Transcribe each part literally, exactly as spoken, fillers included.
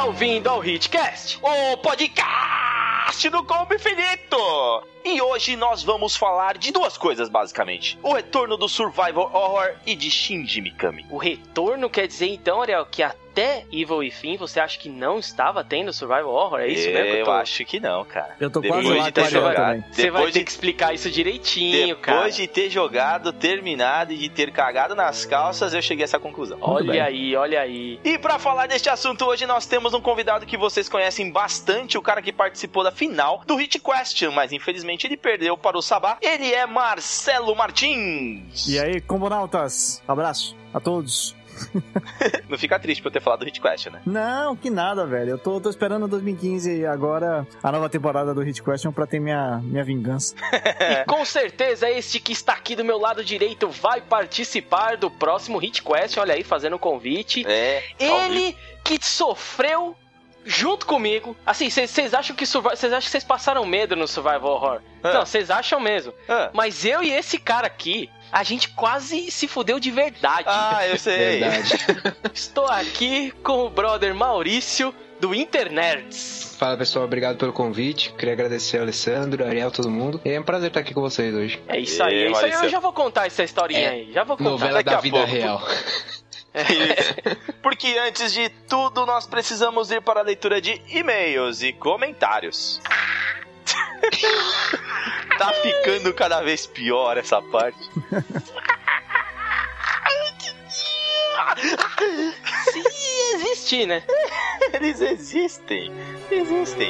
ouvindo ao Hitcast, o podcast do Combo Infinito. E hoje nós vamos falar de duas coisas, basicamente. O retorno do Survival Horror e de Shinji Mikami. O retorno quer dizer, então, Ariel, que até Evil Within você acha que não estava tendo Survival Horror? É isso eu mesmo? Eu tô... acho que não, cara. Eu tô depois quase lá de ter jogado, também. Você vai ter de... que explicar isso direitinho, depois cara. Depois de ter jogado, terminado e de ter cagado nas calças, eu cheguei a essa conclusão. Olha aí, olha aí. E pra falar deste assunto hoje, nós temos um convidado que vocês conhecem bastante, o cara que participou da final do Hit Question, mas infelizmente ele perdeu para o Sabá. Ele é Marcelo Martins. E aí, combonautas? Abraço a todos. Não fica triste por eu ter falado do Hit Question, né? Não, que nada, velho. Eu tô, tô esperando dois mil e quinze e agora a nova temporada do Hit Question pra ter minha, minha vingança. E com certeza este que está aqui do meu lado direito vai participar do próximo Hit Question. Olha aí, fazendo um convite. É. Ele que sofreu junto comigo. Assim, vocês acham que vocês acham que vocês passaram medo no Survival Horror? Ah. Não, vocês acham mesmo. Ah. Mas eu e esse cara aqui, a gente quase se fudeu de verdade. Ah, eu sei. Verdade. Estou aqui com o brother Maurício do Internerds. Fala, pessoal, obrigado pelo convite. Queria agradecer ao Alessandro, Ariel, todo mundo. É um prazer estar aqui com vocês hoje. É isso aí, E, é isso aí. Maurício? Eu já vou contar essa historinha É, aí. Já vou contar. Novela daqui da a vida pouco. real. Isso. Porque antes de tudo, nós precisamos ir para a leitura de e-mails e comentários. Tá ficando cada vez pior essa parte. Se existir, né? Eles existem. Existem.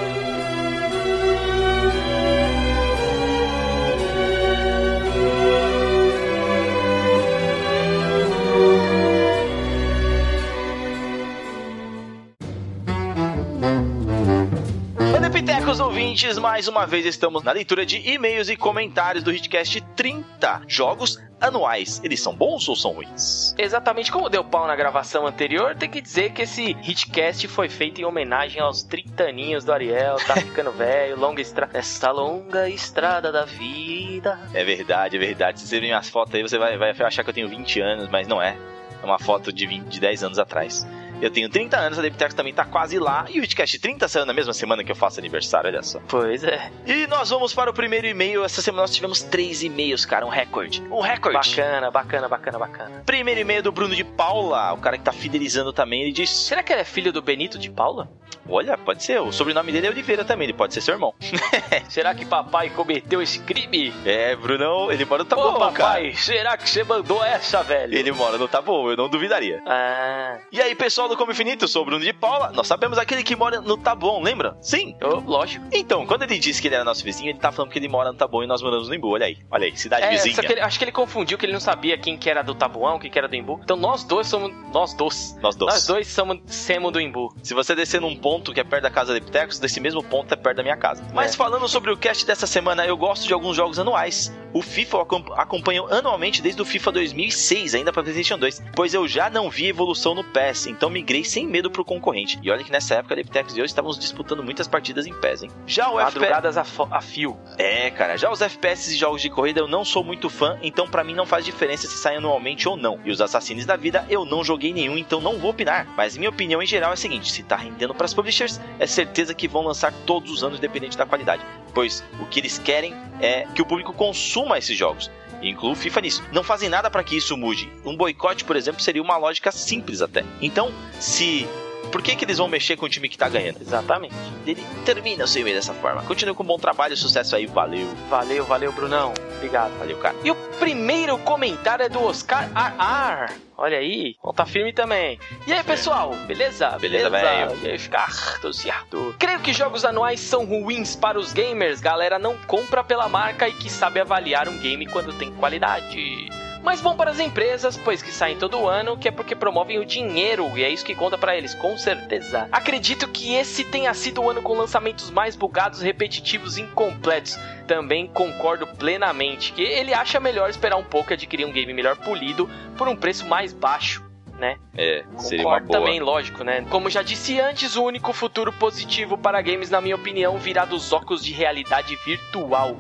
Pitecos ouvintes, mais uma vez estamos na leitura de e-mails e comentários do Hitcast trinta. Jogos anuais, eles são bons ou são ruins? Exatamente, como deu pau na gravação anterior, tem que dizer que esse Hitcast foi feito em homenagem aos trinta aninhos do Ariel, tá ficando velho, longa estrada, essa longa estrada da vida. É verdade, é verdade. Se você ver minhas fotos aí, você vai, vai achar que eu tenho vinte anos, mas não é. É uma foto de, vinte, de dez anos atrás. Eu tenho trinta anos, a Deptex também tá quase lá. E o Hitcast trinta saiu na mesma semana que eu faço aniversário, olha só. Pois é. E nós vamos para o primeiro e-mail. Essa semana nós tivemos três e-mails, cara. Um recorde. Um recorde. Bacana, bacana, bacana, bacana. Primeiro e-mail do Bruno de Paula, o cara que tá fidelizando também. Ele diz... Será que ele é filho do Benito de Paula? Olha, pode ser. O sobrenome dele é Oliveira também. Ele pode ser seu irmão. Será que papai cometeu esse crime? É, Brunão, ele mora no Taboão, Taboão, papai, cara. será que você mandou essa, velho? Ele mora no Taboão, eu não duvidaria. Ah. E aí, pessoal do Combo Infinito, sou o Bruno de Paula. Nós sabemos aquele que mora no Taboão, lembra? Sim. Oh, lógico. Então, quando ele disse que ele era nosso vizinho, ele tá falando que ele mora no Taboão e nós moramos no Embu. Olha aí, olha aí, cidade é, vizinha. Só que ele, acho que ele confundiu, que ele não sabia quem que era do Taboão, quem que era do Embu. Então nós dois somos... Nós dois. Nós dois. Nós dois somos semo do Embu. Se você descer num ponto que é perto da casa de Pitecos, desse mesmo ponto é perto da minha casa. Mas é. falando sobre o cast dessa semana, eu gosto de alguns jogos anuais. O FIFA eu acompanho anualmente desde o FIFA dois mil e seis, ainda para PlayStation dois, pois eu já não vi evolução no P E S, então migrei sem medo pro concorrente. E olha que nessa época, a Epitex e eu estávamos disputando muitas partidas em P E S, hein? Já o Madrugadas F P... a, a fio. É, cara, já os F P S e jogos de corrida eu não sou muito fã, então pra mim não faz diferença se sai anualmente ou não. E os Assassins da vida eu não joguei nenhum, então não vou opinar. Mas minha opinião em geral é a seguinte: se tá rendendo pras publishers, é certeza que vão lançar todos os anos, independente da qualidade. Pois o que eles querem é que o público consuma esses jogos. E incluo o FIFA nisso. Não fazem nada para que isso mude. Um boicote, por exemplo, seria uma lógica simples até. Então, se... Por que que eles vão mexer com o time que tá ganhando? Exatamente. Ele termina o seu e-mail dessa forma. Continue com um bom trabalho, sucesso aí, valeu. Valeu, valeu, Brunão. Obrigado. Valeu, cara. E o primeiro comentário é do Oscar R R. Olha aí, ponta firme também. E aí, pessoal? Beleza? Beleza, velho. E aí, Oscar, tudo certo. Creio que jogos anuais são ruins para os gamers. Galera não compra pela marca e que sabe avaliar um game quando tem qualidade. Mas bom para as empresas, pois que saem todo ano, que é porque promovem o dinheiro, e é isso que conta para eles, com certeza. Acredito que esse tenha sido o ano com lançamentos mais bugados, repetitivos e incompletos. Também concordo plenamente, que ele acha melhor esperar um pouco e adquirir um game melhor polido por um preço mais baixo, né? É, seria Concordo uma boa. também, lógico, né? Como já disse antes, o único futuro positivo para games, na minha opinião, virá dos óculos de realidade virtual.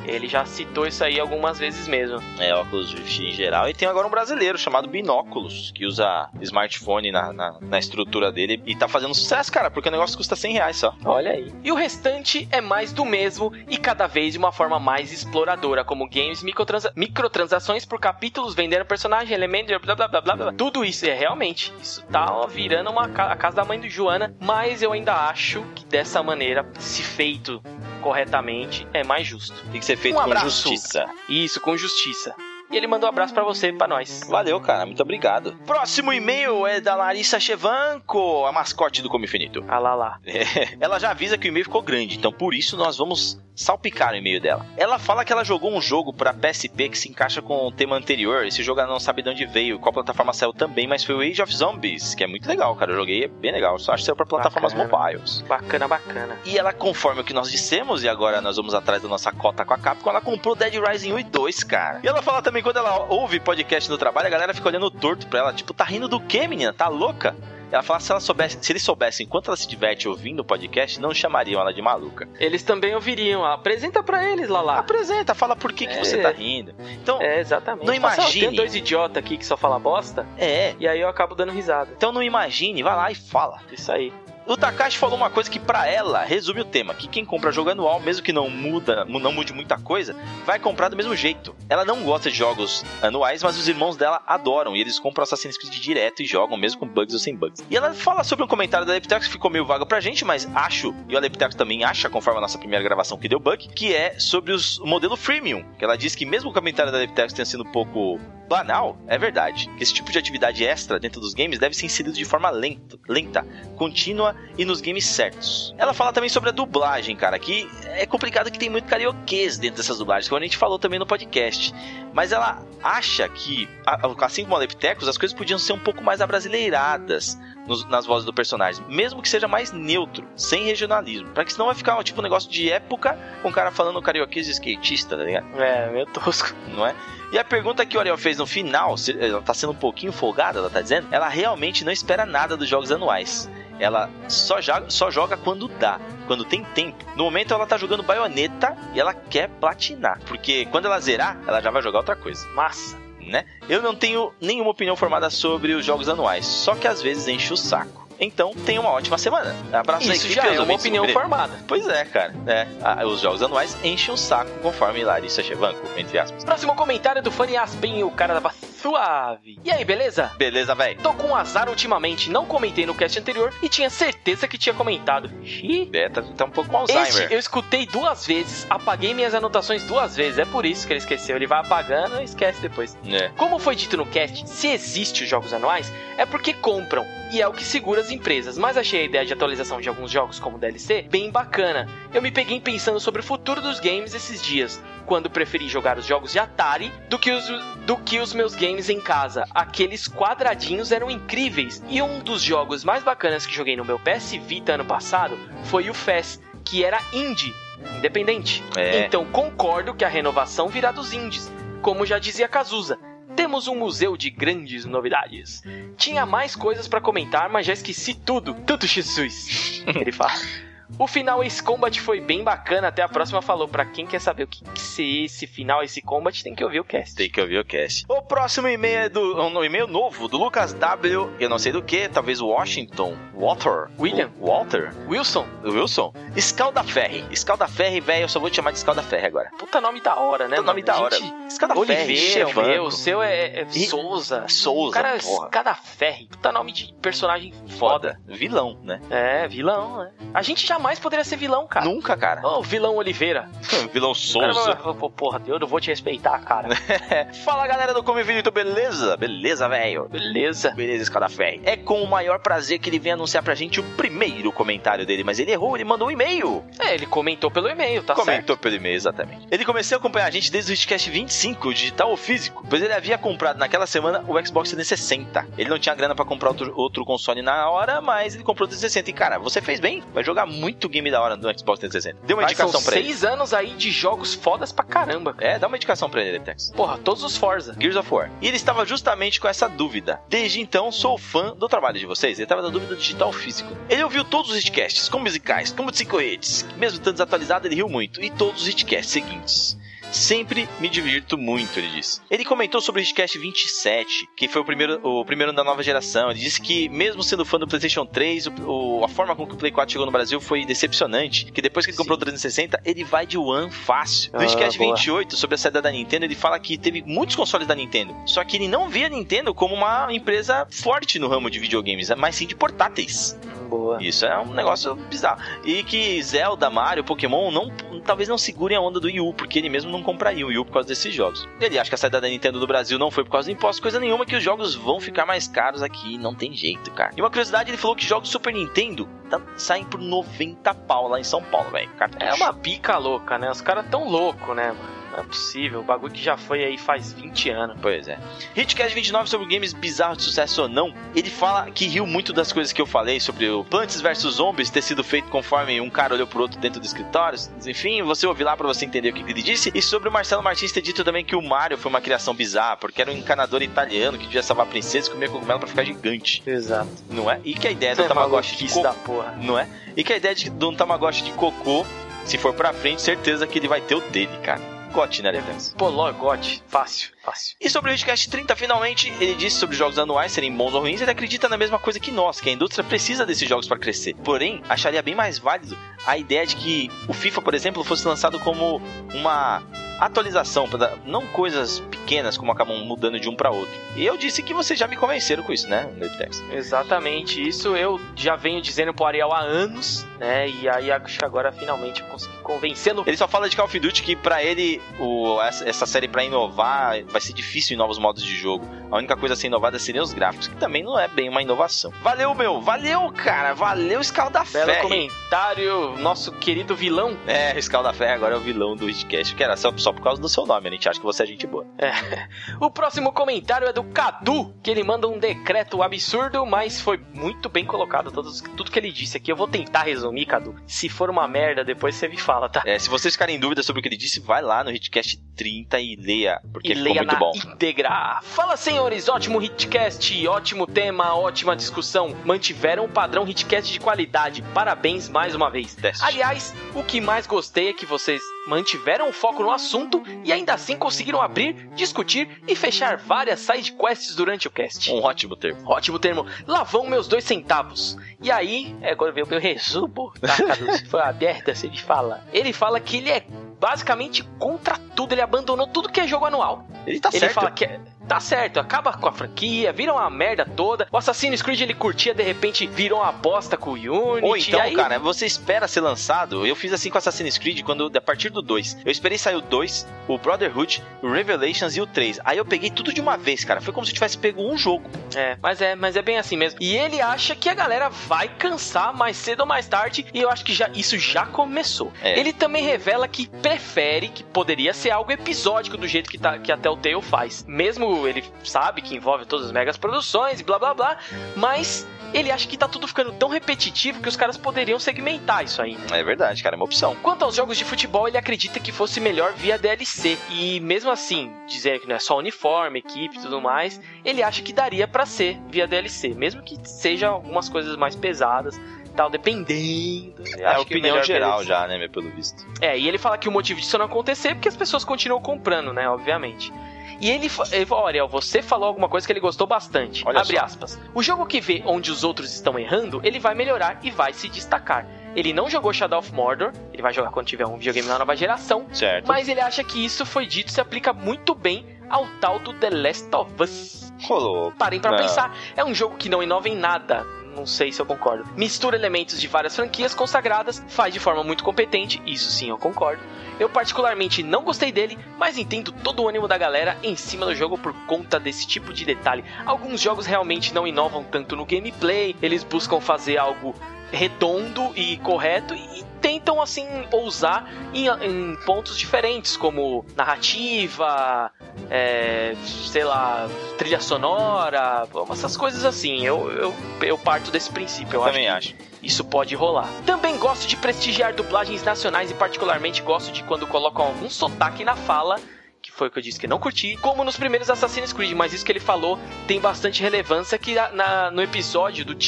Ele já citou isso aí algumas vezes mesmo. É, óculos Rift em geral. E tem agora um brasileiro chamado Binóculos, que usa smartphone na, na, na estrutura dele e tá fazendo sucesso, cara, porque o negócio custa cem reais só. Olha aí. E o restante é mais do mesmo e cada vez de uma forma mais exploradora, como games, microtransa- microtransações por capítulos, vendendo personagem, elementos, blá blá blá blá blá. Tudo isso, é realmente, isso tá ó, virando uma, a casa da mãe do Joana, mas eu ainda acho que dessa maneira, se feito corretamente, é mais justo. Tem que ser feito Um com abraço. justiça. Isso, com justiça. E ele mandou um abraço pra você e pra nós. Valeu, cara. Muito obrigado. Próximo e-mail é da Larissa Chevanco, a mascote do Como Infinito. Ah lá lá. É, ela já avisa que o e-mail ficou grande, então por isso nós vamos salpicar o e-mail dela. Ela fala que ela jogou um jogo pra P S P que se encaixa com o tema anterior. Esse jogo ela não sabe de onde veio, qual plataforma saiu também, mas foi o Age of Zombies, que é muito legal, cara. Eu joguei, é bem legal. Só acho que saiu pra plataformas Bacana. mobiles. Bacana, bacana. E ela, conforme o que nós dissemos, e agora nós vamos atrás da nossa cota com a Capcom, ela comprou Dead Rising um e dois, cara. E ela fala também, quando ela ouve podcast no trabalho, a galera fica olhando torto pra ela, tipo, tá rindo do quê, menina? Tá louca? Ela fala que se, ela soubesse, se eles soubessem enquanto ela se diverte ouvindo o podcast, não chamariam ela de maluca. Eles também ouviriam. Apresenta pra eles, Lala. Apresenta, fala por que, É. que você tá rindo. Então, É, exatamente. Não imagine. Tem dois idiotas aqui que só falam bosta, é. e aí eu acabo dando risada. Então não imagine, vai lá e fala. Isso aí. O Takashi falou uma coisa que pra ela resume o tema, que quem compra jogo anual, mesmo que não muda, não mude muita coisa, vai comprar do mesmo jeito. Ela não gosta de jogos anuais, mas os irmãos dela adoram, e eles compram Assassin's Creed direto e jogam, mesmo com bugs ou sem bugs. E ela fala sobre um comentário da Leptex que ficou meio vago pra gente, mas acho, e a Leptex também acha, conforme a nossa primeira gravação que deu bug, que é sobre os, o modelo freemium, que ela diz que mesmo o comentário da Leptex tenha sido um pouco banal, é verdade, que esse tipo de atividade extra dentro dos games deve ser inserido de forma lenta, lenta, contínua e nos games certos. Ela fala também sobre a dublagem, cara, que é complicado que tem muito carioquês dentro dessas dublagens, como a gente falou também no podcast, mas ela acha que, assim como a Leptecos, as coisas podiam ser um pouco mais abrasileiradas nos, nas vozes do personagem, mesmo que seja mais neutro, sem regionalismo, pra que senão vai ficar tipo um negócio de época com o cara falando carioquês de skatista, tá ligado? É, meio tosco. Não é? E a pergunta que o Ariel fez no final, se ela tá sendo um pouquinho folgada, ela tá dizendo, ela realmente não espera nada dos jogos anuais. Ela só joga, só joga quando dá, quando tem tempo. No momento ela tá jogando Bayonetta e ela quer platinar, porque quando ela zerar, ela já vai jogar outra coisa. Massa. Né? Eu não tenho nenhuma opinião formada sobre os jogos anuais, só que às vezes enche o saco. Então, tenha uma ótima semana. Abraço Isso já é uma opinião formada. Pois é, cara. É, a, os jogos anuais enchem o saco, conforme Larissa Chevanco, entre aspas. Próximo comentário do Fanny Aspen, o cara da suave. E aí, beleza? Beleza, velho. Tô com um azar ultimamente, não comentei no cast anterior e tinha certeza que tinha comentado. Xiii. É, tá, tá um pouco com Alzheimer. Este eu escutei duas vezes, apaguei minhas anotações duas vezes, é por isso que ele esqueceu. Ele vai apagando e esquece depois. É. Como foi dito no cast, se existe os jogos anuais, é porque compram, e é o que segura as empresas. Mas achei a ideia de atualização de alguns jogos como D L C bem bacana. Eu me peguei pensando sobre o futuro dos games esses dias, quando preferi jogar os jogos de Atari do que os, do que os meus games em casa. Aqueles quadradinhos eram incríveis, e um dos jogos mais bacanas que joguei no meu P S Vita ano passado foi o F E S, que era indie, independente. É. Então concordo que a renovação virá dos indies, como já dizia Cazuza. Temos um museu de grandes novidades. Tinha mais coisas pra comentar, mas já esqueci tudo. Tudo, Jesus. Ele fala. O final Ace Combat foi bem bacana. Até a próxima. Falou. Pra quem quer saber o que é esse final Ace Combat, tem que ouvir o cast. Tem que ouvir o cast. O próximo e-mail é do, um e-mail novo do Lucas W. Eu não sei do que, talvez Washington Walter. William. Walter. Wilson. Wilson. Escaldaferre. Escaldaferre, velho. Eu só vou te chamar de Escaldaferre agora. Puta nome da hora, né? Puta nome da hora. Escaldaferre. Oliveira, o Chevanco. meu. O seu é, é E- Souza. Souza, O cara é porra. Escadaferre. Puta nome de personagem foda. Foda. Vilão, né? É, vilão, né? A gente jamais poderia ser vilão, cara. Nunca, cara. Ô, vilão Oliveira. Vilão O cara Souza. vai- pô, porra, eu não vou te respeitar, cara. Fala, galera do Come Infinito, beleza? Beleza, velho? Beleza. Beleza, Escaldaferre. É com o maior prazer que ele vem anunciar pra gente o primeiro comentário dele, mas ele errou, ele mandou um e-mail. É, ele comentou pelo e-mail, tá Comentou pelo e-mail, exatamente. Ele começou a acompanhar a gente desde o Hitcast vinte e cinco, digital ou físico, pois ele havia comprado naquela semana o Xbox trezentos e sessenta. Ele não tinha grana pra comprar outro, outro console na hora, mas ele comprou o trezentos e sessenta. E, cara, você fez bem, vai jogar muito game da hora no Xbox trezentos e sessenta. Deu uma Mas indicação são pra ele. seis anos aí de jogos fodas pra caramba. É, dá uma indicação pra ele, Tex. Porra, todos os Forza. Gears of War. E ele estava justamente com essa dúvida. Desde então, sou fã do trabalho de vocês. Ele estava na dúvida do digital ou físico. Ele ouviu todos os hitcasts, como musicais, como de cinco hits. Mesmo estando desatualizado, ele riu muito. E todos os hitcasts seguintes. sempre me divirto muito, ele disse. Ele comentou sobre o Hitcast vinte e sete, que foi o primeiro, o primeiro da nova geração. Ele disse que, mesmo sendo fã do PlayStation três, o, o, a forma com que o Play quatro chegou no Brasil foi decepcionante, que depois que ele Sim. comprou o trezentos e sessenta, ele vai de One fácil. No ah, Hitcast vinte e oito, sobre a saída da Nintendo, ele fala que teve muitos consoles da Nintendo, só que ele não via a Nintendo como uma empresa forte no ramo de videogames, mas sim de portáteis. Boa. Isso é um negócio bizarro. E que Zelda, Mario, Pokémon não, talvez não segurem a onda do Wii U, porque ele mesmo não compraria o Wii U por causa desses jogos. Ele acha que a saída da Nintendo do Brasil não foi por causa do imposto, coisa nenhuma, que os jogos vão ficar mais caros aqui, não tem jeito, cara. E uma curiosidade, ele falou que jogos Super Nintendo tá, saem por noventa pau lá em São Paulo, velho. É uma pica louca, né? Os caras tão loucos, né, mano? Não é possível, o bagulho que já foi aí faz vinte anos. Pois é. Hitcast vinte e nove sobre games bizarros de sucesso ou não. Ele fala que riu muito das coisas que eu falei sobre o Plants versus Zombies ter sido feito conforme um cara olhou pro outro dentro do escritório. Enfim, você ouve lá pra você entender o que ele disse. E sobre o Marcelo Martins ter dito também que o Mario foi uma criação bizarra, porque era um encanador italiano que devia salvar a princesa e comer cogumelo pra ficar gigante. Exato. Não é? E que a ideia do é Tamagotchi de co... da porra. Não é? E que a ideia de, de um Tamagotchi de cocô, se for pra frente, certeza que ele vai ter o dele, cara. Gote, né, Letanz? Pô, logo, Gote. Fácil, fácil. E sobre o Hitcast trinta, finalmente, ele disse sobre jogos anuais serem bons ou ruins, ele acredita na mesma coisa que nós, que a indústria precisa desses jogos para crescer. Porém, acharia bem mais válido a ideia de que o FIFA, por exemplo, fosse lançado como uma atualização, não coisas pequenas como acabam mudando de um para outro. E eu disse que vocês já me convenceram com isso, né, Letanz? Exatamente, isso eu já venho dizendo pro Ariel há anos, né, e aí acho que agora finalmente eu consegui convencê-lo. Ele só fala de Call of Duty que pra ele O, essa série pra inovar vai ser difícil em novos modos de jogo. A única coisa a ser inovada seriam os gráficos, que também não é bem uma inovação. Valeu, meu, valeu, cara, valeu, Escaldaferro. Belo comentário, nosso querido vilão. É, Escaldaferro agora é o vilão do Hitcast, que era só, só por causa do seu nome, a gente acha que você é gente boa. É. O próximo comentário é do Cadu, que ele manda um decreto absurdo, mas foi muito bem colocado todos, tudo que ele disse aqui. Eu vou tentar resumir, Cadu. Se for uma merda, depois você me fala, tá? É, se vocês ficarem em dúvida sobre o que ele disse, vai lá no Hitcast trinta e leia, porque e ficou leia muito na bom. Íntegra. Fala, senhores, ótimo Hitcast, ótimo tema, ótima discussão. Mantiveram o padrão Hitcast de qualidade. Parabéns mais uma vez. Teste. Aliás, o que mais gostei é que vocês mantiveram o foco no assunto e ainda assim conseguiram abrir, discutir e fechar várias side quests durante o cast. Um ótimo termo. Ótimo termo. Lá vão meus dois centavos. E aí, é, agora veio o meu resumo. Tá, Cadu? Foi aberta, se ele fala. Ele fala que ele é basicamente contra tudo. Ele abandonou tudo que é jogo anual. Ele tá ele certo. Ele fala que é... Tá certo, acaba com a franquia, vira uma merda toda. O Assassin's Creed ele curtia, de repente virou uma bosta com o Unity. Ou então, aí... cara, você espera ser lançado. Eu fiz assim com Assassin's Creed quando, a partir do dois. Eu esperei sair o dois, o Brotherhood, o Revelations e o três. Aí eu peguei tudo de uma vez, cara. Foi como se eu tivesse pego um jogo. É, mas é, mas é bem assim mesmo. E ele acha que a galera vai cansar mais cedo ou mais tarde. E eu acho que já, isso já começou. É. Ele também revela que prefere, que poderia ser algo episódico do jeito que, tá, que a Telltale faz. Mesmo ele sabe que envolve todas as megas produções e blá blá blá, mas ele acha que tá tudo ficando tão repetitivo que os caras poderiam segmentar isso aí. É verdade, cara, é uma opção. Quanto aos jogos de futebol, ele acredita que fosse melhor via D L C. E mesmo assim, dizer que não é só uniforme, equipe e tudo mais, ele acha que daria pra ser via D L C, mesmo que seja algumas coisas mais pesadas, tal, dependendo. É a opinião geral já, né, pelo visto. É, e ele fala que o motivo disso não acontecer é porque as pessoas continuam comprando, né, obviamente. E ele, ele falou, Ariel, você falou alguma coisa que ele gostou bastante. Olha Abre só. aspas. O jogo que vê onde os outros estão errando, ele vai melhorar e vai se destacar. Ele não jogou Shadow of Mordor, ele vai jogar quando tiver um videogame na nova geração. Certo. Mas ele acha que isso foi dito se aplica muito bem ao tal do The Last of Us. Rolou. Parem pra não. pensar, é um jogo que não inova em nada. Não sei se eu concordo. Mistura elementos de várias franquias consagradas, faz de forma muito competente, isso sim eu concordo. Eu particularmente não gostei dele, mas entendo todo o ânimo da galera em cima do jogo por conta desse tipo de detalhe. Alguns jogos realmente não inovam tanto no gameplay, eles buscam fazer algo redondo e correto e tentam assim ousar em, em pontos diferentes, como narrativa, é, sei lá, trilha sonora, essas coisas assim. Eu, eu, eu parto desse princípio. Eu também acho. acho. Isso pode rolar. Também gosto de prestigiar dublagens nacionais e particularmente gosto de quando colocam algum sotaque na fala, que foi o que eu disse que não curti, como nos primeiros Assassin's Creed, mas isso que ele falou tem bastante relevância, que na, no episódio do tio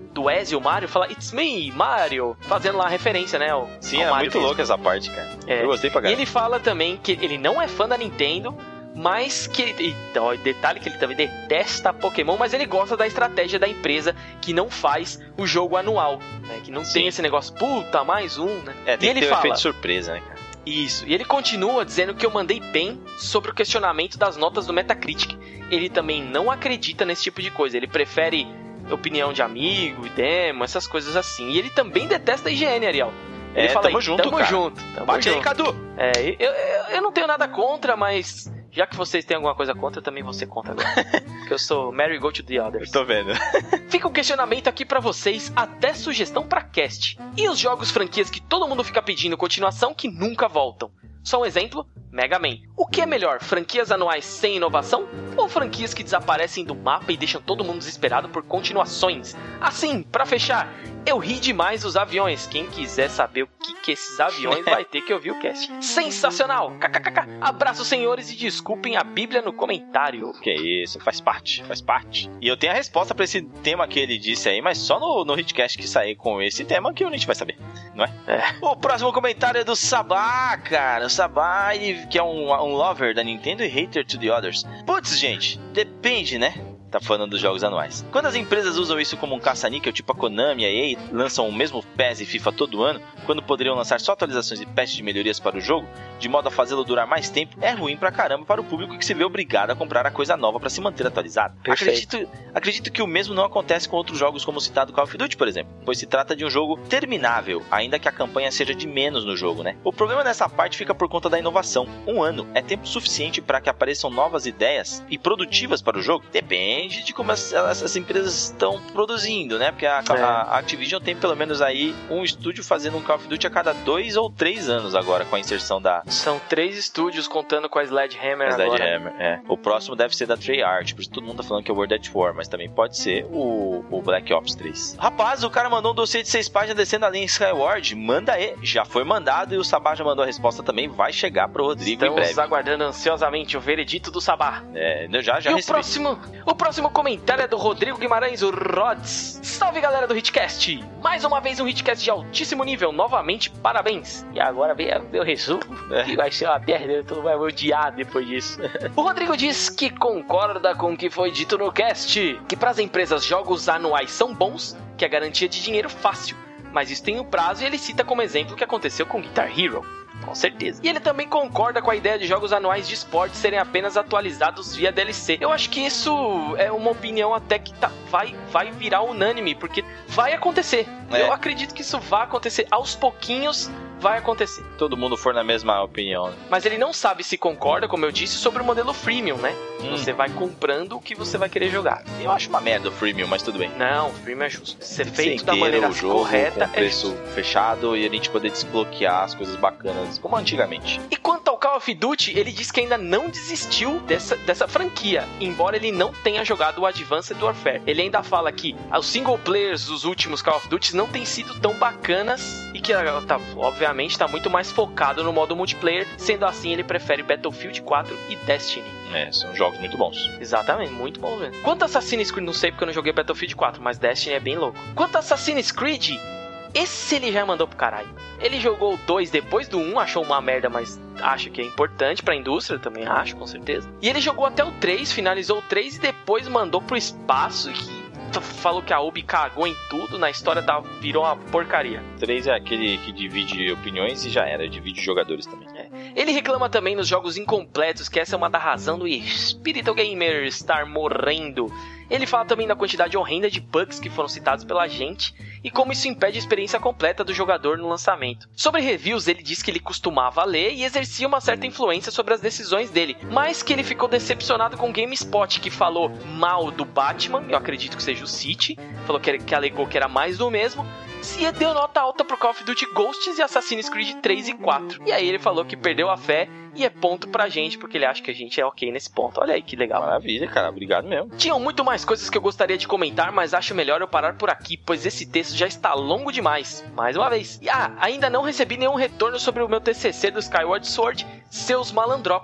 do Ezio Mario fala It's me, Mario, fazendo lá a referência, né? Ao, Sim, ao é Mario muito mesmo. louco essa parte, cara. É. Eu gostei pra E caramba. ele fala também que ele não é fã da Nintendo, mas que... Então, detalhe que ele também detesta Pokémon, mas ele gosta da estratégia da empresa que não faz o jogo anual, né? Que não Sim. tem esse negócio, puta, mais um, né? É, tem e que ele ter um fala... efeito surpresa, né, cara? Isso, e ele continua dizendo que eu mandei bem sobre o questionamento das notas do Metacritic. Ele também não acredita nesse tipo de coisa, ele prefere opinião de amigo e demo, essas coisas assim. E ele também detesta a I G N, Ariel. Ele É, fala tamo aí, junto, tamo cara. junto. Tamo Bate junto. aí, Cadu! É, eu, eu, eu não tenho nada contra, mas já que vocês têm alguma coisa contra, eu também vou ser contra agora. Porque eu sou Mary Go to the Others. Tô vendo. Fica um questionamento aqui pra vocês, até sugestão pra cast. E os jogos franquias que todo mundo fica pedindo continuação que nunca voltam? Só um exemplo, Mega Man. O que é melhor, franquias anuais sem inovação? Ou franquias que desaparecem do mapa e deixam todo mundo desesperado por continuações? Assim, pra fechar, eu ri demais dos aviões. Quem quiser saber o que que esses aviões vai ter que ouvir o cast. Sensacional! Kkkk. Abraço, senhores, e desculpem a Bíblia no comentário. Que isso, faz parte, faz parte. E eu tenho a resposta pra esse tema que ele disse aí, mas só no, no Hitcast que sair com esse tema que a gente vai saber, não é? É. O próximo comentário é do Sabá, cara. O Sabá, ele, que é um, um lover da Nintendo e hater to the others. Putz, gente, depende, né? Tá falando dos jogos anuais. Quando as empresas usam isso como um caça-níquel, tipo a Konami e a E A, lançam o mesmo P E S e FIFA todo ano, quando poderiam lançar só atualizações e patches de melhorias para o jogo, de modo a fazê-lo durar mais tempo, é ruim pra caramba para o público que se vê obrigado a comprar a coisa nova para se manter atualizado. Acredito, acredito que o mesmo não acontece com outros jogos como o citado Call of Duty, por exemplo, pois se trata de um jogo terminável, ainda que a campanha seja de menos no jogo, né? O problema dessa parte fica por conta da inovação. Um ano é tempo suficiente para que apareçam novas ideias e produtivas para o jogo? Depende de como as, essas empresas estão produzindo, né? Porque a, É. a Activision tem pelo menos aí um estúdio fazendo um Call of Duty a cada dois ou três anos agora, com a inserção da São três estúdios contando com a Sledgehammer agora. Sledgehammer. É. O próximo deve ser da Treyarch, por isso todo mundo tá falando que é o World at War, mas também pode ser o, o Black Ops três. Rapaz, o cara mandou um dossiê de seis páginas descendo a linha Skyward. Manda aí. Já foi mandado e o Sabá já mandou a resposta também. Vai chegar pro Rodrigo Estamos em breve. aguardando ansiosamente o veredito do Sabá. É, eu já, já e o recebi. próximo, o próximo comentário é do Rodrigo Guimarães, o Rods. Salve, galera do Hitcast! Mais uma vez um Hitcast de altíssimo nível, novamente, parabéns! E agora vem o resumo, É. que vai ser uma merda, todo mundo vai odiar depois disso. O Rodrigo diz que concorda com o que foi dito no cast, que para as empresas jogos anuais são bons, que é garantia de dinheiro fácil, mas isso tem um prazo e ele cita como exemplo o que aconteceu com Guitar Hero. Com certeza. E ele também concorda com a ideia de jogos anuais de esporte serem apenas atualizados via D L C. Eu acho que isso é uma opinião até que tá, vai, vai virar unânime, porque vai acontecer. É. Eu acredito que isso vai acontecer. Aos pouquinhos vai acontecer. Todo mundo for na mesma opinião. Mas ele não sabe se concorda, como eu disse, sobre o modelo freemium, né? Hum. Você vai comprando o que você vai querer jogar. Eu acho uma merda o freemium, mas tudo bem. Não, o freemium é justo. Ser Tem que feito ser da inteiro maneira o jogo, correta com é preço justo. fechado e a gente poder desbloquear as coisas bacanas, como antigamente. E quanto ao Call of Duty, ele diz que ainda não desistiu dessa, dessa franquia, embora ele não tenha jogado o Advanced Warfare. Ele ainda fala que os single players dos últimos Call of Duty não têm sido tão bacanas e que, tá, obviamente, está muito mais focado no modo multiplayer. Sendo assim, ele prefere Battlefield quatro e Destiny. É, são jogos muito bons. Exatamente, muito bom mesmo. Quanto a Assassin's Creed, não sei porque eu não joguei Battlefield quatro, mas Destiny é bem louco. Quanto a Assassin's Creed, esse ele já mandou pro caralho. Ele jogou o dois depois do um, achou uma merda, mas acha que é importante pra indústria, também acho, com certeza. E ele jogou até o três, finalizou o três e depois mandou pro espaço, que falou que a Ubi cagou em tudo, na história da, virou uma porcaria. três é aquele que divide opiniões e já era, divide jogadores também. É. Ele reclama também nos jogos incompletos, que essa é uma da razão do espírito gamer estar morrendo. Ele fala também da quantidade horrenda de bugs que foram citados pela gente e como isso impede a experiência completa do jogador no lançamento. Sobre reviews, ele diz que ele costumava ler e exercia uma certa influência sobre as decisões dele, mas que ele ficou decepcionado com o GameSpot, que falou mal do Batman, eu acredito que seja o City, falou que, que alegou que era mais do mesmo, e deu nota alta pro Call of Duty Ghosts e Assassin's Creed três e quatro. E aí ele falou que perdeu a fé e é ponto pra gente, porque ele acha que a gente é ok nesse ponto. Olha aí que legal. Maravilha, cara. Obrigado mesmo. Tinham muito mais coisas que eu gostaria de comentar, mas acho melhor eu parar por aqui, pois esse texto já está longo demais. Mais uma vez. E ah, ainda não recebi nenhum retorno sobre o meu T C C do Skyward Sword, seus malandrops.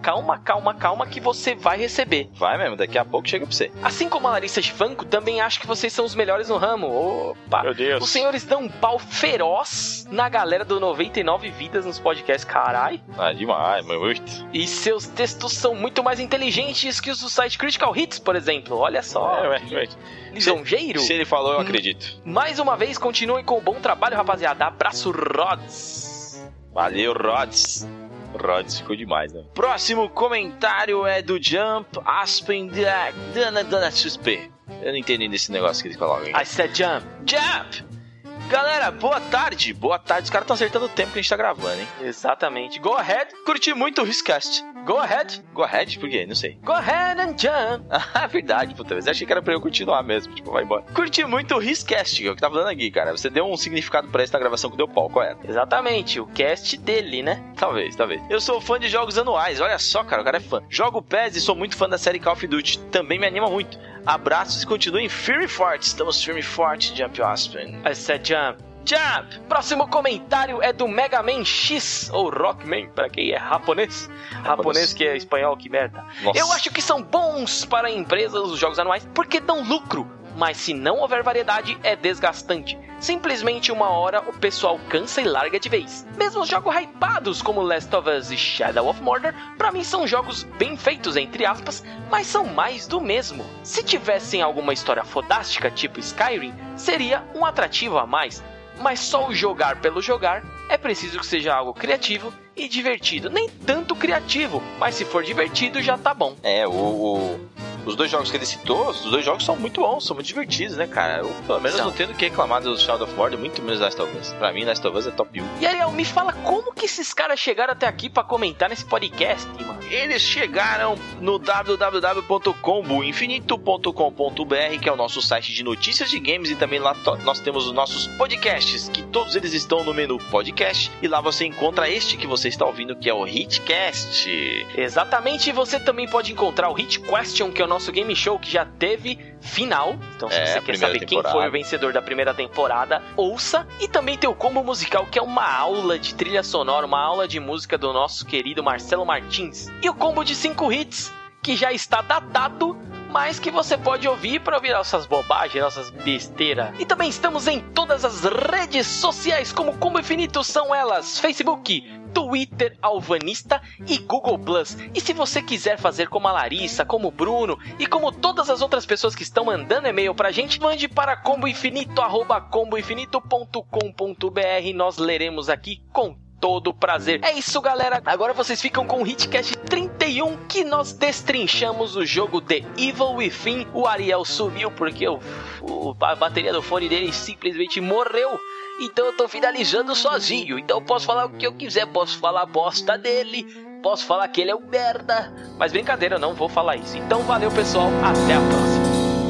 calma, calma, calma que você vai receber. Vai mesmo, daqui a pouco chega pra você. Assim como a Larissa Chifanco, também acho que vocês são os melhores no ramo. Opa! Meu Deus. Os senhores dão um pau feroz na galera do noventa e nove Vidas nos podcasts, carai. Ah, demais, muito. E seus textos são muito mais inteligentes que os do site Critical Hits, por exemplo. Olha só. É, ué, ué. Lisonjeiro. Se ele falou, eu acredito. Mais uma vez, continuem com o bom trabalho, rapaziada. Abraço, Rods. Valeu, Rods. Rods ficou demais, né? Próximo comentário é do Jump Aspen Dana Dana X P. Eu não entendi desse negócio que eles colocam. I said jump. Jump! Galera, boa tarde. Boa tarde. Os caras estão acertando o tempo que a gente tá gravando, hein? Exatamente. Go ahead. Curti muito o Riskcast. Go ahead. Go ahead? Por quê? Não sei. Go ahead and jump. Ah, verdade, puta vez. Achei que era pra eu continuar mesmo. Tipo, vai embora. Curti muito o Riskcast, que é o que tá falando aqui, cara. Você deu um significado pra isso na gravação que deu pau, qual é? Exatamente. O cast dele, né? Talvez, talvez. Eu sou fã de jogos anuais. Olha só, cara. O cara é fã. Jogo P E S e sou muito fã da série Call of Duty. Também me anima muito. Abraços e continuem firme e forte. Estamos firme e forte, Jump Aspen. I said jump. Jump! Próximo comentário é do Mega Man X, ou Rockman, pra quem é japonês. Japonês que é espanhol, que merda. Nossa. Eu acho que são bons para empresas os jogos anuais, porque dão lucro. Mas se não houver variedade, é desgastante. Simplesmente uma hora o pessoal cansa e larga de vez. Mesmo os jogos hypados como Last of Us e Shadow of Mordor, pra mim são jogos bem feitos, entre aspas, mas são mais do mesmo. Se tivessem alguma história fodástica, tipo Skyrim, seria um atrativo a mais. Mas só o jogar pelo jogar, é preciso que seja algo criativo e divertido. Nem tanto criativo, mas se for divertido já tá bom. É, o, o, os dois jogos que ele citou, os dois jogos são muito bons, são muito divertidos, né, cara? Eu, pelo menos São. não tenho do que reclamar do Shadow of Mordor, muito menos Last of Us. Pra mim, Last of Us é top um. E Ariel, me fala como que esses caras chegaram até aqui pra comentar nesse podcast, mano? Eles chegaram no w w w ponto combo infinito ponto com ponto b r, que é o nosso site de notícias de games, e também lá to- nós temos os nossos podcasts, que todos eles estão no menu podcast, e lá você encontra este que você está ouvindo, que é o Hitcast. Exatamente, e você também pode encontrar o Hit Question, que é o nosso game show que já teve final. Então se É, você a quer primeira saber quem temporada. foi o vencedor da primeira temporada, ouça. E também tem o Combo Musical, que é uma aula de trilha sonora, uma aula de música do nosso querido Marcelo Martins. E o Combo de cinco hits, que já está datado, mas que você pode ouvir para ouvir nossas bobagens, nossas besteiras. E também estamos em todas as redes sociais como Combo Infinito, são elas Facebook, Twitter, Alvanista e Google Plus. E se você quiser fazer como a Larissa, como o Bruno e como todas as outras pessoas que estão mandando e-mail pra gente, mande para comboinfinito arroba comboinfinito ponto com ponto b r. Nós leremos aqui com todo prazer. É isso, galera. Agora vocês ficam com o Hitcast trinta e um, que nós destrinchamos o jogo The Evil Within. O Ariel sumiu porque o, o, a bateria do fone dele simplesmente morreu. Então eu tô finalizando sozinho. Então eu posso falar o que eu quiser. Posso falar a bosta dele, posso falar que ele é um merda. Mas brincadeira, eu não vou falar isso. Então valeu, pessoal. Até a próxima.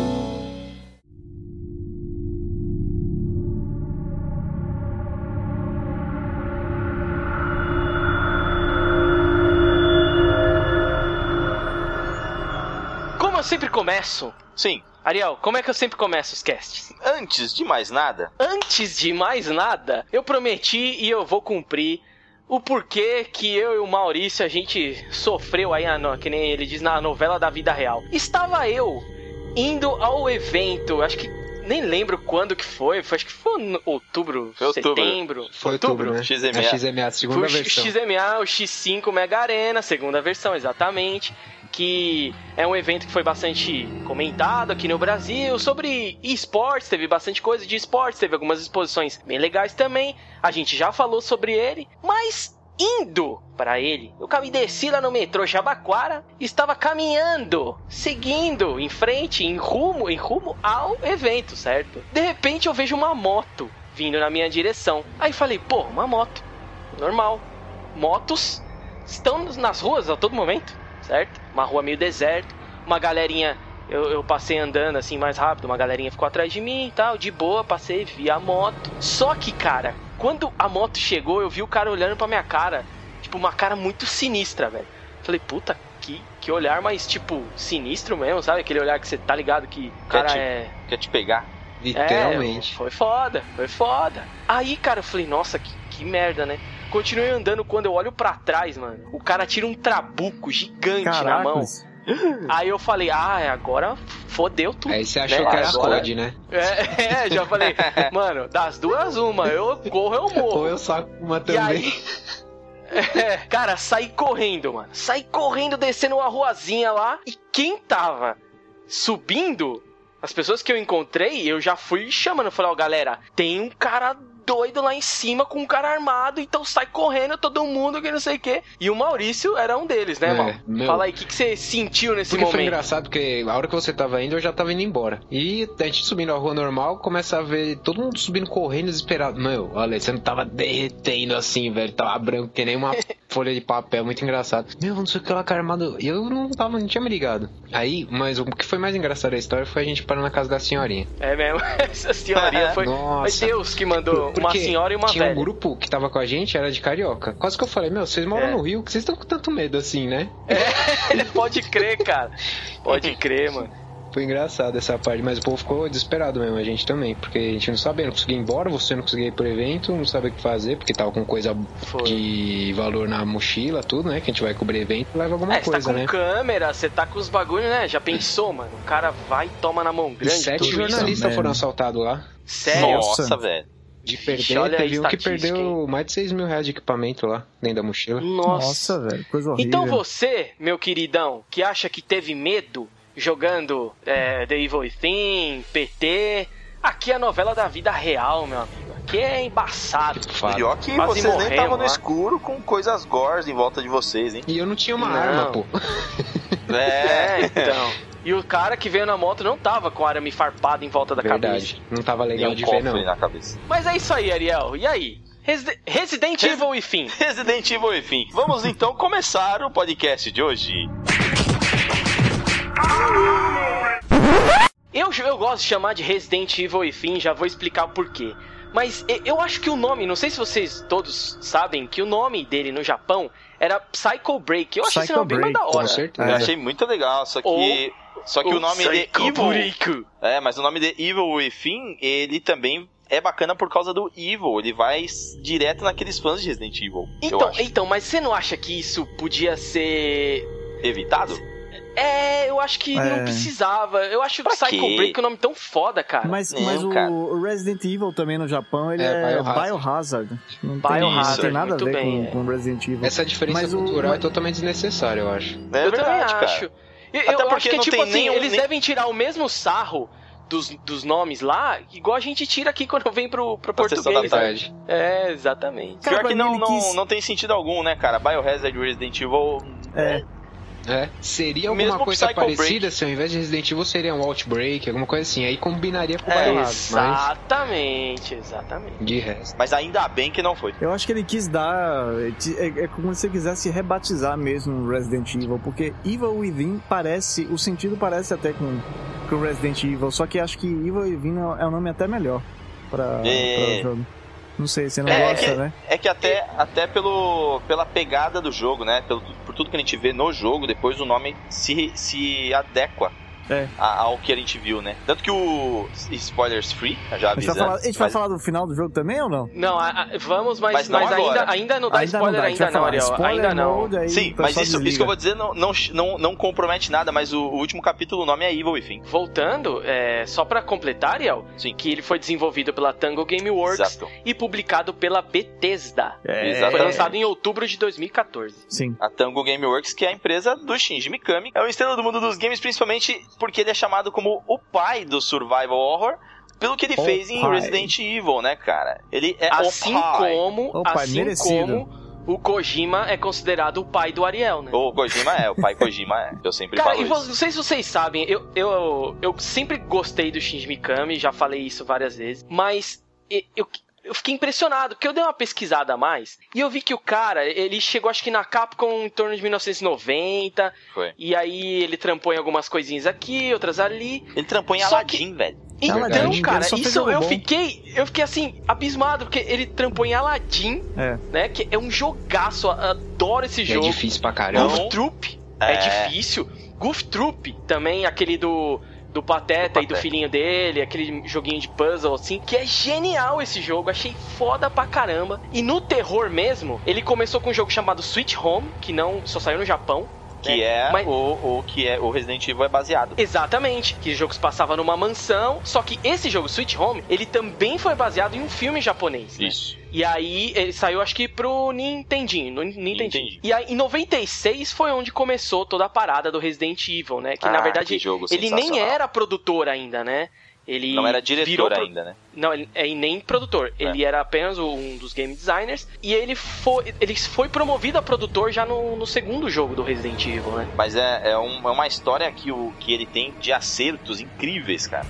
Como eu sempre começo... Sim, Ariel, como é que eu sempre começo os casts? antes de mais nada, Antes de mais nada, eu prometi e eu vou cumprir o porquê que eu e o Maurício, a gente sofreu aí, no, que nem ele diz, na novela da vida real. Estava eu indo ao evento, acho que nem lembro quando que foi, foi acho que foi em outubro, Foi outubro. setembro. Foi outubro, né? X M A. A X M A, segunda Foi o versão. X M A, o X cinco Mega Arena, segunda versão, exatamente. Que é um evento que foi bastante comentado aqui no Brasil sobre esportes, teve bastante coisa de esportes, teve algumas exposições bem legais também. A gente já falou sobre ele, mas indo para ele, eu caminhei, desci lá no metrô Jabaquara, estava caminhando, seguindo em frente, em rumo, em rumo ao evento, certo? De repente eu vejo uma moto vindo na minha direção. Aí falei, pô, uma moto, normal. Motos estão nas ruas a todo momento, certo? Uma rua meio deserta, uma galerinha, eu, eu passei andando assim mais rápido, uma galerinha ficou atrás de mim e tal, de boa, passei, vi a moto. Só que, cara, quando a moto chegou, eu vi o cara olhando pra minha cara, tipo, uma cara muito sinistra, velho. Falei, puta, que, que olhar mais, tipo, sinistro mesmo, sabe? Aquele olhar que você tá ligado que o cara quer te, é... quer te pegar. Literalmente. É, foi foda, foi foda. Aí, cara, eu falei, nossa, que, que merda, né? Continuei andando, quando eu olho pra trás, mano, o cara tira um trabuco gigante Caracas. na mão. Aí eu falei, ah, agora fodeu tudo. Aí você achou né? que era Agora... C O D, né? É, é, já falei, mano, das duas uma, eu corro, eu morro. Ou eu saco uma E também. aí, é, cara, saí correndo, mano. Saí correndo, descendo uma ruazinha lá. E quem tava subindo, as pessoas que eu encontrei, eu já fui chamando. Falei, ó, galera, tem um cara doido lá em cima com um cara armado, então sai correndo todo mundo, que não sei o quê. E o Maurício era um deles, né, É, irmão? meu. Fala aí, o que, que você sentiu nesse Porque momento? foi engraçado, porque a hora que você tava indo, eu já tava indo embora. E a gente subindo a rua normal, começa a ver todo mundo subindo correndo, desesperado. Meu, o Alessandro tava derretendo assim, velho. Tava branco, que nem uma folha de papel, muito engraçado. Meu, não sei o que lá, cara armado. E eu não tava, não tinha me ligado. Aí, mas o que foi mais engraçado da história foi a gente parar na casa da senhorinha. É mesmo, essa senhorinha foi, Nossa. foi Deus que mandou uma Porque senhora e uma tinha velha. um grupo que tava com a gente, era de carioca. Quase que eu falei, meu, vocês moram É. no Rio, que vocês estão com tanto medo assim, né? É, pode crer, cara. Pode crer, mano. Foi engraçado essa parte, mas o povo ficou desesperado mesmo, a gente também, porque a gente não sabia, não conseguia ir embora, você não conseguia ir pro evento, não sabia o que fazer, porque tava com coisa Foi. de valor na mochila, tudo, né? Que a gente vai cobrir evento, leva alguma É, você tá coisa, com né? câmera, você tá com os bagulhos, né? Já pensou, mano? O cara vai e toma na mão E grande sete tudo isso. jornalistas mesmo. foram assaltados lá. Sério? Nossa. Nossa, velho. De Ixi, perder, olha a teve um que estatística, perdeu mais de seis mil reais de equipamento lá, dentro da mochila. Nossa. Nossa, velho, coisa horrível. Então você, meu queridão, que acha que teve medo jogando é, The Evil Within, P T, aqui é a novela da vida real, meu amigo. Aqui é embaçado. Fala. Pior que Quase vocês nem morremos estavam no lá. escuro com coisas gores em volta de vocês, hein? E eu não tinha uma Não. arma, pô. É, então. E o cara que veio na moto não tava com arame farpado em volta da cabeça. Verdade. Não tava Nem legal um de ver, cofre não. na cabeça. Mas é isso aí, Ariel. E aí? Reside- Resident Res- Evil, enfim. Resident Evil, enfim. Vamos então começar o podcast de hoje. Eu, eu gosto de chamar de Resident Evil, enfim, já vou explicar o porquê. Mas e- eu acho que o nome, não sei se vocês todos sabem, que o nome dele no Japão era Psycho Break. Eu acho esse Psycho nome bem mais da Break, hora. Com certeza. Eu achei muito legal, só que... Ou- Só que o nome de Psycho Evil... Break. É, mas o nome de Evil Within, ele também é bacana por causa do Evil. Ele vai s- direto naqueles fãs de Resident Evil, eu Então, acho. então, mas você não acha que isso podia ser... Evitado? É, eu acho que É. não precisava. Eu acho o Pra Psycho quê? Break um nome tão foda, cara. Mas, Não, mas o, cara. o Resident Evil também no Japão, ele É, é, Biohazard. Biohazard. Não tem, Biohazard, não tem nada muito a ver bem, com, é. com Resident Evil. Essa diferença Mas o- cultural mas- é totalmente desnecessária, eu acho. É eu verdade, também cara. acho. Eu, Até eu acho porque que, não tipo tem assim, nem um- eles nem- devem tirar o mesmo sarro dos, dos nomes lá, igual a gente tira aqui quando vem pro, pro Pra sessão da português. tarde. É, exatamente. Cara, Pior pra que mim não, ele não, quis- não tem sentido algum, né, cara? Biohazard e Resident Evil... É, É. Seria Mesmo alguma coisa Psycho parecida Break. se ao invés de Resident Evil seria um Outbreak, alguma coisa assim. Aí combinaria com o Biohazard, mas Exatamente, exatamente. de resto. Mas ainda bem que não foi. eu acho que ele quis dar... É, é como se você quisesse rebatizar mesmo o Resident Evil, porque Evil Within parece... O sentido parece até com, com Resident Evil, só que acho que Evil Within é um nome até melhor pra, É. pra o jogo. Não sei, você não É, gosta, que- né? É que até, até pelo, pela pegada do jogo, né? Pelo, por tudo que a gente vê no jogo, depois o nome se, se adequa É. a- ao que a gente viu, né? Tanto que o... Spoilers free, já A gente vai avisando. falar, a gente vai mas- falar do final do jogo também ou não? Não, a- a- vamos, mas, Mas mas, não agora. ainda, ainda não dá Ainda spoiler, dá, a gente ainda vai não, falar. Ariel. Spoiler Ainda não. mode, aí Sim, o mas pessoal isso, isso desliga. que eu vou dizer não, não, não, não compromete nada, mas o, o último capítulo, o nome é Evil Within. Voltando, é, só pra completar, Ariel, Sim. que ele foi desenvolvido pela Tango Gameworks Exato. e publicado pela Bethesda. É, Exato. Foi lançado em outubro de dois mil e quatorze. Sim. A Tango Gameworks, que é a empresa do Shinji Mikami. É uma estrela do mundo dos games, principalmente porque ele é chamado como o pai do survival horror, pelo que ele O fez em pai. Resident Evil, né, cara? Ele é Assim o pai. como, O pai, assim merecido. como o Kojima é considerado o pai do Ariel, né? O Kojima é, o pai Kojima é. Eu sempre Cara, falo e vo- isso. não sei se vocês sabem, eu, eu, eu sempre gostei do Shinji Mikami, já falei isso várias vezes, mas e- eu, eu fiquei impressionado, porque eu dei uma pesquisada a mais, e eu vi que o cara, ele chegou acho que na Capcom em torno de mil novecentos e noventa, Foi. e aí ele trampou em algumas coisinhas aqui, outras ali. Ele trampou em Só Aladdin, velho. Então, Aladdin, cara, ele só fez isso jogo eu bom. fiquei, eu fiquei assim, abismado, porque ele trampou em Aladdin, É. né, que é um jogaço, eu adoro esse É jogo. difícil pra caramba. Goof Troop é, É. difícil. Goof Troop também, aquele do do Pateta, do e do Pateta. filhinho dele, aquele joguinho de puzzle, assim, que é genial esse jogo, achei foda pra caramba. E no terror mesmo, ele começou com um jogo chamado Sweet Home, que não só saiu no Japão. Que né? é Mas- o, o que é o Resident Evil é baseado. Exatamente, que o jogo se passava numa mansão, só que esse jogo, Sweet Home, ele também foi baseado em um filme japonês, né? Isso. E aí ele saiu, acho que pro Nintendinho, no Nintendinho. Nintendinho. E aí em noventa e seis foi onde começou toda a parada do Resident Evil, né? Que Ah, na verdade que jogo ele nem sensacional. era produtor ainda, né? Ele Não era diretor virou pro- ainda, né? Não, ele é e nem produtor. Ele era apenas um dos game designers. E ele foi, ele foi promovido a produtor já no, no segundo jogo do Resident Evil, né? Mas é, é, um- é uma história que, o, que ele tem de acertos incríveis, cara.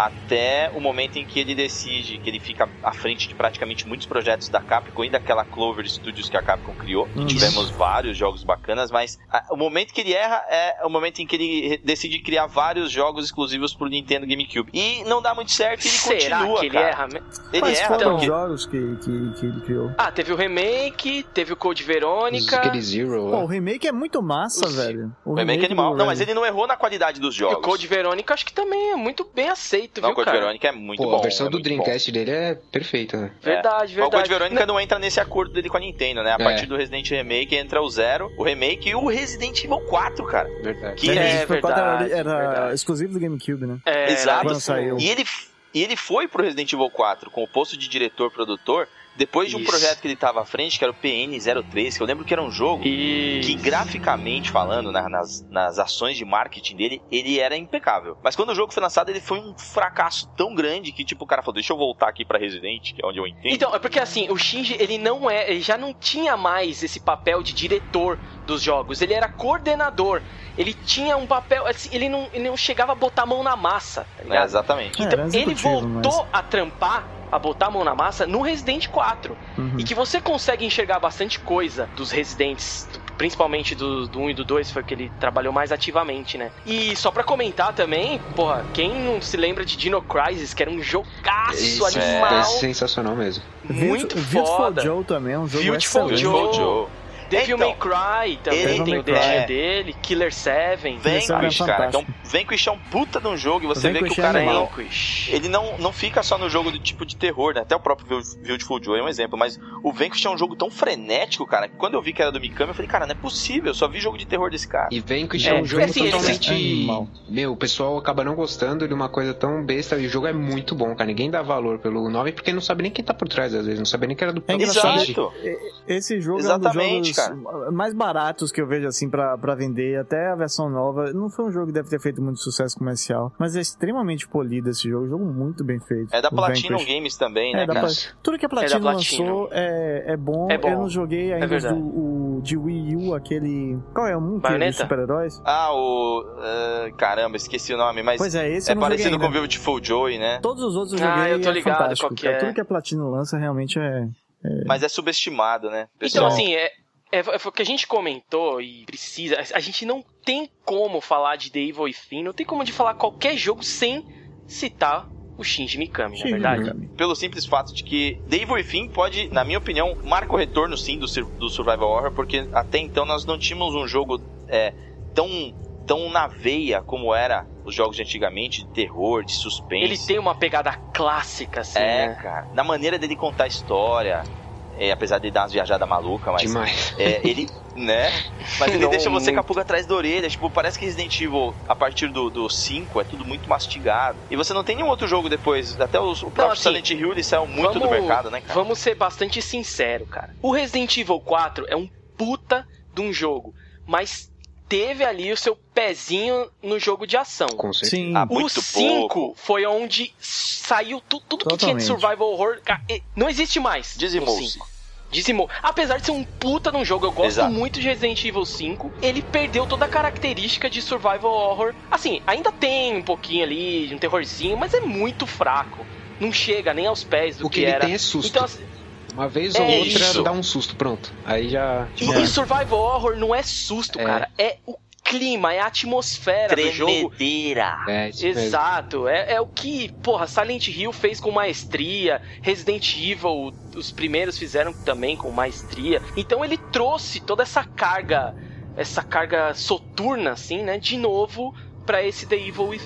Até o momento em que ele decide, que ele fica à frente de praticamente muitos projetos da Capcom e daquela Clover Studios que a Capcom criou. Hum. Tivemos vários jogos bacanas, mas a, o momento que ele erra é o momento em que ele re- decide criar vários jogos exclusivos pro Nintendo GameCube. E não dá muito certo e ele Será continua, que ele cara. erra? me- Ele Quais erra foram os porque... jogos que, que, que ele criou? Ah, teve o remake, teve o Code Verônica. Aquele Zero. Pô, o remake é muito massa, O- velho. O O remake é animal. do Não, mas Red- ele não errou na qualidade dos E jogos. o Code Verônica acho que também é muito bem aceito, Não, viu, o Code cara? Verônica é muito Pô, bom. a versão é do muito Dreamcast dele é perfeita, né? Verdade, Mas verdade. o Code Verônica não entra nesse acordo dele com a Nintendo, né? A É. partir do Resident Remake entra o Zero, o Remake e o Resident Evil quatro, cara. Verdade. Que É, ele... Resident Evil quatro verdade, era, era verdade. exclusivo do GameCube, né? É, Exato. Quando saiu. E ele, e ele foi pro Resident Evil quatro com o posto de diretor-produtor depois de um Isso. projeto que ele tava à frente, que era o P N zero três, que eu lembro que era um jogo E... que graficamente falando, na- nas, nas ações de marketing dele, ele era impecável. Mas quando o jogo foi lançado, ele foi um fracasso tão grande que tipo o cara falou, deixa eu voltar aqui pra Resident, que é onde eu entendo. Então, é porque assim, o Shinji, ele não é, ele já não tinha mais esse papel de diretor dos jogos, ele era coordenador. Ele tinha um papel, assim, ele não, ele não chegava a botar a mão na massa, tá É, ligado? exatamente. É, Então, era ele executivo, voltou a trampar, a botar a mão na massa no Resident quatro. Uhum. E que você consegue enxergar bastante coisa dos Residents, principalmente do, do um e do dois, foi que ele trabalhou mais ativamente, né? E só pra comentar também, porra, quem não se lembra de Dino Crisis, que era um jogaço Esse animal, é sensacional mesmo. muito Beautiful foda. Joe também é um jogo Beautiful excelente. Joe. Beautiful Joe. Devil Então, May Cry também ele tem o tem- dedinho é. dele, Killer seven. Esse é Vanquish, cara. Então, fantástico. Vanquish é um puta de um jogo e você vê que Vanquish o cara é não, Vanquish. ele não, não fica só no jogo do tipo de terror, né? Até o próprio Beau- Beautiful Joe é um exemplo, mas o Vanquish é um jogo tão frenético, cara, que quando eu vi que era do Mikami, eu falei, cara, não é possível, eu só vi jogo de terror desse cara. E Vanquish É, é, um jogo assim, ele- totalmente... Animal. Meu, o pessoal acaba não gostando de uma coisa tão besta e o jogo é muito bom, cara. Ninguém dá valor pelo nome porque não sabe nem quem tá por trás, às vezes. Não sabe nem que era do É próprio engraçado. Shinji. Exato. Esse jogo Exatamente, é um dos jogos mais baratos que eu vejo assim pra, pra vender, até a versão nova. Não foi um jogo que deve ter feito muito sucesso comercial, mas é extremamente polido esse jogo, jogo muito bem feito. É da O Platinum Vanquish. Games também, né? É, da cara? Pla- Tudo que a Platinum, É da Platinum. lançou é, é, bom. É bom. Eu não joguei ainda os verdade. do, o de Wii U, aquele... Qual é? Um que é Bayonetta? dos super-heróis? Ah, o... ah, caramba, esqueci o nome, mas Pois é, esse é eu não joguei parecido ainda. com o Beautiful Joe, né? Todos os outros eu Ah, joguei eu tô é ligado fantástico, qual que cara. é. Tudo que a Platinum lança realmente é... Mas é subestimado, né? Então, Pessoal, assim, é, é, é o que a gente comentou e precisa. A, a gente não tem como falar de The Evil Within, não tem como de falar qualquer jogo sem citar o Shinji Mikami, na Shinji verdade. Mikami. pelo simples fato de que The Evil Within pode, na minha opinião, marca o retorno sim do, sur- do Survival Horror, porque até então nós não tínhamos um jogo é, tão, tão na veia como era os jogos de antigamente, de terror, de suspense. Ele tem uma pegada clássica, assim, É, né? cara. Na maneira dele contar a história, é, apesar de dar umas viajadas malucas, mas Demais. é, ele, né? Mas ele Não, deixa você muito. com a pulga atrás da orelha. Tipo, parece que Resident Evil, a partir do, do cinco, é tudo muito mastigado. E você não tem nenhum outro jogo depois. Até os- o próprio assim, Silent Hill, ele saiu muito do mercado, né, cara? Vamos ser bastante sincero, cara. O Resident Evil quatro é um puta de um jogo, mas teve ali o seu pezinho no jogo de ação. Com certeza. Sim. Ah, O muito cinco pouco. foi onde saiu tu- tudo que tinha de Totalmente. survival horror. Cara, e- não existe mais. Dizimou. no cinco. Dizimou. Apesar de ser um puta num jogo, eu gosto Exato. muito de Resident Evil cinco. Ele perdeu toda a característica de survival horror. Assim, ainda tem um pouquinho ali de um terrorzinho, mas é muito fraco. Não chega nem aos pés do O que que ele era. tem é susto. Então, assim, Uma vez É ou outra isso. dá um susto, pronto. Aí já... e, É. e survival horror não é susto, É. cara. É o clima, é a atmosfera do jogo. Tremedeira. É, isso mesmo. Exato, é, é o que, porra, Silent Hill fez com maestria, Resident Evil, os primeiros fizeram também com maestria. Então ele trouxe toda essa carga, essa carga soturna, assim, né, de novo pra esse The Evil Within.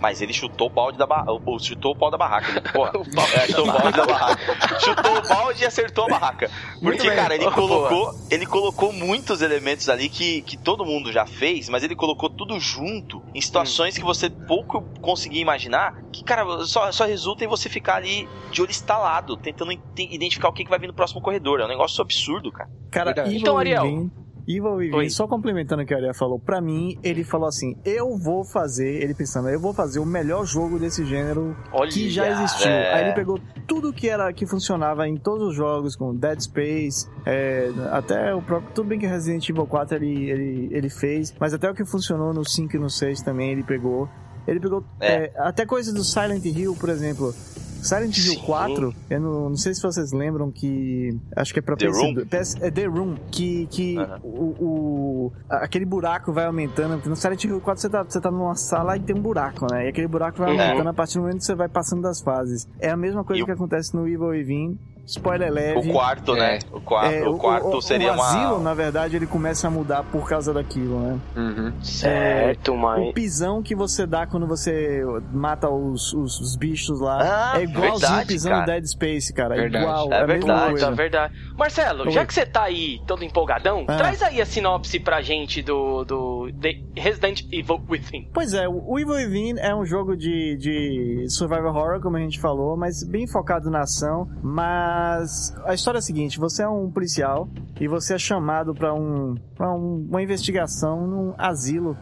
mas ele chutou o balde da barraca. Chutou o pau da barraca. Ele, porra, é, chutou o balde da barraca. Chutou o balde e acertou a barraca. Porque, cara, ele colocou, ele colocou muitos elementos ali que, que todo mundo já fez, mas ele colocou tudo junto em situações hum. que você pouco conseguia imaginar, que, cara, só, só resulta em você ficar ali de olho estalado, tentando identificar o que, que vai vir no próximo corredor. É um negócio absurdo, cara. Cara, então, Ariel... Evil Within, só complementando o que a Ariel falou, pra mim, ele falou assim, eu vou fazer, ele pensando, eu vou fazer o melhor jogo desse gênero Olha, que já existiu. É... Aí ele pegou tudo que era que funcionava em todos os jogos, como Dead Space, é, até o próprio, tudo bem que Resident Evil quatro ele, ele, ele fez, mas até o que funcionou no cinco e no seis também ele pegou. Ele pegou é. É, até coisas do Silent Hill, por exemplo. Silent Hill quatro, eu não, não sei se vocês lembram que... Acho que é pra The P C, Room? P S, é The Room, que, que uh-huh. o, o, aquele buraco vai aumentando. No Silent Hill quatro você tá, você tá numa sala e tem um buraco, né? E aquele buraco vai aumentando uh-huh. a partir do momento que você vai passando das fases. É a mesma coisa e que o... acontece no Evil Within. Spoiler leve. O quarto, é. né? O quarto, é, o, o quarto o, seria o asilo, uma... na verdade, ele começa a mudar por causa daquilo, né? Uhum. Certo, é, mas... O pisão que você dá quando você mata os, os, os bichos lá ah, é igualzinho verdade, o pisão cara. do Dead Space, cara. Verdade. É igual. É, é verdade, é verdade. Marcelo, Oi. já que você tá aí todo empolgadão, ah. traz aí a sinopse pra gente do, do Resident Evil Within. Pois é, o Evil Within é um jogo de, de survival horror, como a gente falou, mas bem focado na ação, mas... A história é a seguinte, você é um policial e você é chamado pra, um, pra um, uma investigação num asilo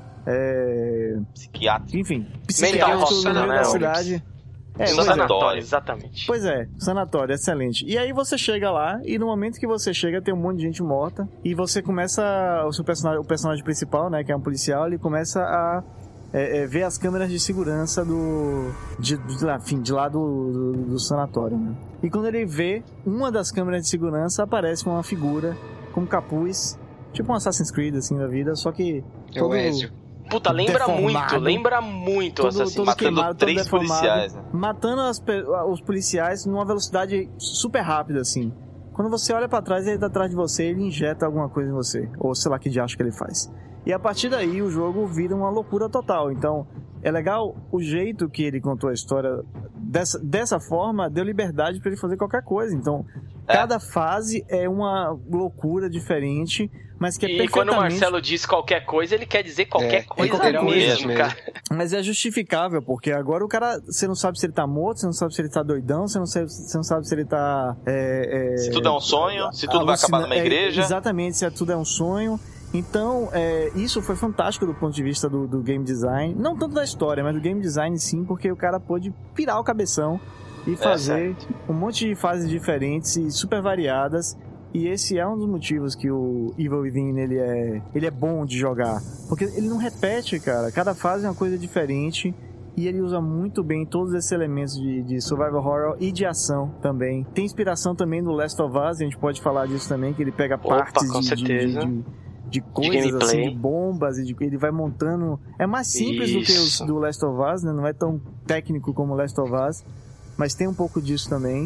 é... psiquiátrico. Enfim, psiquiátrico no meio da cidade. É, sanatório, exatamente. Pois é, sanatório, excelente. E aí você chega lá, e no momento que você chega, tem um monte de gente morta, e você começa, o seu personagem, o personagem principal, né, que é um policial, ele começa a é, é, ver as câmeras de segurança do de, de, lá, enfim, de lá do, do, do sanatório, né? E quando ele vê uma das câmeras de segurança, aparece uma figura com um capuz, tipo um Assassin's Creed, assim, da vida, só que é o Ezio. Puta, lembra deformado, muito, lembra muito todo, todo matando queimado, três todo deformado, policiais, né? matando as, os policiais numa velocidade super rápida, assim. Quando você olha pra trás, ele tá atrás de você, ele injeta alguma coisa em você, ou sei lá que diacho que ele faz. E a partir daí o jogo vira uma loucura total. Então é legal o jeito que ele contou a história dessa, dessa forma, deu liberdade pra ele fazer qualquer coisa. Então é. cada fase é uma loucura diferente, mas que é e perfeitamente... quando o Marcelo diz qualquer coisa, ele quer dizer qualquer é, coisa, é qualquer mesmo, coisa, cara. Mas é justificável, porque agora o cara, você não sabe se ele tá morto, você não sabe se ele tá doidão, você não sabe, você não sabe se ele tá... É, é, se tudo é um sonho, se tudo vai acabar numa igreja. É, exatamente, se tudo é um sonho. Então, é, isso foi fantástico do ponto de vista do, do game design. Não tanto da história, mas do game design sim, porque o cara pôde pirar o cabeção e fazer é, um monte de fases diferentes e super variadas. E esse é um dos motivos que o Evil Within ele é, ele é bom de jogar. Porque ele não repete, cara. Cada fase é uma coisa diferente. E ele usa muito bem todos esses elementos de, de survival horror e de ação também. Tem inspiração também no Last of Us, a gente pode falar disso também, que ele pega Opa, partes de, de, de, de, de coisas, de assim, de bombas, e de, ele vai montando... É mais simples Isso. do que os do Last of Us, né? Não é tão técnico como o Last of Us, mas tem um pouco disso também.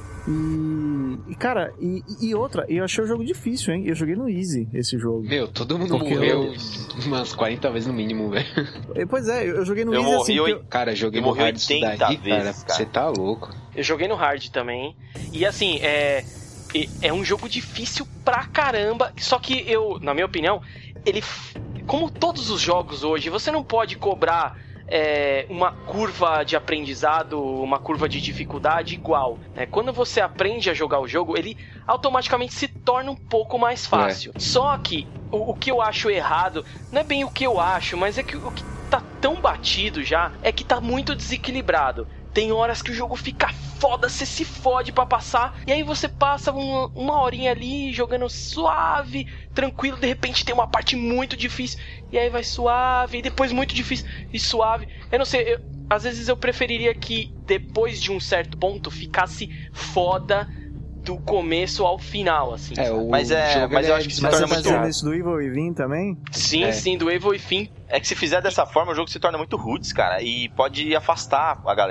E, e cara, e, e outra, eu achei o jogo difícil, hein? Eu joguei no Easy esse jogo. Meu, todo mundo Porque morreu eu... umas quarenta vezes no mínimo, velho. Pois é, eu joguei no eu Easy assim. Morri, eu... Cara, joguei no hard isso daí, cara. Você tá louco. Eu joguei no hard também. E assim, é. É um jogo difícil pra caramba. Só que eu, na minha opinião, ele. Como todos os jogos hoje, você não pode cobrar. É, uma curva de aprendizado, uma curva de dificuldade igual, né? Quando você aprende a jogar o jogo, ele automaticamente se torna um pouco mais fácil. É. Só que o, o que eu acho errado, não é bem o que eu acho, mas é que o que tá tão batido já, é que tá muito desequilibrado. Tem horas que o jogo fica foda, você se fode pra passar, e aí você passa uma, uma horinha ali jogando suave, tranquilo, de repente tem uma parte muito difícil, e aí vai suave, e depois muito difícil e suave. Eu não sei, eu, às vezes eu preferiria que depois de um certo ponto ficasse foda do começo ao final, assim. É, o mas é, mas eu acho que se torna muito ruim. Isso do Evil Within também? Sim, é. sim, do Evil Within. É que se fizer dessa forma, o jogo se torna muito roots, cara, e pode afastar a galera.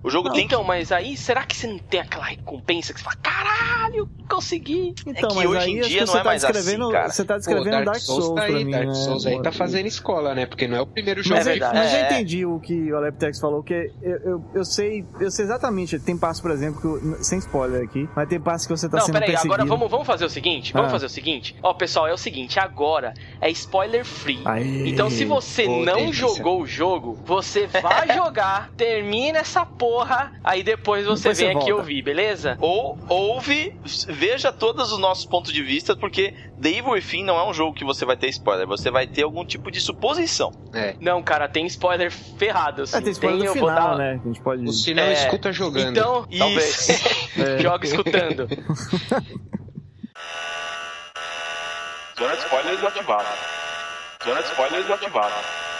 O jogo não, tem então, que... mas aí, será que você não tem aquela recompensa que você fala, caralho, consegui? Então, é que mas hoje aí em acho dia que não você é tá mais descrevendo, assim, cara. você tá descrevendo Pô, Dark Souls, tá pra aí, mim, Dark né? Souls aí tá fazendo escola, né? Porque não é o primeiro jogo. Mas, é é, verdade. mas eu É. entendi o que o Leptex falou, que eu, eu, eu sei eu sei exatamente, tem passos, por exemplo, que eu, sem spoiler aqui, mas tem passos que você tá Não, sendo peraí, perseguido. agora vamos, vamos fazer o seguinte, vamos Ah. fazer o seguinte. Ó, pessoal, é o seguinte, agora é spoiler free. Aí. Então, se você Pô, não delícia. jogou o jogo, você vai jogar, termina essa porra, aí depois você Depois vem você aqui volta. ouvir, beleza? Ou ouve, veja todos os nossos pontos de vista, porque The Evil Within não é um jogo que você vai ter spoiler, você vai ter algum tipo de suposição. É. Não, cara, tem spoiler ferrado, assim. É, tem spoiler do eu vou final, dar... né? Que a gente pode... O se não É. escuta jogando. Então, Talvez. isso. É. Joga escutando. Zona de spoilers ativada. Zona de spoilers ativada.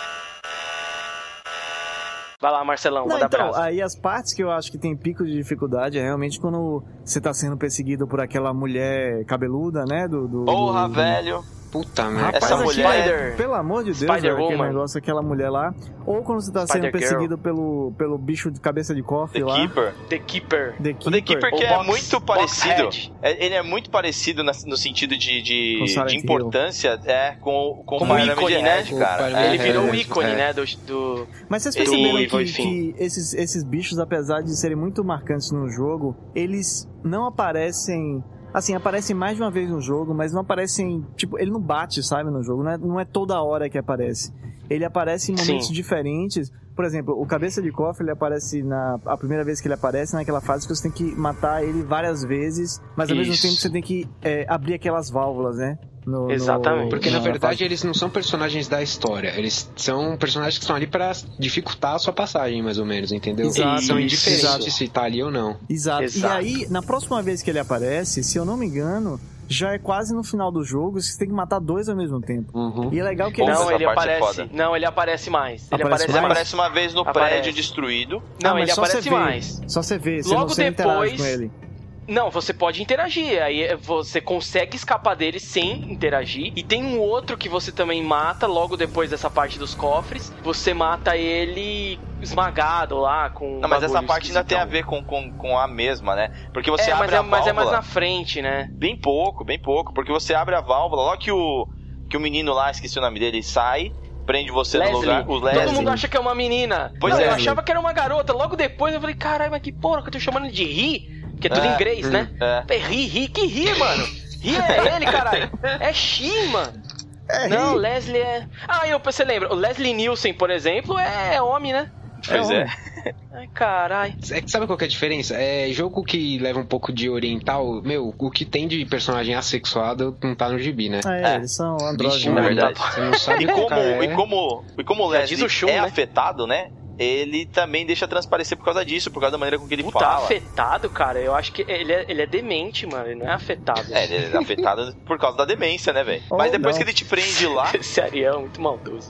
Vai lá, Marcelão, Não, manda então, abraço. aí as partes que eu acho que tem pico de dificuldade é realmente quando você tá sendo perseguido por aquela mulher cabeluda, né? Do, do, Porra, do, velho. Puta merda. Rapaz, Essa aqui, mulher- Spider. pelo amor de Deus, Spider velho, aquele Woman. negócio, aquela mulher lá. Ou quando você tá Spider sendo Girl. perseguido pelo, pelo bicho de cabeça de cofre The lá. Keeper. The Keeper. The O Keeper. The Keeper que O é box- muito box parecido. head. é- Ele é muito parecido na- no sentido de, de, Com Silent de Hill. importância é, com, com Como o Pyramid ícone, né? Head, cara. O Pyramid É. Ele virou o É, ícone, é. né, do... do... Mas vocês Do perceberam Evil que, Within. que esses, esses bichos, apesar de serem muito marcantes no jogo, eles não aparecem... Assim, aparecem mais de uma vez no jogo, mas não aparecem... Tipo, ele não bate, sabe, no jogo. Não é, não é toda hora que aparece. Ele aparece em momentos Sim. diferentes. Por exemplo, o Cabeça de Cofre, ele aparece na... A primeira vez que ele aparece, naquela fase que você tem que matar ele várias vezes, mas ao mesmo Isso. tempo você tem que é, abrir aquelas válvulas, né? No- no- Exatamente. Porque na na verdade fase. eles não são personagens da história, eles são personagens que estão ali pra dificultar a sua passagem, mais ou menos, entendeu? Exato, São isso, indiferentes exato. se tá ali ou não. Exato. Exato. E aí, na próxima vez que ele aparece, se eu não me engano, já é quase no final do jogo, você tem que matar dois ao mesmo tempo. Uhum. E é legal que Bom, eles... essa Não, ele parte é aparece... foda. Não, ele aparece mais. Ele Aparece aparece Ele mais? mais. aparece uma vez no Aparece. prédio destruído. Não, Ah, mas ele só aparece você vê. mais. Só você vê, você Logo não você interage depois- com ele. Não, você pode interagir. Aí você consegue escapar dele sem interagir. E tem um outro que você também mata logo depois dessa parte dos cofres. Você mata ele esmagado lá com. Não, mas essa bagulho parte ainda tem a esquisitão. ver com, com, com a mesma, né? Porque você É, abre mas é, a mas é mais válvula... na frente, né? Bem pouco, bem pouco. Porque você abre a válvula, logo que o, que o menino lá, esqueci o nome dele, sai, prende você Leslie. no lugar. O Todo Leslie. mundo acha que é uma menina. Pois Não, é. eu achava que era uma garota. Logo depois eu falei, caralho, mas que porra que eu tô chamando de Ri? Que é tudo É, em inglês, né? É. É Ri, Ri, que Ri, mano? Ri é ele, caralho. É Shin, mano. Não, Leslie é... Ah, eu, você lembra, o Leslie Nielsen, por exemplo, é homem, né? Pois é. Ai, caralho. É que sabe qual que é a diferença? É jogo que leva um pouco de oriental, meu, o que tem de personagem assexuado não tá no gibi, né? É, É. eles são Vixe, andrógenos. é mano, verdade. Você não sabe E qual como, cara é. e como, e como o Já Leslie diz o Shun, é né? afetado, né? Ele também deixa transparecer por causa disso, por causa da maneira com que ele Puta, fala. afetado, cara, eu acho que ele é, ele é demente, mano, ele não é afetado. É, ele é afetado por causa da demência, né, velho? Ou Mas depois não. que ele te prende lá, Esse Ariel é muito maldoso.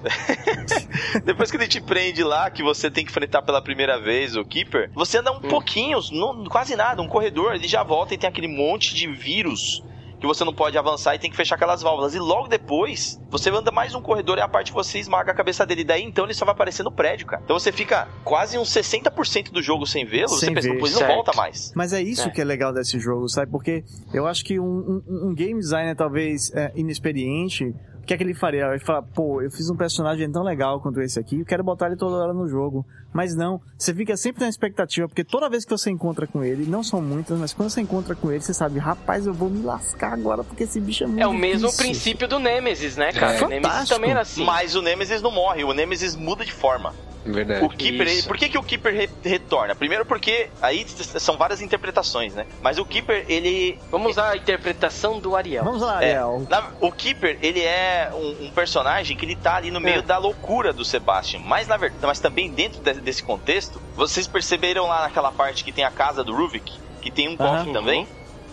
depois que ele te prende lá, que você tem que enfrentar pela primeira vez o Keeper, você anda um Hum. pouquinho, não- quase nada, um corredor, ele já volta e tem aquele monte de vírus que você não pode avançar e tem que fechar aquelas válvulas. E logo depois, você anda mais um corredor e a parte que você esmaga a cabeça dele. Daí, então, ele só vai aparecer no prédio, cara. Então você fica quase uns sessenta por cento do jogo sem vê-lo, você Sem pensa, ver, pô, ele não certo. volta mais. Mas é isso É. que é legal desse jogo, sabe? Porque eu acho que um, um, um game designer talvez é, inexperiente, o que é que ele faria? Ele fala, pô, eu fiz um personagem tão legal quanto esse aqui, eu quero botar ele toda hora no jogo. Mas não, você fica sempre na expectativa, porque toda vez que você encontra com ele, não são muitas, mas quando você encontra com ele, você sabe, rapaz, eu vou me lascar agora, porque esse bicho é muito É o mesmo difícil. princípio do Nemesis, né, cara? É. O Nemesis Fantástico. também era assim. Mas o Nemesis não morre, o Nemesis muda de forma. Verdade. O Keeper, ele, Isso. por que, que o Keeper re- retorna? Primeiro porque aí são várias interpretações, né? Mas o Keeper, ele... Vamos usar a interpretação do Ariel. Vamos lá, É, Ariel. na- o Keeper, ele é um, um personagem que ele tá ali no meio É. da loucura do Sebastian. Mas, na verdade, mas também dentro de- desse contexto, vocês perceberam lá naquela parte que tem a casa do Ruvik, que tem um cofre Uhum. também?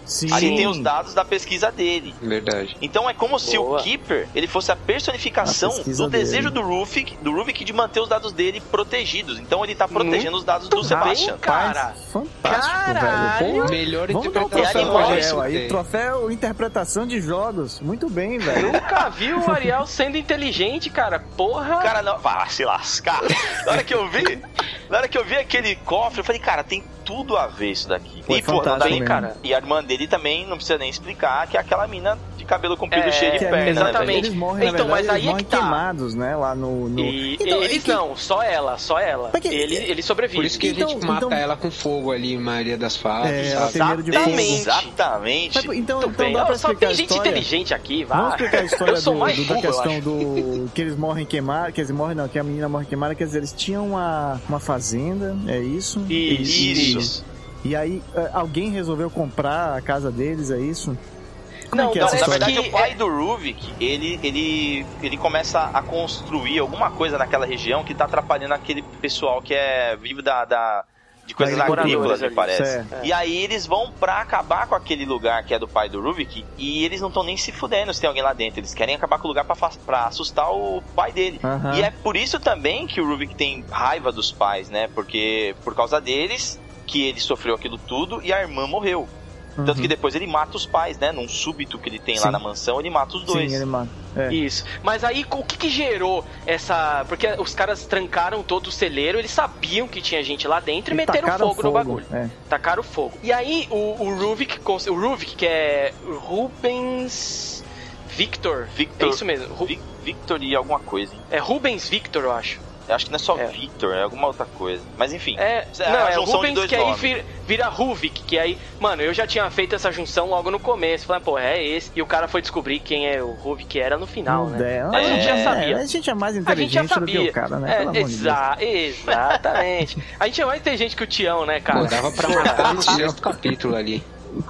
Sim. Ali tem os dados da pesquisa dele. Verdade. Então é como se Boa. o Keeper ele fosse a personificação A pesquisa do desejo dele. do Ruvik, do Ruvik de manter os dados dele protegidos. Então ele tá protegendo os dados do Muito Sebastian. bem, cara. Fantástico, Caralho. velho. Porra. Melhor Vamos dar um interpretação troféu animal pro que eu já Ariel aí. escutei. Troféu interpretação de jogos. Muito bem, velho. Nunca vi o Ariel sendo inteligente, cara. Porra. Cara, não, vai se lascar. Na hora que eu vi, na hora que eu vi aquele cofre, eu falei, cara, tem tudo a ver isso daqui. Foi e pô, não dá fantástico nem, mesmo. cara. E a irmã dele também não precisa nem explicar que é aquela mina de cabelo comprido É, cheio de Que é perna, né, exatamente. velho? Eles morrem, Então, na verdade, mas aí eles é morrem que tá. queimados, né? Lá no... no... E Então, eles é que- não, só ela, só ela. Porque- Ele, ele sobrevive. Por isso que a Então- gente mata então- ela com fogo ali, a maioria das fases. É, sabe? ela tem medo de fogo. Exatamente. Exatamente. Mas, então, Muito então bem. dá pra Ó, só explicar tem a gente história? inteligente aqui, vai. Vamos explicar a história Eu sou do, mais do- da burro, eu questão acho. do... Que eles morrem queimados, que eles morrem não, que a menina morre queimada, quer dizer, eles tinham uma, uma fazenda, é isso? Isso. Isso. E aí, eh, alguém resolveu comprar a casa deles, é isso? Como Não, é que é Não, essa na parece história? verdade, que o pai é- do Ruvik, ele, ele, ele começa a construir alguma coisa naquela região que tá atrapalhando aquele pessoal que é vivo da, da, de coisas Da agricultura agrícolas, me ali, parece. certo. E aí eles vão pra acabar com aquele lugar que é do pai do Ruvik e eles não estão nem se fudendo se tem alguém lá dentro. Eles querem acabar com o lugar pra, fa- pra assustar o pai dele. Aham. E é por isso também que o Ruvik tem raiva dos pais, né? Porque por causa deles que ele sofreu aquilo tudo e a irmã morreu. Tanto Uhum. que depois ele mata os pais, né? Num súbito que ele tem lá Sim. na mansão, ele mata os dois. Sim, ele mata. É. Isso. Mas aí, o que que gerou essa... Porque os caras trancaram todo o celeiro, eles sabiam que tinha gente lá dentro e, E meteram tacaram fogo, no bagulho. É. Tacaram fogo. E aí, o, o Ruvik, cons- o Ruvik, que é Rubens Victor. Victor. É isso mesmo. Ru- Vi- Victor e alguma coisa, hein? É Rubens Victor, eu acho. Eu acho que não é só É. Victor, é alguma outra coisa. Mas enfim. É, É não, a é o junção de Rubens dois que aí nomes. vira, vira Ruvik, que aí, mano, eu já tinha feito essa junção logo no começo, falei, pô, é esse, e o cara foi descobrir quem é o Ruvik era no final, Não né? der. A gente já É, sabia. A gente é mais A gente inteligente já do que sabia. o cara, né? É, Pelo amor de Deus. exa exatamente. A gente é mais inteligente que o Tião, né, cara? Pô, dava pra matar no sexto capítulo ali.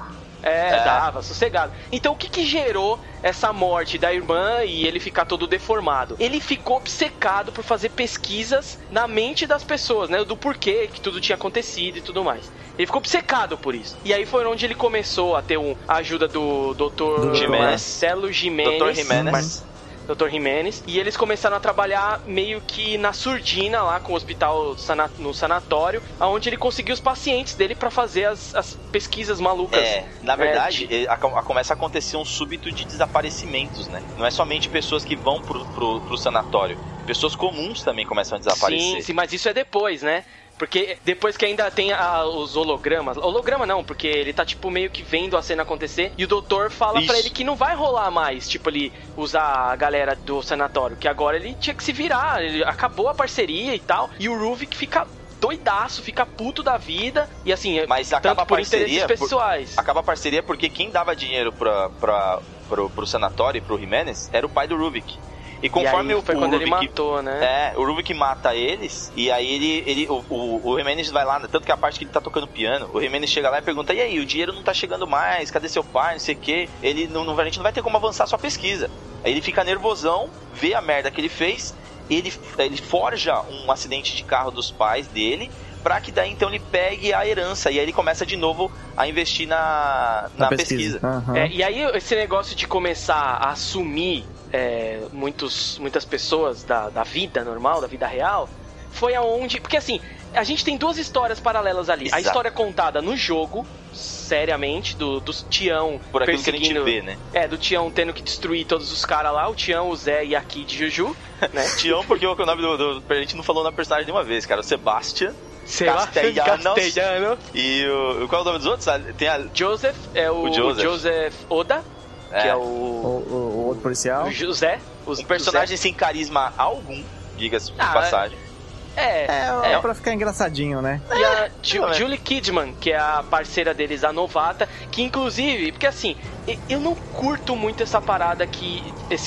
É, É. dava, sossegado. Então o que que gerou essa morte da irmã e ele ficar todo deformado? Ele ficou obcecado por fazer pesquisas na mente das pessoas, né? Do porquê que tudo tinha acontecido e tudo mais. Ele ficou obcecado por isso. E aí foi onde ele começou a ter um, a ajuda do doutor Do Jimenez. Marcelo Jimenez. doutor Jimenez. Mar- doutor Jimenez. E eles começaram a trabalhar meio que na surdina lá com o hospital sana- no sanatório, onde ele conseguiu os pacientes dele pra fazer as, as pesquisas malucas. É, na verdade, É, de- eh, a- a- começa a acontecer um súbito de desaparecimentos, né? Não é somente pessoas que vão pro, pro, pro sanatório. Pessoas comuns também começam a desaparecer. Sim, sim, mas isso é depois, né? Porque depois que ainda tem a- os hologramas. Holograma não, porque ele tá, tipo, meio que vendo a cena acontecer. E o doutor fala Isso. pra ele que não vai rolar mais, tipo, ele usar a galera do sanatório. Que agora ele tinha que se virar. Ele acabou a parceria e tal. E o Ruvik fica doidaço, fica puto da vida. E assim, Mas tanto acaba a por parceria interesses por- pessoais. Acaba a parceria porque quem dava dinheiro pra, pra, pro, pro sanatório e pro Jimenez era o pai do Ruvik. E conforme e aí o, foi o quando ele Ruvik- matou, né? É, o Ruvik mata eles, e aí ele, ele o, o, o Jimenez vai lá, tanto que a parte que ele tá tocando piano, o Jimenez chega lá e pergunta, e aí, o dinheiro não tá chegando mais, cadê seu pai, não sei o que, ele não, não, a gente não vai ter como avançar sua pesquisa. Aí ele fica nervosão, vê a merda que ele fez, ele, ele forja um acidente de carro dos pais dele, pra que daí então ele pegue a herança, e aí ele começa de novo a investir na, na, pesquisa. Aham. É, e aí esse negócio de começar a assumir é, muitos, muitas pessoas da, da vida normal, da vida real, foi aonde... Porque assim, a gente tem duas histórias paralelas ali. Exato. A história contada no jogo, seriamente, do, do Tião Por aquilo que a gente perseguindo... vê, né? É, do Tião tendo que destruir todos os caras lá, o Tião, o Zé e a Kid Juju, né? Tião, porque o nome do, do... A gente não falou na personagem de uma vez, cara. O Sebastian Sebastian Castellanos. Castellano. e o... Qual é o nome dos outros? Ah, tem a... Joseph é o, O Joseph. Joseph Oda, que É. é o, O, o- o outro policial. o José. Os, Um personagem sem carisma algum, diga-se de Ah, passagem. É, É, é, pra ficar engraçadinho, né? E a Ju- é. Julie Kidman, que é a parceira deles, a novata, que inclusive, porque assim, e- eu não curto muito essa parada que,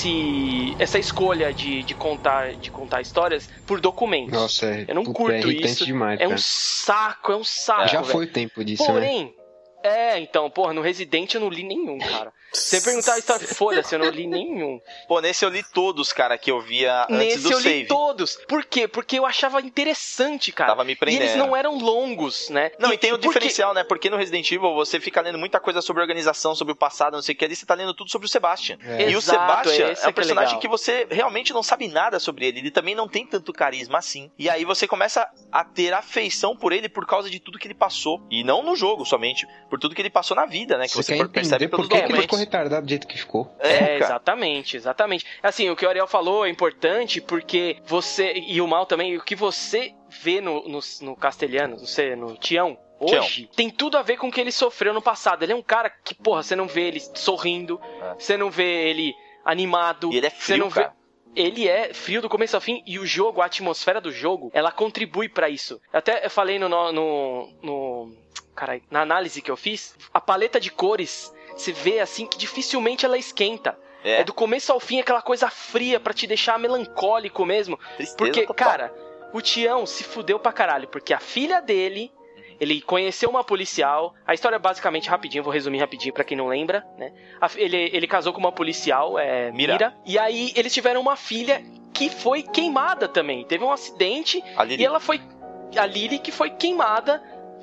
esse, essa escolha de, de contar de contar histórias por documentos. Nossa, é, eu não puta, curto é irritante isso. demais, é um cara. saco, é um saco. Já velho. foi o tempo disso, né? Porém, É, então, porra, no Resident eu não li nenhum, cara. Se você perguntar a história, foda-se, eu não li nenhum. Pô, nesse eu li todos, cara, que eu via antes Nesse do eu save. li todos. Por quê? Porque eu achava interessante, cara. Tava me E prendendo. eles não eram longos, né? Não, e, e tem o porque... diferencial, né? Porque no Resident Evil você fica lendo muita coisa sobre organização, sobre o passado, não sei o que, ali você tá lendo tudo sobre o Sebastian. É. E o Exato, Sebastian esse é um é que é personagem legal. que você realmente não sabe nada sobre ele. Ele também não tem tanto carisma assim. E aí você começa a ter afeição por ele por causa de tudo que ele passou. E não no jogo somente, por tudo que ele passou na vida, né? Que Você, você, quer percebe entender pelos por que que ele documentos. ficou retardado do jeito que ficou. É, É, cara. exatamente, exatamente. Assim, o que o Ariel falou é importante porque você, e o Mal também, o que você vê no, no, no castelhano, não sei, no Tião, hoje, tem tudo a ver com o que ele sofreu no passado. Ele é um cara que, porra, você não vê ele sorrindo, É. você não vê ele animado. E ele é você frio, não vê... cara. Ele é frio do começo ao fim e o jogo, a atmosfera do jogo, ela contribui pra isso. Até eu falei no, no, no carai, na análise que eu fiz, a paleta de cores, você vê assim que dificilmente ela esquenta. É, É do começo ao fim aquela coisa fria pra te deixar melancólico mesmo. tristeza Porque, total. cara, o Tião se fudeu pra caralho, porque a filha dele, ele conheceu uma policial. A história é basicamente rapidinho, vou resumir rapidinho pra quem não lembra, né? A- Ele, ele casou com uma policial, é, Mira. Mira. E aí eles tiveram uma filha que foi queimada também. Teve um acidente A Lily. e ela foi... A Lily que foi queimada,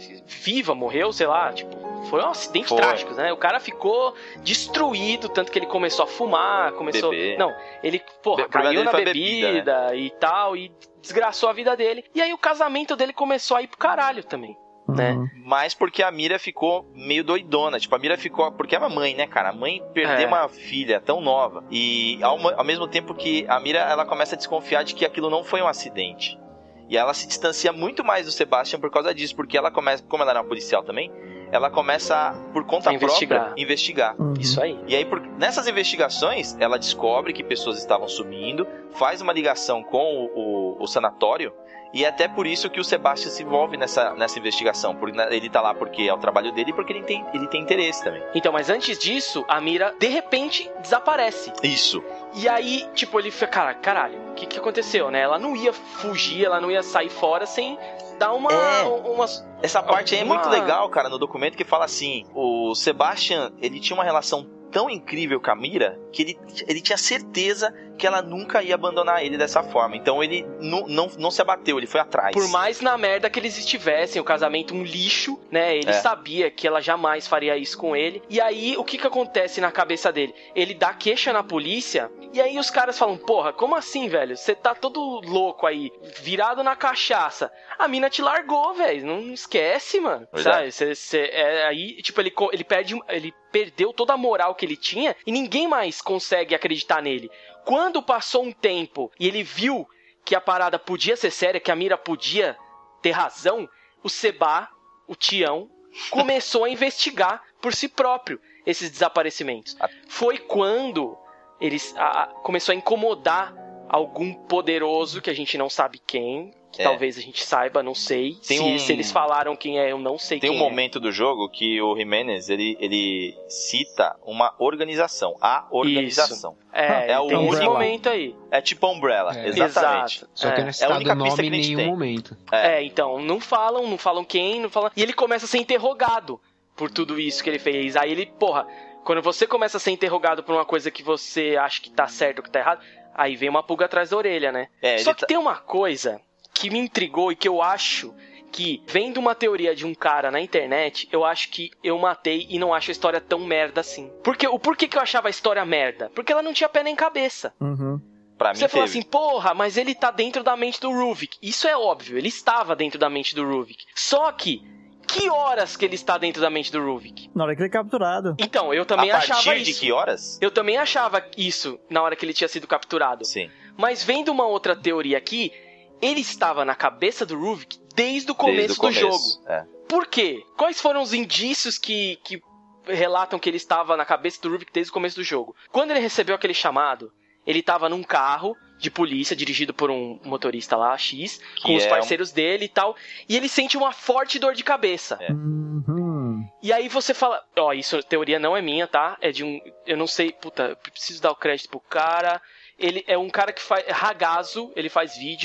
viva, morreu, sei lá, tipo... Foi um acidente Foi. trágico, né? O cara ficou destruído, tanto que ele começou a fumar, começou... Beber. Não, ele, porra, O problema caiu dele na foi a bebida, bebida, e tal, e desgraçou a vida dele. E aí o casamento dele começou a ir pro caralho também, né? Uhum. Mas porque a Mira ficou meio doidona. Tipo, a Mira ficou... Porque é uma mãe, né, cara? A mãe perder É. uma filha tão nova. E ao, mo- ao mesmo tempo que a Mira, ela começa a desconfiar de que aquilo não foi um acidente. E ela se distancia muito mais do Sebastian por causa disso. Porque ela começa... Como ela era uma policial também, ela começa, por conta A investigar. própria, investigar. Uhum. Isso aí. E aí, por- nessas investigações, ela descobre que pessoas estavam sumindo, faz uma ligação com o, o- o sanatório, e é até por isso que o Sebastian se envolve nessa, nessa investigação. Porque né, ele tá lá porque é o trabalho dele e porque ele tem, ele tem interesse também. Então, mas antes disso, a Mira, de repente, desaparece. Isso. E aí, tipo, ele fica, cara, caralho, o que que aconteceu, né? Ela não ia fugir, ela não ia sair fora sem dar uma... É. uma Essa parte aí é Alguma- muito legal, cara, no documento que fala assim, o Sebastian, ele tinha uma relação tão incrível com a Mira, que ele, ele tinha certeza que ela nunca ia abandonar ele dessa forma. Então ele não, não, não se abateu, ele foi atrás. Por mais na merda que eles estivessem, o casamento um lixo, né? Ele É. sabia que ela jamais faria isso com ele. E aí, o que que acontece na cabeça dele? Ele dá queixa na polícia, e aí os caras falam, porra, como assim, velho? Você tá todo louco aí, virado na cachaça. A mina te largou, velho, não esquece, mano. Pois Sabe? Cê, cê- é, aí, tipo, ele, co- ele perde... Ele perdeu toda a moral que ele tinha e ninguém mais consegue acreditar nele. Quando passou um tempo e ele viu que a parada podia ser séria, que a Mira podia ter razão, o Seba, o Tião, começou a investigar por si próprio esses desaparecimentos. Foi quando eles a, a- começou a incomodar algum poderoso que a gente não sabe quem, que É. talvez a gente saiba, não sei. Tem Se, um- se eles falaram quem é, eu não sei Tem um quem é. momento do jogo que o Jimenez, ele, ele cita uma organização. A organização. É, É o tem esse Umbrella. momento aí. É tipo a Umbrella, É. exatamente. Exato. Só É. que não é citado única o pista nome que em a gente nenhum tem. momento. É. É, então, não falam, não falam quem, não falam... E ele começa a ser interrogado por tudo isso que ele fez. Aí ele, porra, quando você começa a ser interrogado por uma coisa que você acha que tá certo ou que tá errado, aí vem uma pulga atrás da orelha, né? É, Só ele que tá- tem uma coisa que me intrigou e que eu acho que, vendo uma teoria de um cara na internet, eu acho que eu matei e não acho a história tão merda assim. Porque, o porquê que eu achava a história merda? Porque ela não tinha pé nem cabeça. Uhum. Pra mim Você falou teve. assim, porra, mas ele tá dentro da mente do Ruvik. Isso é óbvio, ele estava dentro da mente do Ruvik. Só que, que horas que ele está dentro da mente do Ruvik? Na hora que ele é capturado. Então, eu também A partir achava de isso. que horas? Eu também achava isso na hora que ele tinha sido capturado. Sim. Mas vendo uma outra teoria aqui, ele estava na cabeça do Ruvik desde o começo Desde o do começo. jogo. É. Por quê? Quais foram os indícios que, que relatam que ele estava na cabeça do Ruvik desde o começo do jogo? Quando ele recebeu aquele chamado, ele estava num carro de polícia dirigido por um motorista lá, X, Que com os é parceiros dele e tal, e ele sente uma forte dor de cabeça. É. Uhum. E aí você fala, ó, isso teoria não é minha, tá? É de um, eu não sei, puta, eu preciso dar o crédito pro cara. Ele é um cara que faz Ragazzo, ele faz vídeo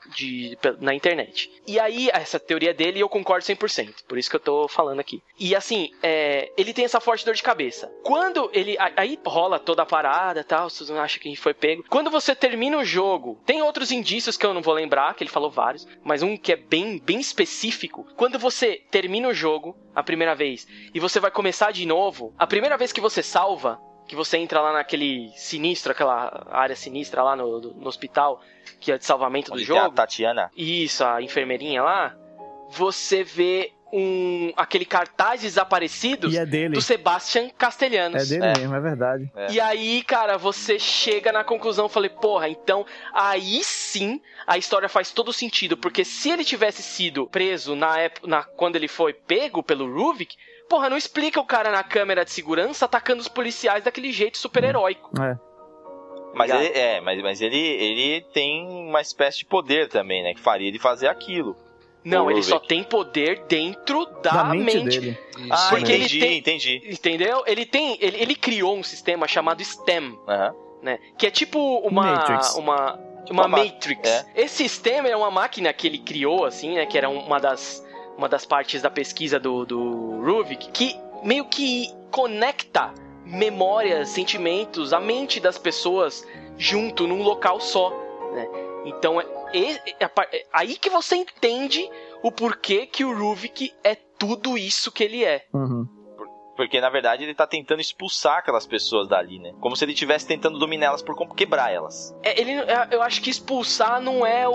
de, na internet. E aí, essa teoria dele, eu concordo cem por cento. Por isso que eu tô falando aqui. E assim, é, ele tem essa forte dor de cabeça. Quando ele... Aí rola toda a parada e tal, você não acha que a gente foi pego. Quando você termina o jogo, tem outros indícios que eu não vou lembrar, que ele falou vários, mas um que é bem, bem específico. Quando você termina o jogo, a primeira vez, e você vai começar de novo, a primeira vez que você salva, que você entra lá naquele sinistro, aquela área sinistra lá no, no hospital, que é de salvamento Onde do jogo. tem a Tatiana. Isso, a enfermeirinha lá. Você vê um aquele cartaz Desaparecidos E é dele. do Sebastian Castellanos. É dele É. mesmo, é verdade. É. E aí, cara, você chega na conclusão, falei, porra, então aí sim a história faz todo sentido, porque se ele tivesse sido preso na época, na, quando ele foi pego pelo Ruvik, porra, não explica o cara na câmera de segurança atacando os policiais daquele jeito super-heróico. É. Mas Ligado? ele, é, mas, mas ele, ele tem uma espécie de poder também, né? Que faria ele fazer aquilo. Não, O ele Ruvik. só tem poder dentro da, Da mente, mente. dele. Ah, Porque ele entendi, tem- entendi. Entendeu? Ele tem. Ele, ele criou um sistema chamado STEM, Aham. né? Que é tipo uma. Matrix. Uma, uma Uma ma- Matrix. é. Esse sistema é uma máquina que ele criou, assim, né? Que era uma das, uma das partes da pesquisa do, do Ruvik, que meio que conecta memórias, sentimentos, a mente das pessoas junto num local só, né? Então é, é- é a par- é aí que você entende o porquê que o Ruvik é tudo isso que ele é. Uhum. Porque, na verdade, ele tá tentando expulsar aquelas pessoas dali, né? Como se ele estivesse tentando dominar elas por como quebrar elas. É, ele, é, eu acho que expulsar não é o,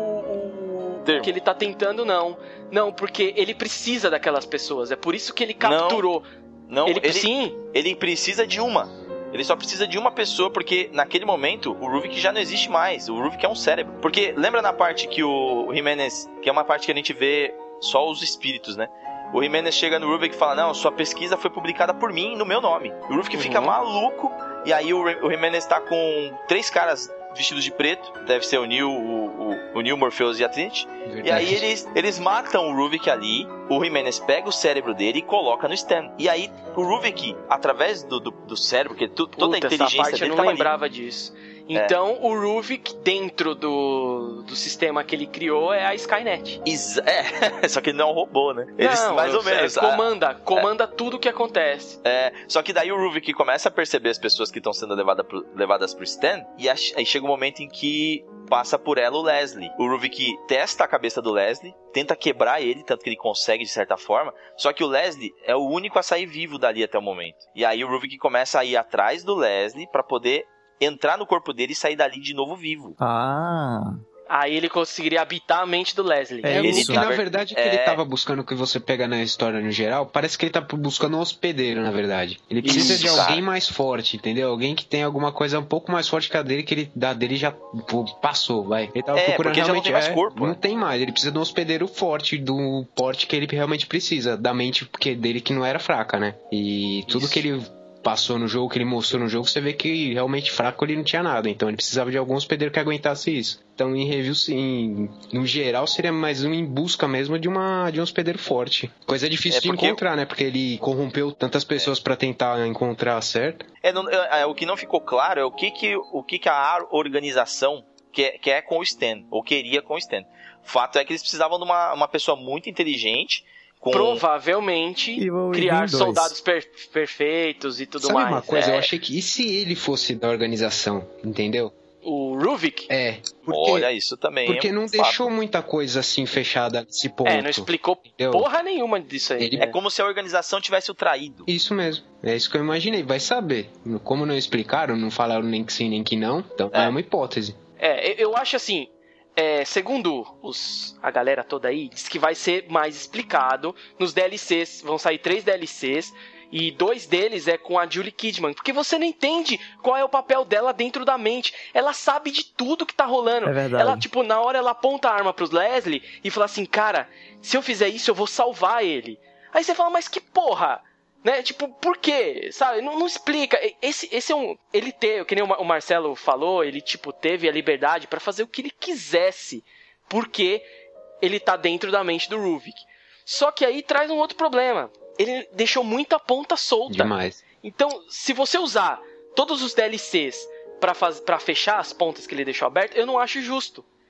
o, o Termo. que ele tá tentando, não. Não, porque ele precisa daquelas pessoas. É por isso que ele capturou. Não, ele, ele, sim, ele precisa de uma. Ele só precisa de uma pessoa, porque naquele momento o Ruvik já não existe mais. O Ruvik é um cérebro. Porque lembra na parte que o Jimenez, que é uma parte que a gente vê só os espíritos, né? O Jimenez chega no Ruvik e fala, não, sua pesquisa foi publicada por mim, no meu nome. O Ruvik Uhum. fica maluco, e aí o, o Jimenez tá com três caras vestidos de preto, deve ser o Neo, o, o, o Neo, Morpheus e a Trinity. E aí eles, eles matam o Ruvik ali, o Jimenez pega o cérebro dele e coloca no stand. E aí o Ruvik, através do, do, do cérebro, que tu, toda a puta, essa inteligência parte eu dele não tava ali. lembrava disso. Então, o Ruvik, dentro do, do sistema que ele criou, é a Skynet. Exa- É, só que ele não é um robô, né? Eles, não, mais eu- ou menos. é, comanda, comanda tudo que acontece. É, só que daí o Ruvik começa a perceber as pessoas que estão sendo levada pro, levadas pro stand, e ach- aí chega um momento em que passa por ela o Leslie. O Ruvik testa a cabeça do Leslie, tenta quebrar ele, tanto que ele consegue de certa forma, só que o Leslie é o único a sair vivo dali até o momento. E aí o Ruvik começa a ir atrás do Leslie pra poder entrar no corpo dele e sair dali de novo vivo. Ah. Aí ele conseguiria habitar a mente do Leslie. É É, o isso. que na Na ver- verdade que é- ele tava buscando, que você pega na história no geral, parece que ele tá buscando um hospedeiro, na verdade. Ele precisa Isso, de cara. alguém mais forte, entendeu? Alguém que tem alguma coisa um pouco mais forte que a dele, que ele da dele já pô, passou, vai. Ele tava É, procurando porque já não realmente tem mais é, corpo, não né? tem mais. Ele precisa de um hospedeiro forte, do porte que ele realmente precisa, da mente porque dele que não era fraca, né? E tudo Isso. que ele passou no jogo, que ele mostrou no jogo, você vê que realmente fraco ele não tinha nada. Então ele precisava de algum hospedeiro que aguentasse isso. Então em review, sim, no geral seria mais um em busca mesmo de, uma, de um hospedeiro forte. Coisa difícil É de porque- encontrar, né? Porque ele corrompeu tantas pessoas pra tentar encontrar certo. É, não- é, é, o que não ficou claro é o que, que, o que, que a organização quer, quer com o Stan, ou queria com o Stan. O fato é que eles precisavam de uma, uma pessoa muito inteligente, com... Provavelmente Evil criar Within dois. soldados per- perfeitos e tudo Sabe mais. uma coisa? é. Eu achei que... E se ele fosse da organização? Entendeu? O Ruvik É. Porque, Olha, isso também porque é um não fato. deixou muita coisa assim fechada nesse ponto. é, não explicou entendeu? porra nenhuma disso aí. Ele- É como se a organização tivesse o traído. Isso mesmo. É isso que eu imaginei. Vai saber. Como não explicaram, não falaram nem que sim nem que não. Então é, É. uma hipótese. É, eu- eu acho assim, é, segundo os, a galera toda aí, diz que vai ser mais explicado nos D L Cs. Vão sair três D L Cs e dois deles é com a Julie Kidman. Porque você não entende qual é o papel dela dentro da mente. Ela sabe de tudo que tá rolando. É verdade. Ela, tipo, na hora ela aponta a arma pros Leslie e fala assim, cara, se eu fizer isso eu vou salvar ele. Aí você fala, mas que porra? Né? Tipo, por quê? Sabe? Não, não explica. Esse, esse é um... Ele teve, que nem o Marcelo falou, ele, tipo, teve a liberdade pra fazer o que ele quisesse. Porque ele tá dentro da mente do Ruvik. Só que aí traz um outro problema. Ele deixou muita ponta solta. Demais. Então, se você usar todos os D L Cs pra, faz... pra fechar as pontas que ele deixou abertas, eu não acho justo. Uhum.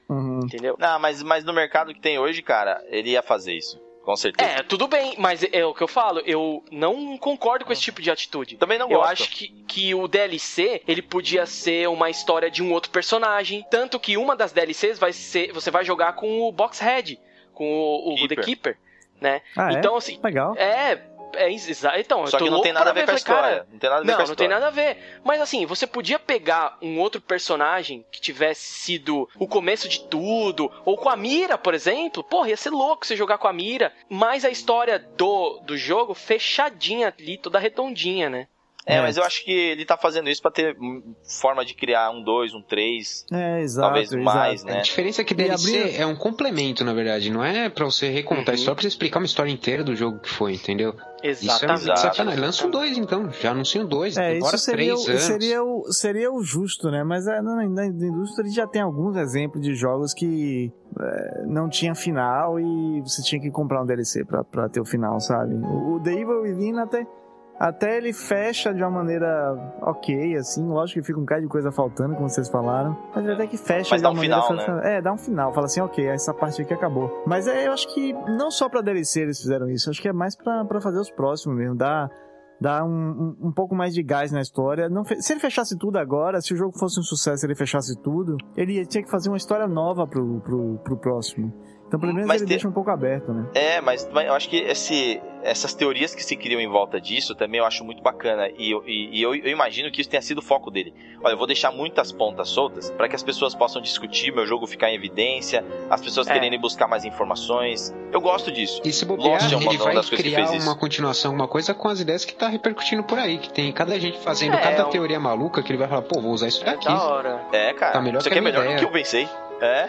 Entendeu? Não, mas, mas no mercado que tem hoje, cara, ele ia fazer isso. Com certeza. É, tudo bem, mas é o que eu falo, eu não concordo com esse tipo de atitude. Também não Eu gosto. acho que, que o D L C, ele podia ser uma história de um outro personagem, tanto que uma das D L Cs vai ser, você vai jogar com o Boxhead, com o, o Keeper. The Keeper, né? Ah, então, é? assim, Legal. é... É, exa- então, Só eu tô que não louco tem nada a pra ver com a falei, cara, história. Não tem nada a ver não, com a não tem história. nada a ver. Mas assim, você podia pegar um outro personagem que tivesse sido o começo de tudo, ou com a Mira, por exemplo. Porra, ia ser louco você jogar com a Mira. Mas a história do, do jogo fechadinha ali, toda redondinha, né? É, É. mas eu acho que ele tá fazendo isso pra ter hum, forma de criar um dois, um três, É, exato. talvez mais, exato. né? A diferença é que E D L C abrir- é um complemento, na verdade. Não é pra você recontar Uhum. a história, pra você explicar uma história inteira do jogo que foi, entendeu? Exatamente. Isso é sacanagem. Lança um dois, então. Já anuncia um dois. É, Demora isso seria, três o, anos. seria, o, seria o justo, né? Mas é, na, na indústria já tem alguns exemplos de jogos que é, não tinha final e você tinha que comprar um D L C pra, pra ter o final, sabe? O, o The Evil Within até, até ele fecha de uma maneira ok, assim. Lógico que fica um bocado de coisa faltando, como vocês falaram. Mas até que fecha Mas de dá uma um maneira... final, fa- É, dá um final. Fala assim, ok, essa parte aqui acabou. Mas é, eu acho que não só pra D L C eles fizeram isso. Acho que é mais pra, pra fazer os próximos mesmo. Dar... Dar um, um, um pouco mais de gás na história. Não fe... Se ele fechasse tudo agora, se o jogo fosse um sucesso e ele fechasse tudo, ele tinha que fazer uma história nova pro, pro, pro próximo. Então, pelo menos, Mas ele tem- deixa um pouco aberto, né? É, mas, mas eu acho que esse, essas teorias que se criam em volta disso também eu acho muito bacana. E, eu- e, e eu, eu imagino que isso tenha sido o foco dele. Olha, eu vou deixar muitas pontas soltas para que as pessoas possam discutir, meu jogo ficar em evidência, as pessoas É. quererem buscar mais informações. Eu gosto disso. E se bobear, Lost é uma ele vai das coisas que criar fez isso. uma continuação, alguma coisa com as ideias que tá repercutindo por aí. Que tem cada gente fazendo É, cada um- teoria maluca que ele vai falar, pô, vou usar isso É daqui. da hora. É, cara. Tá melhor isso que aqui é a minha melhor do ideia. que eu pensei. É.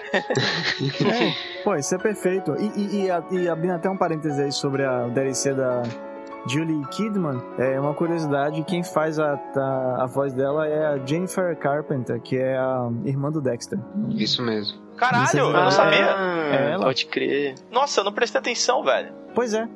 É, pô, isso é perfeito. E, e, e, a- e abrindo até um parêntese aí sobre a D L C da Julie Kidman, é uma curiosidade, quem faz a, a, a voz dela é a Jennifer Carpenter, que é a irmã do Dexter. Isso mesmo. Caralho, eu Ah, não sabia. é ela. Pode crer. Nossa, eu não prestei atenção, velho. Pois é.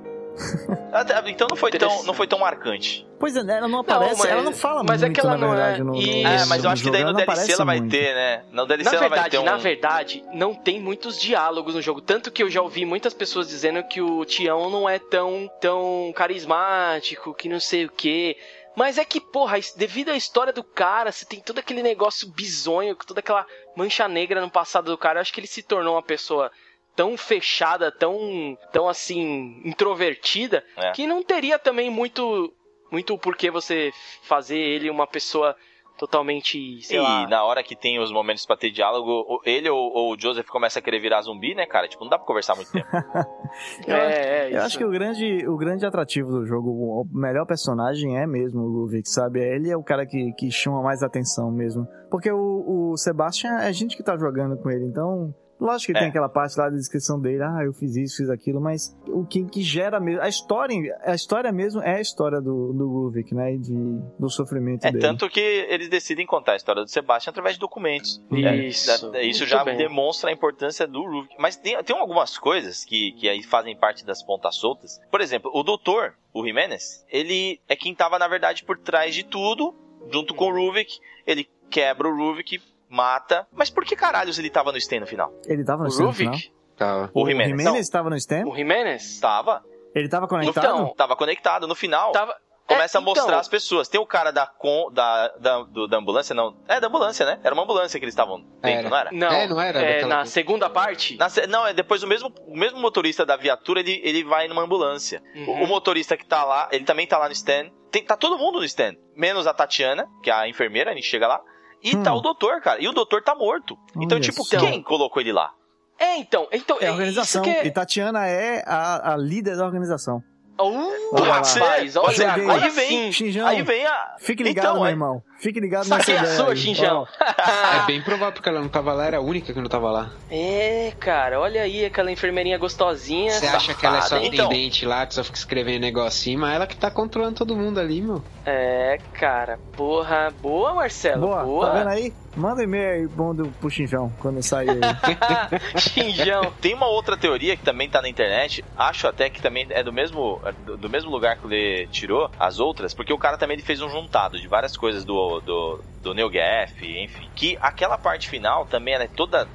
Até- Então não foi, tão, Interessante. não foi tão marcante. Pois é, ela não aparece, mas- ela não fala mas é muito, que ela na não é- verdade, no, no, Isso. É, mas eu no acho que jogo, daí no ela não D L C aparece ela vai muito. ter, né? No D L C Na ela vai verdade, ter um... na verdade, não tem muitos diálogos no jogo. Tanto que eu já ouvi muitas pessoas dizendo que o Tião não é tão, tão carismático, que não sei o quê. Mas é que, porra, es- devido à história do cara, você tem todo aquele negócio bizonho, toda aquela mancha negra no passado do cara. Eu acho que ele se tornou uma pessoa tão fechada, tão, tão assim, introvertida, É. que não teria também muito, muito porquê você fazer ele uma pessoa totalmente, sei e lá... na hora que tem os momentos pra ter diálogo, o- ele ou, ou o Joseph começa a querer virar zumbi, né, cara? Tipo, não dá pra conversar muito tempo. Eu, É, é, eu isso. acho que o grande, o grande atrativo do jogo, o melhor personagem é mesmo o Ruvik, sabe? Ele é o cara que, que chama mais atenção mesmo. Porque o, o Sebastian é gente que tá jogando com ele, então... Lógico que É. tem aquela parte lá da descrição dele, ah, eu fiz isso, fiz aquilo, mas o que, que gera mesmo... A história, a história mesmo é a história do, do Ruvik, né? E de, do sofrimento É dele. tanto que eles decidem contar a história do Sebastian através de documentos. Isso, É, é, isso muito já bem. demonstra a importância do Ruvik. Mas tem, tem algumas coisas que, que aí fazem parte das pontas soltas. Por exemplo, o doutor, o Jimenez, ele é quem tava, na verdade, por trás de tudo, junto com o Ruvik. Ele quebra o Ruvik, mata. Mas por que caralhos ele tava no stand no final? Ele tava no O stand no final? Ruvik? Tá. O O Jimenez. Jimenez Não, estava no stand? O Jimenez? tava. Ele tava conectado? Então, Tava conectado. No final, Tava... começa É, a mostrar então, as pessoas. Tem o cara da, con, da, da, do- da ambulância, não. É, da ambulância, né? Era uma ambulância que eles estavam dentro, Era. não era? Não, É, não era é, daquela- na segunda parte... Na se- não, é depois o mesmo, o mesmo motorista da viatura, ele, ele vai numa ambulância. O, Uhum. o motorista que tá lá, ele também tá lá no stand. Tem, tá todo mundo no stand. Menos a Tatiana, que é a enfermeira, a gente chega lá. E Hum. tá o doutor, cara. E o doutor tá morto. Então, Olha tipo, só. quem colocou ele lá? É, então... então É a organização. Isso que é... E Tatiana é a, a líder da organização. Uh, Olha lá. rapaz, olha, Pode ser. agora Aí vem- sim. Xinjão, Aí vem a... fique ligado, Então, meu é- irmão. Fique ligado nessa Saquei a ideia. sua, aí. Xinjão. É bem provável porque ela não tava lá, era a única que não tava lá. É, cara, olha aí aquela enfermeirinha gostosinha. Você acha que ela é só safada, hein? Então. atendente lá, que só fica escrevendo negocinho, mas ela que tá controlando todo mundo ali, meu. É, cara, porra, boa, Marcelo, Boa, boa. tá vendo aí? Manda um e-mail aí bom do, pro Xinjão quando sair aí. Xinjão. Tem uma outra teoria que também tá na internet. Acho até que também é do mesmo, é do, do mesmo lugar que o Lê tirou as outras, porque o cara também ele fez um juntado de várias coisas do, do, do NeoGaf, enfim. Que aquela parte final também ela é toda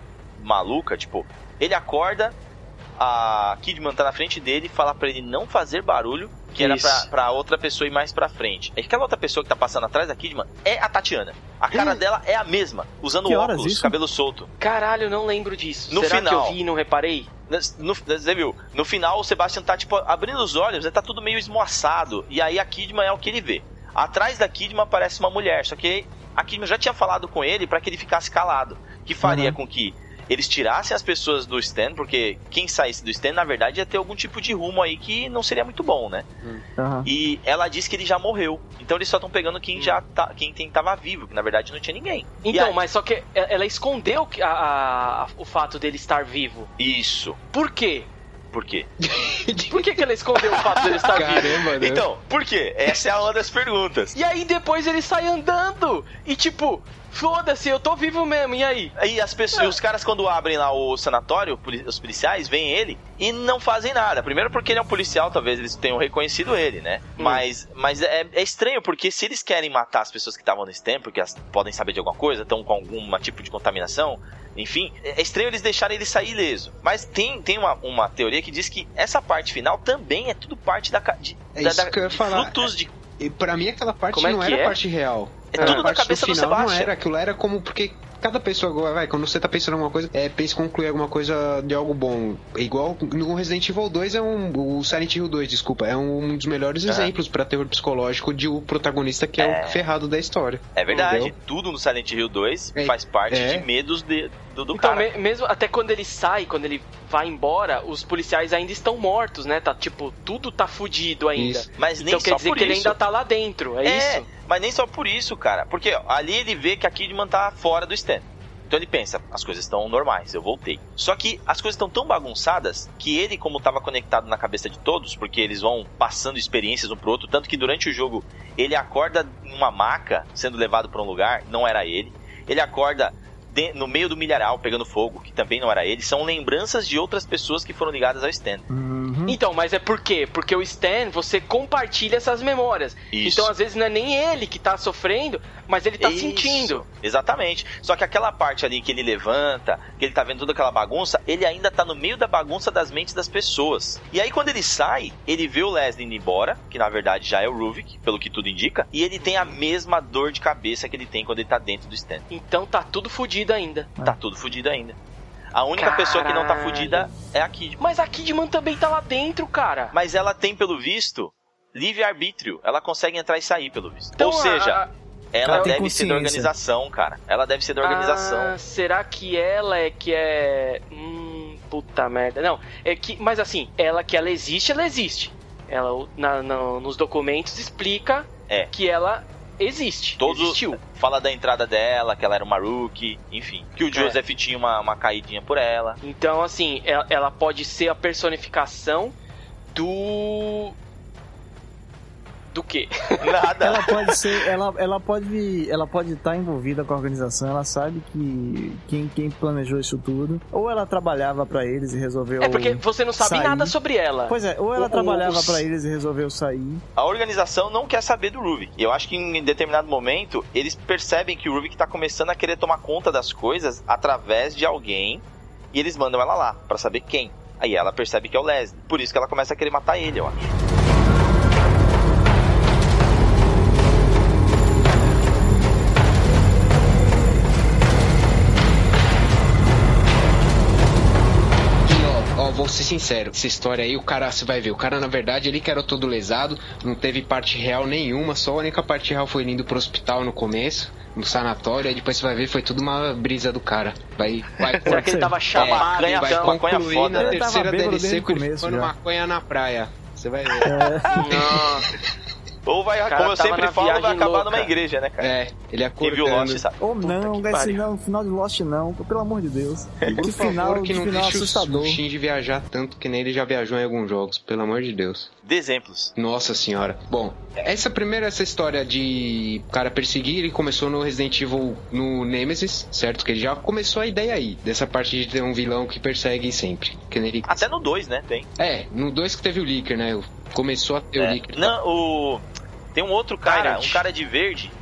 maluca, tipo, ele acorda, a Kidman tá na frente dele, fala pra ele não fazer barulho, que era pra, pra outra pessoa ir mais pra frente. É que aquela outra pessoa que tá passando atrás da Kidman é a Tatiana. A cara dela é a mesma, usando Que horas óculos, isso? cabelo solto. Caralho, eu não lembro disso. No Será final. que eu vi e não reparei? No, você viu? No final, o Sebastian tá, tipo, abrindo os olhos, ele tá tudo meio esmoaçado. E aí a Kidman é o que ele vê. Atrás da Kidman aparece uma mulher, só que a Kidman já tinha falado com ele pra que ele ficasse calado. Que faria Uhum. com que eles tirassem as pessoas do stand, porque quem saísse do stand, na verdade, ia ter algum tipo de rumo aí que não seria muito bom, né? Aham. E ela disse que ele já morreu. Então eles só estão pegando quem já tá, quem tem, tava vivo, que na verdade não tinha ninguém. E Então, aí- mas só que ela escondeu a- a- a- o fato dele estar vivo. Isso. Por quê? Por quê? Por que, que ela escondeu o fato dele estar vivo? Caramba, né? Então, por quê? Essa é uma das perguntas. E aí depois ele sai andando e tipo, foda-se, eu tô vivo mesmo, e aí? Aí as pessoas, os caras quando abrem lá o sanatório, poli- os policiais veem ele e não fazem nada. Primeiro porque ele é um policial, talvez eles tenham reconhecido ele, né? Hum. Mas, mas é, é estranho porque se eles querem matar as pessoas que estavam nesse tempo, porque elas podem saber de alguma coisa, estão com algum tipo de contaminação, enfim, é estranho eles deixarem ele sair ileso. Mas tem, tem uma, uma teoria que diz que essa parte final também é tudo parte da, ca- de, É da, isso da- que eu ia de falar. frutos de... E pra mim aquela parte Como é não que era é? a parte real. É A tudo da parte cabeça do final não Sebastian. era, aquilo era como porque cada pessoa agora, vai, quando você tá pensando em alguma coisa, é, pensa em concluir alguma coisa de algo bom. Igual no Resident Evil dois é um, o Silent Hill dois, desculpa, é um dos melhores Uhum. exemplos pra terror psicológico de o protagonista que é, É. o ferrado da história. É verdade, Entendeu? tudo no Silent Hill dois É, faz parte é. de medos de, do, do Então, cara. me- mesmo até quando ele sai, quando ele vai embora, os policiais ainda estão mortos, né? Tá tipo, tudo tá fudido ainda. Isso. Mas nem Então quer só dizer por que ele isso. ainda tá lá dentro, é, É, isso? mas nem só por isso, cara. Porque ó, ali ele vê que a Kidman tá fora do stand. Então ele pensa, as coisas estão normais, eu voltei. Só que as coisas estão tão bagunçadas que ele, como estava conectado na cabeça de todos, porque eles vão passando experiências um pro outro, tanto que durante o jogo ele acorda em uma maca, sendo levado pra um lugar, não era ele. Ele acorda de- no meio do milharal, pegando fogo, que também não era ele. São lembranças de outras pessoas que foram ligadas ao stand. Uhum. Então, mas é por quê? Porque o Stan, você compartilha essas memórias. Isso. Então, às vezes, não é nem ele que tá sofrendo, mas ele tá Isso, sentindo. Exatamente. Só que aquela parte ali que ele levanta, que ele tá vendo toda aquela bagunça, ele ainda tá no meio da bagunça das mentes das pessoas. E aí quando ele sai, ele vê o Leslie indo embora, que na verdade já é o Ruvik, pelo que tudo indica, e ele tem a mesma dor de cabeça que ele tem quando ele tá dentro do stand. Então tá tudo fodido ainda. Tá tudo fodido ainda. A única pessoa que não tá Caralho. fodida é a Kidman. Mas a Kidman também tá lá dentro, cara. Mas ela tem, pelo visto, livre-arbítrio. Ela consegue entrar e sair, pelo visto. Então, Ou seja, a- ela ela tem deve ser da consciência. organização, cara. Ela deve ser da organização. Ah, será que ela é que é... Hum, puta merda. Não, é que... Mas assim, ela que ela existe, ela existe. Ela, na, na- nos documentos, explica É. que ela existe. Todo Existiu. fala da entrada dela, que ela era uma rookie, enfim. Que o É. Joseph tinha uma, uma caidinha por ela. Então, assim, ela, ela pode ser a personificação do... Do quê? Nada. Ela pode ser, ela, ela pode, ela pode estar envolvida com a organização. Ela sabe que quem, quem planejou isso tudo, ou ela trabalhava pra eles e resolveu. É porque você não sabe sair. nada sobre ela. Pois é, ou ela O- trabalhava os- pra eles e resolveu sair. A organização não quer saber do Ruvik. E eu acho que em determinado momento eles percebem que o Ruvik tá começando a querer tomar conta das coisas através de alguém. E eles mandam ela lá pra saber quem. Aí ela percebe que é o Leslie. Por isso que ela começa a querer matar ele, eu acho. E ó, ó, vou ser sincero, essa história aí, o cara, você vai ver, o cara na verdade ele que era todo lesado, não teve parte real nenhuma, só a única parte real foi ele indo pro hospital no começo, no sanatório, aí depois você vai ver, foi tudo uma brisa do cara. Vai, vai Será que ele tava É, chamado, maconha- vai então? maconha concluir foda, na né? Ele tava terceira bêbado D L C desde o com ele começo fumando já. maconha na praia. Você vai ver. Não. Ou vai, cara como eu tava sempre na falo, vai viagem acabar louca. numa igreja, né, cara? É, ele Quem viu acordando. Lost sabe. Ou não, que desse pariu. não, final de Lost não, pelo amor de Deus. Por Que favor, final, que que não final deixe o- assustador. o Shinji viajar tanto que nem ele já viajou em alguns jogos, pelo amor de Deus. Dê exemplos. Nossa senhora. Bom, essa primeira, essa história de o cara perseguir, ele começou no Resident Evil no Nemesis, certo? Que ele já começou a ideia aí, dessa parte de ter um vilão que persegue sempre. Que nem ele... Até no dois, né? Tem. É, no dois que teve o Licker, né? Começou a ter o É. Licker. Não, o... Tem um outro cara, Tyrant. um cara de verde. Não,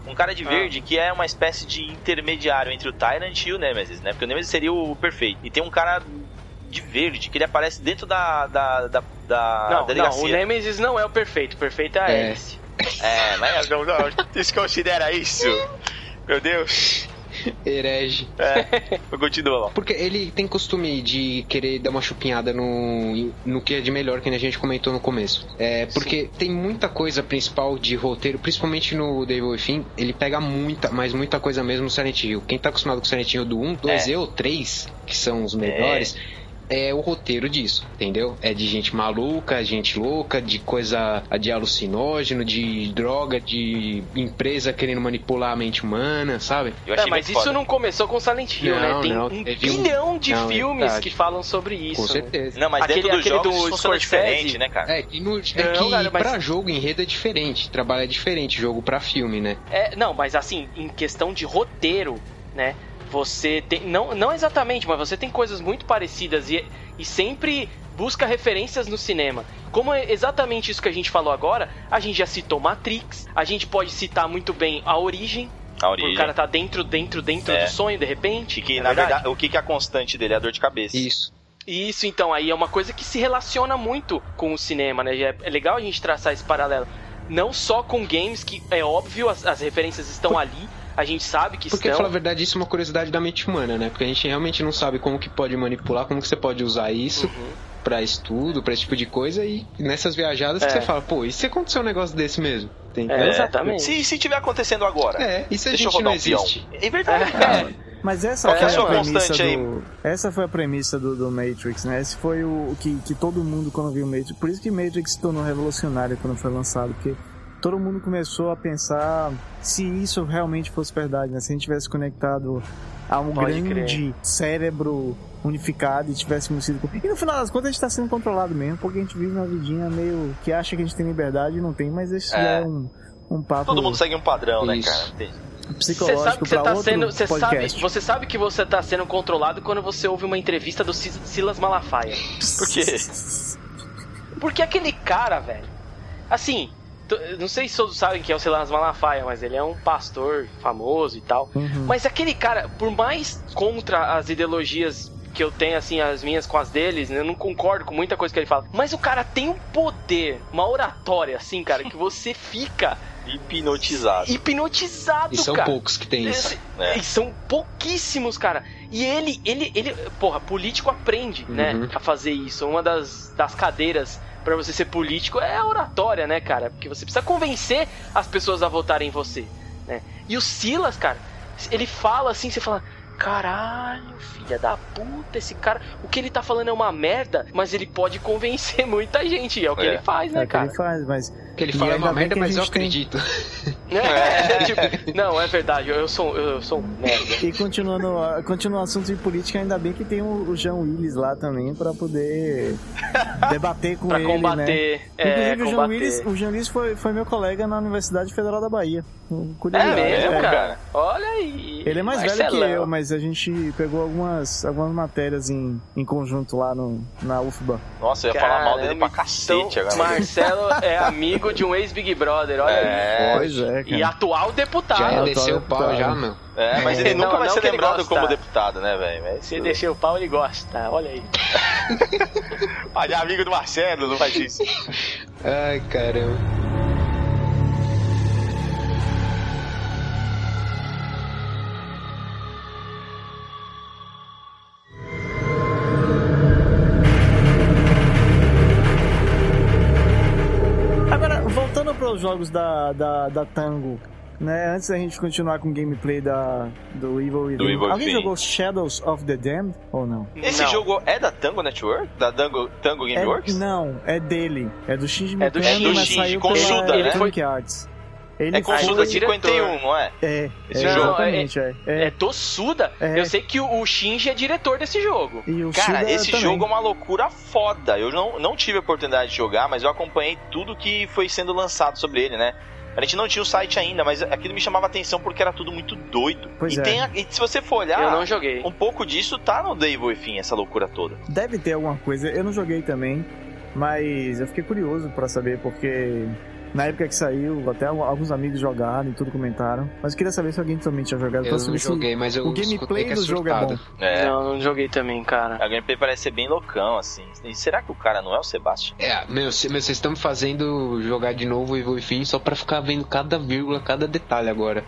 Um cara de verde ah. que é uma espécie de intermediário entre o Tyrant e o Nemesis, né? Porque o Nemesis seria o perfeito. E tem um cara de verde que ele aparece dentro da, da, da, da não, delegacia. Não, o Nemesis não é o perfeito. O perfeito é a é. Alice. É, mas não, não, desconsidera isso. Meu Deus. Herege. É, continua lá. Porque ele tem costume de querer dar uma chupinhada no, no que é de melhor, que a gente comentou no começo. É, porque Sim. tem muita coisa principal de roteiro, principalmente no Devil Within, ele pega muita, mas muita coisa mesmo no Silent Hill. Quem tá acostumado com o Silent Hill do um, dois é. e o três, que são os melhores... É. É o roteiro disso, entendeu? É de gente maluca, gente louca, de coisa de alucinógeno, de droga, de empresa querendo manipular a mente humana, sabe? Eu achei é, mas isso foda. Não começou com Silent Hill, não, né? Tem não, um bilhão de não, filmes é que falam sobre isso. Com certeza. Né? Não, mas aquele, dentro do aquele jogo do funciona diferente, né, cara? É, e no, é não, que cara, mas... pra jogo, enredo é diferente, trabalho é diferente, jogo pra filme, né? É, não, mas assim, em questão de roteiro, né? Você tem, não, não exatamente, mas você tem coisas muito parecidas e, e sempre busca referências no cinema. Como é exatamente isso que a gente falou agora, a gente já citou Matrix, a gente pode citar muito bem A Origem. A Origem. O cara tá dentro, dentro, dentro é. do sonho, de repente. E que, na verdade, o que é a constante dele é a dor de cabeça. Isso. Isso, então, aí é uma coisa que se relaciona muito com o cinema, né? É, é legal a gente traçar esse paralelo. Não só com games, que é óbvio, as, as referências estão Por... ali. A gente sabe que Porque, estão... pra falar a verdade, isso é uma curiosidade da mente humana, né? Porque a gente realmente não sabe como que pode manipular, como que você pode usar isso uhum. pra estudo, pra esse tipo de coisa. E nessas viajadas é. que você fala, pô, e se acontecer um negócio desse mesmo? Tem é, exatamente. Se, se tiver acontecendo agora. É, e se a Deixa gente não um existe? Peão. É verdade, cara. Mas essa é, foi é a, a premissa do... aí. Essa foi a premissa do, do Matrix, né? Esse foi o que, que todo mundo, quando viu o Matrix... Por isso que Matrix se tornou revolucionário quando foi lançado, porque... todo mundo começou a pensar se isso realmente fosse verdade, né? Se a gente tivesse conectado a um Pode grande crer. cérebro unificado e tivéssemos sido... E no final das contas a gente está sendo controlado mesmo, porque a gente vive uma vidinha meio que acha que a gente tem liberdade e não tem, mas esse é, é um, um papo... Todo mundo segue um padrão, isso. né, cara? Tem... psicológico. Você sabe que você tá sendo, você sabe, você sabe que você tá sendo controlado quando você ouve uma entrevista do Silas Malafaia. Por quê? Porque aquele cara, velho, assim... Não sei se todos sabem quem é o Silas Malafaia, mas ele é um pastor famoso e tal. Uhum. Mas aquele cara, por mais contra as ideologias que eu tenho, assim, as minhas com as deles, eu não concordo com muita coisa que ele fala. Mas o cara tem um poder, uma oratória, assim, cara, que você fica... hipnotizado. Hipnotizado, e são cara. poucos que tem isso. É. E são pouquíssimos, cara. E ele, ele, ele... Porra, político aprende, uhum. né, a fazer isso. Uma das, das cadeiras... pra você ser político é a oratória, né, cara? Porque você precisa convencer as pessoas a votarem em você, né? E o Silas, cara, ele fala assim, você fala... Caralho, filha da puta, esse cara... O que ele tá falando é uma merda, mas ele pode convencer muita gente. É o que é. ele faz, né, é cara? É o que ele faz, mas... O que ele fala é uma merda, mas eu acredito. Tem... É, tipo, não, é verdade, eu sou, eu sou um merda. E continuando, continuando assuntos de política, ainda bem que tem o Jean Willis lá também pra poder debater com pra ele, combater, né? É, Inclusive, combater. o Jean Willis, o Jean Willis foi, foi meu colega na Universidade Federal da Bahia. É mesmo, é. cara? Olha aí. Ele é mais Marcelão. velho que eu, mas a gente pegou algumas, algumas matérias em, em conjunto lá no, na U F B A. Nossa, eu ia Caramba, falar mal dele pra cacete então, agora. Marcelo é amigo de um ex-Big Brother, olha é, aí. Pois é, cara. E atual deputado. Já desceu o pau já, meu. É, mas ele nunca não, vai não ser lembrado como gosta. deputado, né, velho? Se deixar o pau, ele gosta, olha aí. Olha, amigo do Marcelo, não faz isso. Ai, caramba. Voltando para os jogos da, da, da Tango, né? Antes da gente continuar com o gameplay da, do Evil Within. Evil Alguém Within. jogou Shadows of the Damned ou não? Esse não. jogo é da Tango Network? Da Tango, Tango Gameworks? É, não, é dele. É do Shinji É do Mikami, Shinji, mas saiu com pela Suda, né? Electronic Arts. Ele É com foi... Suda cinquenta e um, não é? É, Esse é jogo. exatamente, é. É, É do Suda. É. Eu sei que o, o Shinji é diretor desse jogo. E o Cara, Suda esse também. jogo é uma loucura foda. Eu não, não tive a oportunidade de jogar, mas eu acompanhei tudo que foi sendo lançado sobre ele, né? A gente não tinha o site ainda, mas aquilo me chamava atenção porque era tudo muito doido. Pois e, é. tem a, e se você for olhar, Eu não joguei. um pouco disso tá no Devil Within, essa loucura toda. Deve ter alguma coisa. Eu não joguei também, mas eu fiquei curioso pra saber porque Na época que saiu, até alguns amigos jogaram e tudo comentaram. Mas eu queria saber se alguém também tinha jogado. Eu não joguei, mas eu o gameplay do jogo é bom. É. Não, não joguei também, cara. A gameplay parece ser bem loucão, assim. E será que o cara não é o Sebastian? É, meu, vocês estão me fazendo jogar de novo o Evil Within só pra ficar vendo cada vírgula, cada detalhe agora.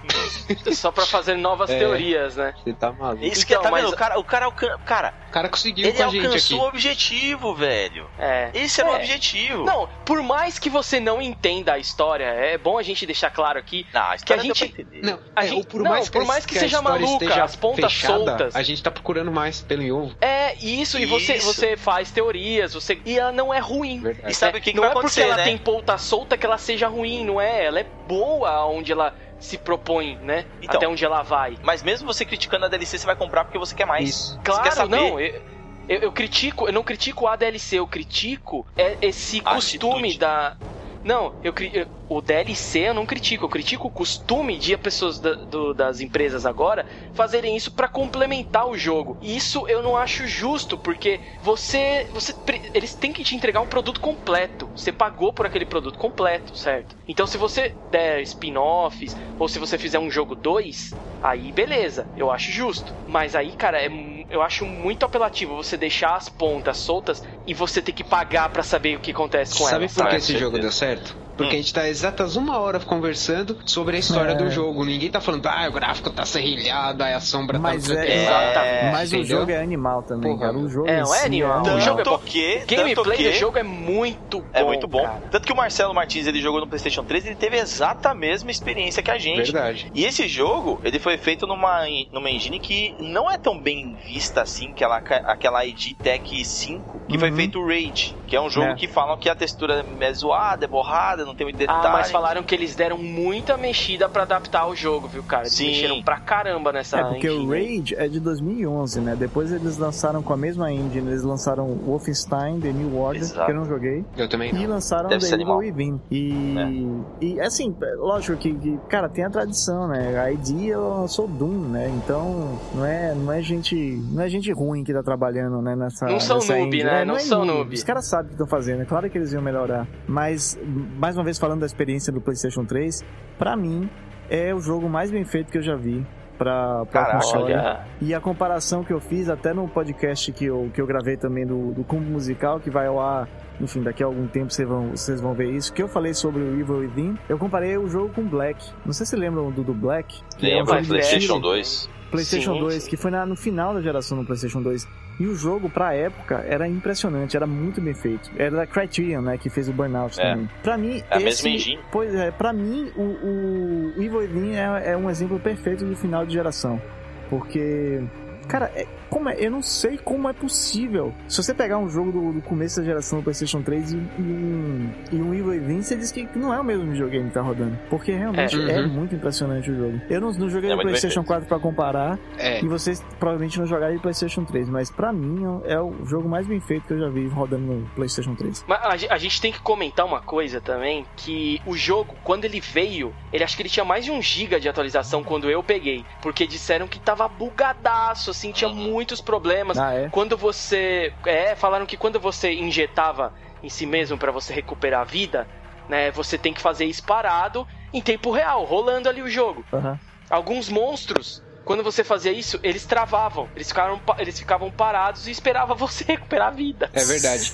Só pra fazer novas É. teorias, né? Você tá maluco. Isso que Então, tá mas- vendo? O cara, o cara, alcan... cara, O cara conseguiu ele com a gente alcançou aqui. o objetivo, velho. É. Esse era o É. objetivo. Não, por mais que você não entenda a história, é bom a gente deixar claro aqui Não, a que a história deu gente... pra entender. Não, A é, gente- ou por não, mais que, por mais que a seja história maluca, esteja as pontas fechada, soltas. a gente tá procurando mais pelo em ovo. É, isso, e você, Isso. você faz teorias, você e ela não é ruim. Verdade. E sabe o que, que não vai é porque acontecer, ela né? tem ponta solta que ela seja ruim, não é? Ela é boa onde ela se propõe, né? Então. Até onde ela vai. Mas mesmo você criticando a D L C, você vai comprar porque você quer mais. Isso. Você quer Claro, saber. não. Eu, eu, eu critico, eu não critico a D L C, eu critico é esse A costume atitude. da. Não, eu, cri- eu- o D L C eu não critico, eu critico o costume de pessoas da- do- das empresas agora fazerem isso pra complementar o jogo. E isso eu não acho justo, porque você, você, pre- eles têm que te entregar um produto completo. Você pagou por aquele produto completo, certo? Então se você der spin-offs ou se você fizer um jogo dois, aí beleza, eu acho justo. Mas aí, cara, é mu- eu acho muito apelativo você deixar as pontas soltas e você ter que pagar pra saber o que acontece com Sabe elas. por que sabe? esse jogo deu certo? Porque Hum. a gente tá exatas uma hora conversando sobre a história É. do jogo. Ninguém tá falando, ah, o gráfico tá serrilhado, aí a sombra Mas, tá... é, Exatamente. mas o Entendeu? jogo é animal também, Porra, cara. O jogo é, em não é si animal. Tanto O jogo é bom. que, O gameplay tanto que do jogo é muito bom. é muito bom. cara. Tanto que o Marcelo Martins, ele jogou no PlayStation três, ele teve a exata mesma experiência que a gente. Verdade. E esse jogo, ele foi feito numa, numa engine que não é tão bem vista assim, aquela, aquela I D Tech cinco, que foi Uhum. feito o Rage, que é um jogo É. que falam que a textura é zoada, é borrada, não tem muito detalhe. Ah, mas falaram que eles deram muita mexida pra adaptar o jogo, viu, cara? Eles Sim. mexeram pra caramba nessa É, porque o engine aí. Rage é de dois mil e onze, né? Depois eles lançaram com a mesma engine, eles lançaram Wolfenstein, The New Order, Exato. que eu não joguei, Eu também e não. lançaram Deve The ser Evil animal. Within. E, e assim, lógico que, que, cara, tem a tradição, né? A I D lançou Doom, né? Então, não é, não é gente, não é gente ruim que tá trabalhando, né, nessa Não são nessa noob, engine. né? É, Não é são noob. Os caras sabem o que estão fazendo, é claro que eles iam melhorar. Mas, mais uma vez falando da experiência do PlayStation três, pra mim, é o jogo mais bem feito que eu já vi pra, pra Caraca, console. Olha, E a comparação que eu fiz até no podcast que eu, que eu gravei também do, do Combo Musical, que vai ao ar, enfim, daqui a algum tempo vocês vão, vocês vão ver isso, que eu falei sobre o Evil Within, eu comparei o jogo com Black. Não sei se lembram do, do Black. Que é um Lembra, jogo de PlayStation tiro. dois. PlayStation Sim, dois, sim. que foi na, no final da geração do PlayStation dois. E o jogo, pra época, era impressionante, era muito bem feito. Era da Criterion, né, que fez o Burnout É. também. Pra mim, É a esse, mesma engine. Pois é, pra mim, o, o, o Evil Within é, é um exemplo perfeito de final de geração. Porque, cara, é, como é, eu não sei como é possível. Se você pegar um jogo do, do começo da geração do PlayStation três e, e, um, e um Evil Within, você diz que não é o mesmo videogame que tá rodando. Porque realmente É. é, Uhum. muito impressionante o jogo. Eu não, não joguei É no muito bem PlayStation feito. quatro pra comparar, É, e vocês provavelmente não jogaram de PlayStation três, mas pra mim é o jogo mais bem feito que eu já vi rodando no PlayStation três. mas a, ge- a gente tem que comentar uma coisa também, que o jogo, quando ele veio, ele acho que ele tinha mais de um giga de atualização quando eu peguei, porque disseram que tava bugadaço, assim, tinha muitos problemas. Ah, é? Quando você... É, falaram que quando você injetava em si mesmo pra você recuperar a vida, né, você tem que fazer isso parado em tempo real, rolando ali o jogo. Aham. Alguns monstros, quando você fazia isso, eles travavam, eles ficavam, pa- eles ficavam parados e esperavam você recuperar a vida. é verdade.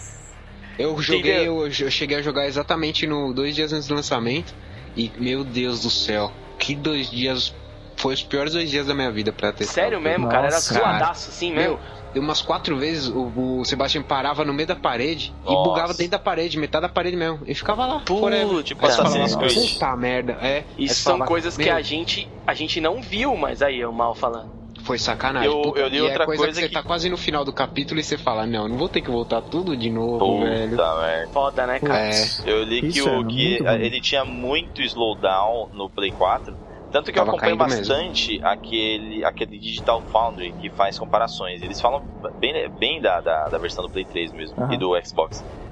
Eu joguei, Entendeu? eu, eu cheguei a jogar exatamente no dois dias antes do lançamento. E, meu Deus do céu, que dois dias... Foi os piores dois dias da minha vida pra testar. Sério mesmo, cara? Era Nossa, zoadaço assim mesmo? Meu, deu umas quatro vezes o, o Sebastião parava no meio da parede e Nossa. bugava dentro da parede, metade da parede mesmo. E ficava lá. Putz, forever. tipo Aí você Assassin's falava, Creed. puta merda. É, Isso aí você são falava, coisas que meu, a gente, a gente não viu, mas aí eu mal falando. Foi sacanagem. Eu- Puta, eu li e outra é coisa, coisa que você que- tá quase no final do capítulo e você fala, não, não vou ter que voltar tudo de novo, velho. Puta merda. Foda, né, cara? É, Eu li que, Isso é o, que muito ruim. ele tinha muito slowdown no Play quatro. Tanto que eu Tava acompanho caindo mesmo. bastante aquele, aquele Digital Foundry que faz comparações. Eles falam bem, bem da, da, da versão do Play três mesmo Aham. e do Xbox.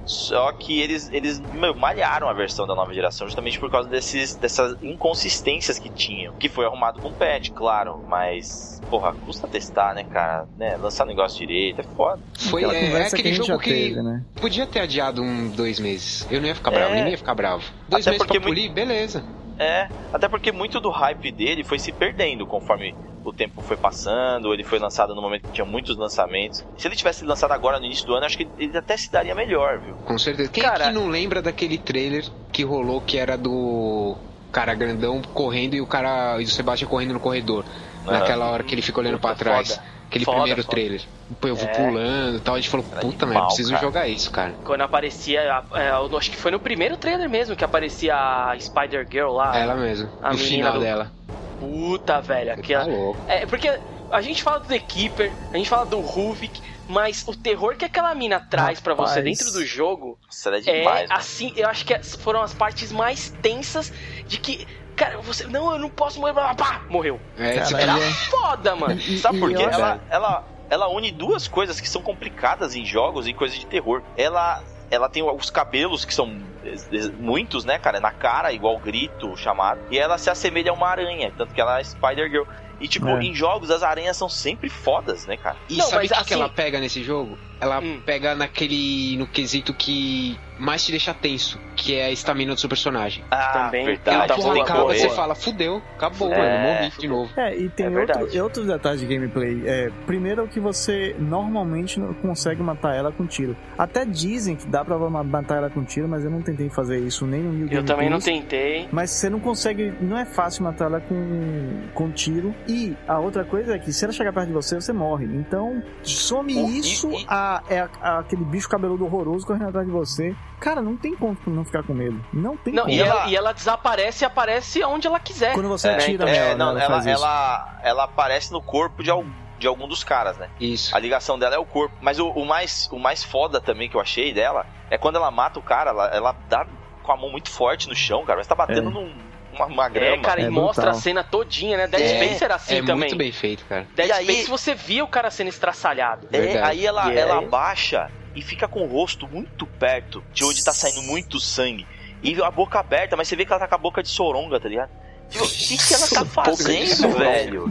Só que eles, eles meu, malharam a versão da nova geração justamente por causa desses, dessas inconsistências que tinham. Que foi arrumado com patch, claro, mas... Porra, custa testar, né, cara? Né? Lançar negócio direito, é foda. Foi Aquela é, conversa aquele que a gente jogo já que teve, né? podia ter adiado um, dois meses. Eu não ia ficar bravo, É. ninguém ia ficar bravo. Dois Até meses porque pra polir, beleza. É, até porque muito do hype dele foi se perdendo conforme o tempo foi passando. Ele foi lançado no momento que tinha muitos lançamentos. Se ele tivesse lançado agora no início do ano, acho que ele até se daria melhor, viu? Com certeza. Quem Cara- que não lembra daquele trailer que rolou que era do cara grandão correndo e o cara e o Sebastião correndo no corredor? Aham. Naquela hora que ele fica olhando Puta, pra trás. foda. Aquele Foda, primeiro foda. trailer. Pô, eu vou É. pulando e tal. A gente falou, Era puta, animal, mas eu preciso cara. jogar isso, cara. Quando aparecia, é, eu acho que foi no primeiro trailer mesmo que aparecia a Spider-Girl lá. Ela mesmo. A no menina final do- dela. Puta, velho, aquela... Tá louco. É, porque a gente fala do The Keeper, a gente fala do Ruvik, mas o terror que aquela mina traz pra você Rapaz. dentro do jogo Isso era é demais, mano. assim, eu acho que foram as partes mais tensas de que, cara, você, não, eu não posso morrer, blá, blá, pá, morreu. É, Cara, você Era e é- foda, mano. E- Sabe e por quê? eu acho- Ela, ela, ela une duas coisas que são complicadas em jogos e coisas de terror. Ela, ela tem os cabelos que são eh, muitos, né, cara? Na cara, igual grito chamado. E ela se assemelha a uma aranha, tanto que ela é Spider-Girl. E, tipo, É. em jogos as aranhas são sempre fodas, né, cara? E Não, sabe mas o que, que assim- ela pega nesse jogo? Ela Hum. pega naquele. no quesito que mais te deixa tenso, que é a estamina do seu personagem. Ah, Também. verdade. Ela Tá tá você tem que boa, acaba, correr. você fala, fudeu, acabou, É, mano, morri de novo. É, e tem É outro, verdade. outros detalhes de gameplay. É, primeiro é que você normalmente não consegue matar ela com tiro. Até dizem que dá pra matar ela com tiro, mas eu não tentei fazer isso nem no New Game Eu também não Plus. tentei. Mas você não consegue, não é fácil matar ela com, com tiro. E a outra coisa é que se ela chegar perto de você, você morre. Então, some Oh, e- isso e- a, é a- a- aquele bicho cabeludo horroroso correndo atrás de você. Cara, não tem como não ficar com medo. Não tem Não, como. e, E ela, ela- e ela desaparece e aparece onde ela quiser. Quando você É, atira então- nela, É, não, ela, ela, faz isso. ela, ela aparece no corpo de, al- de algum dos caras, né? Isso. A ligação dela é o corpo. Mas o, o mais, o mais foda também que eu achei dela é quando ela mata o cara, ela, ela dá com a mão muito forte no chão, cara. Mas tá batendo É. num, uma, uma É, grama. cara, É e mostra brutal. a cena todinha, né? Dead É, Space era assim é também. muito bem feito, cara. Dead E aí- Space você via o cara sendo estraçalhado. É, Verdade. aí ela, E é- ela abaixa e fica com o rosto muito perto de onde tá saindo muito sangue. E a boca aberta, mas você vê que ela tá com a boca de soronga, tá ligado? Tipo, o que, que ela tá Boca de fazendo, soronga. velho?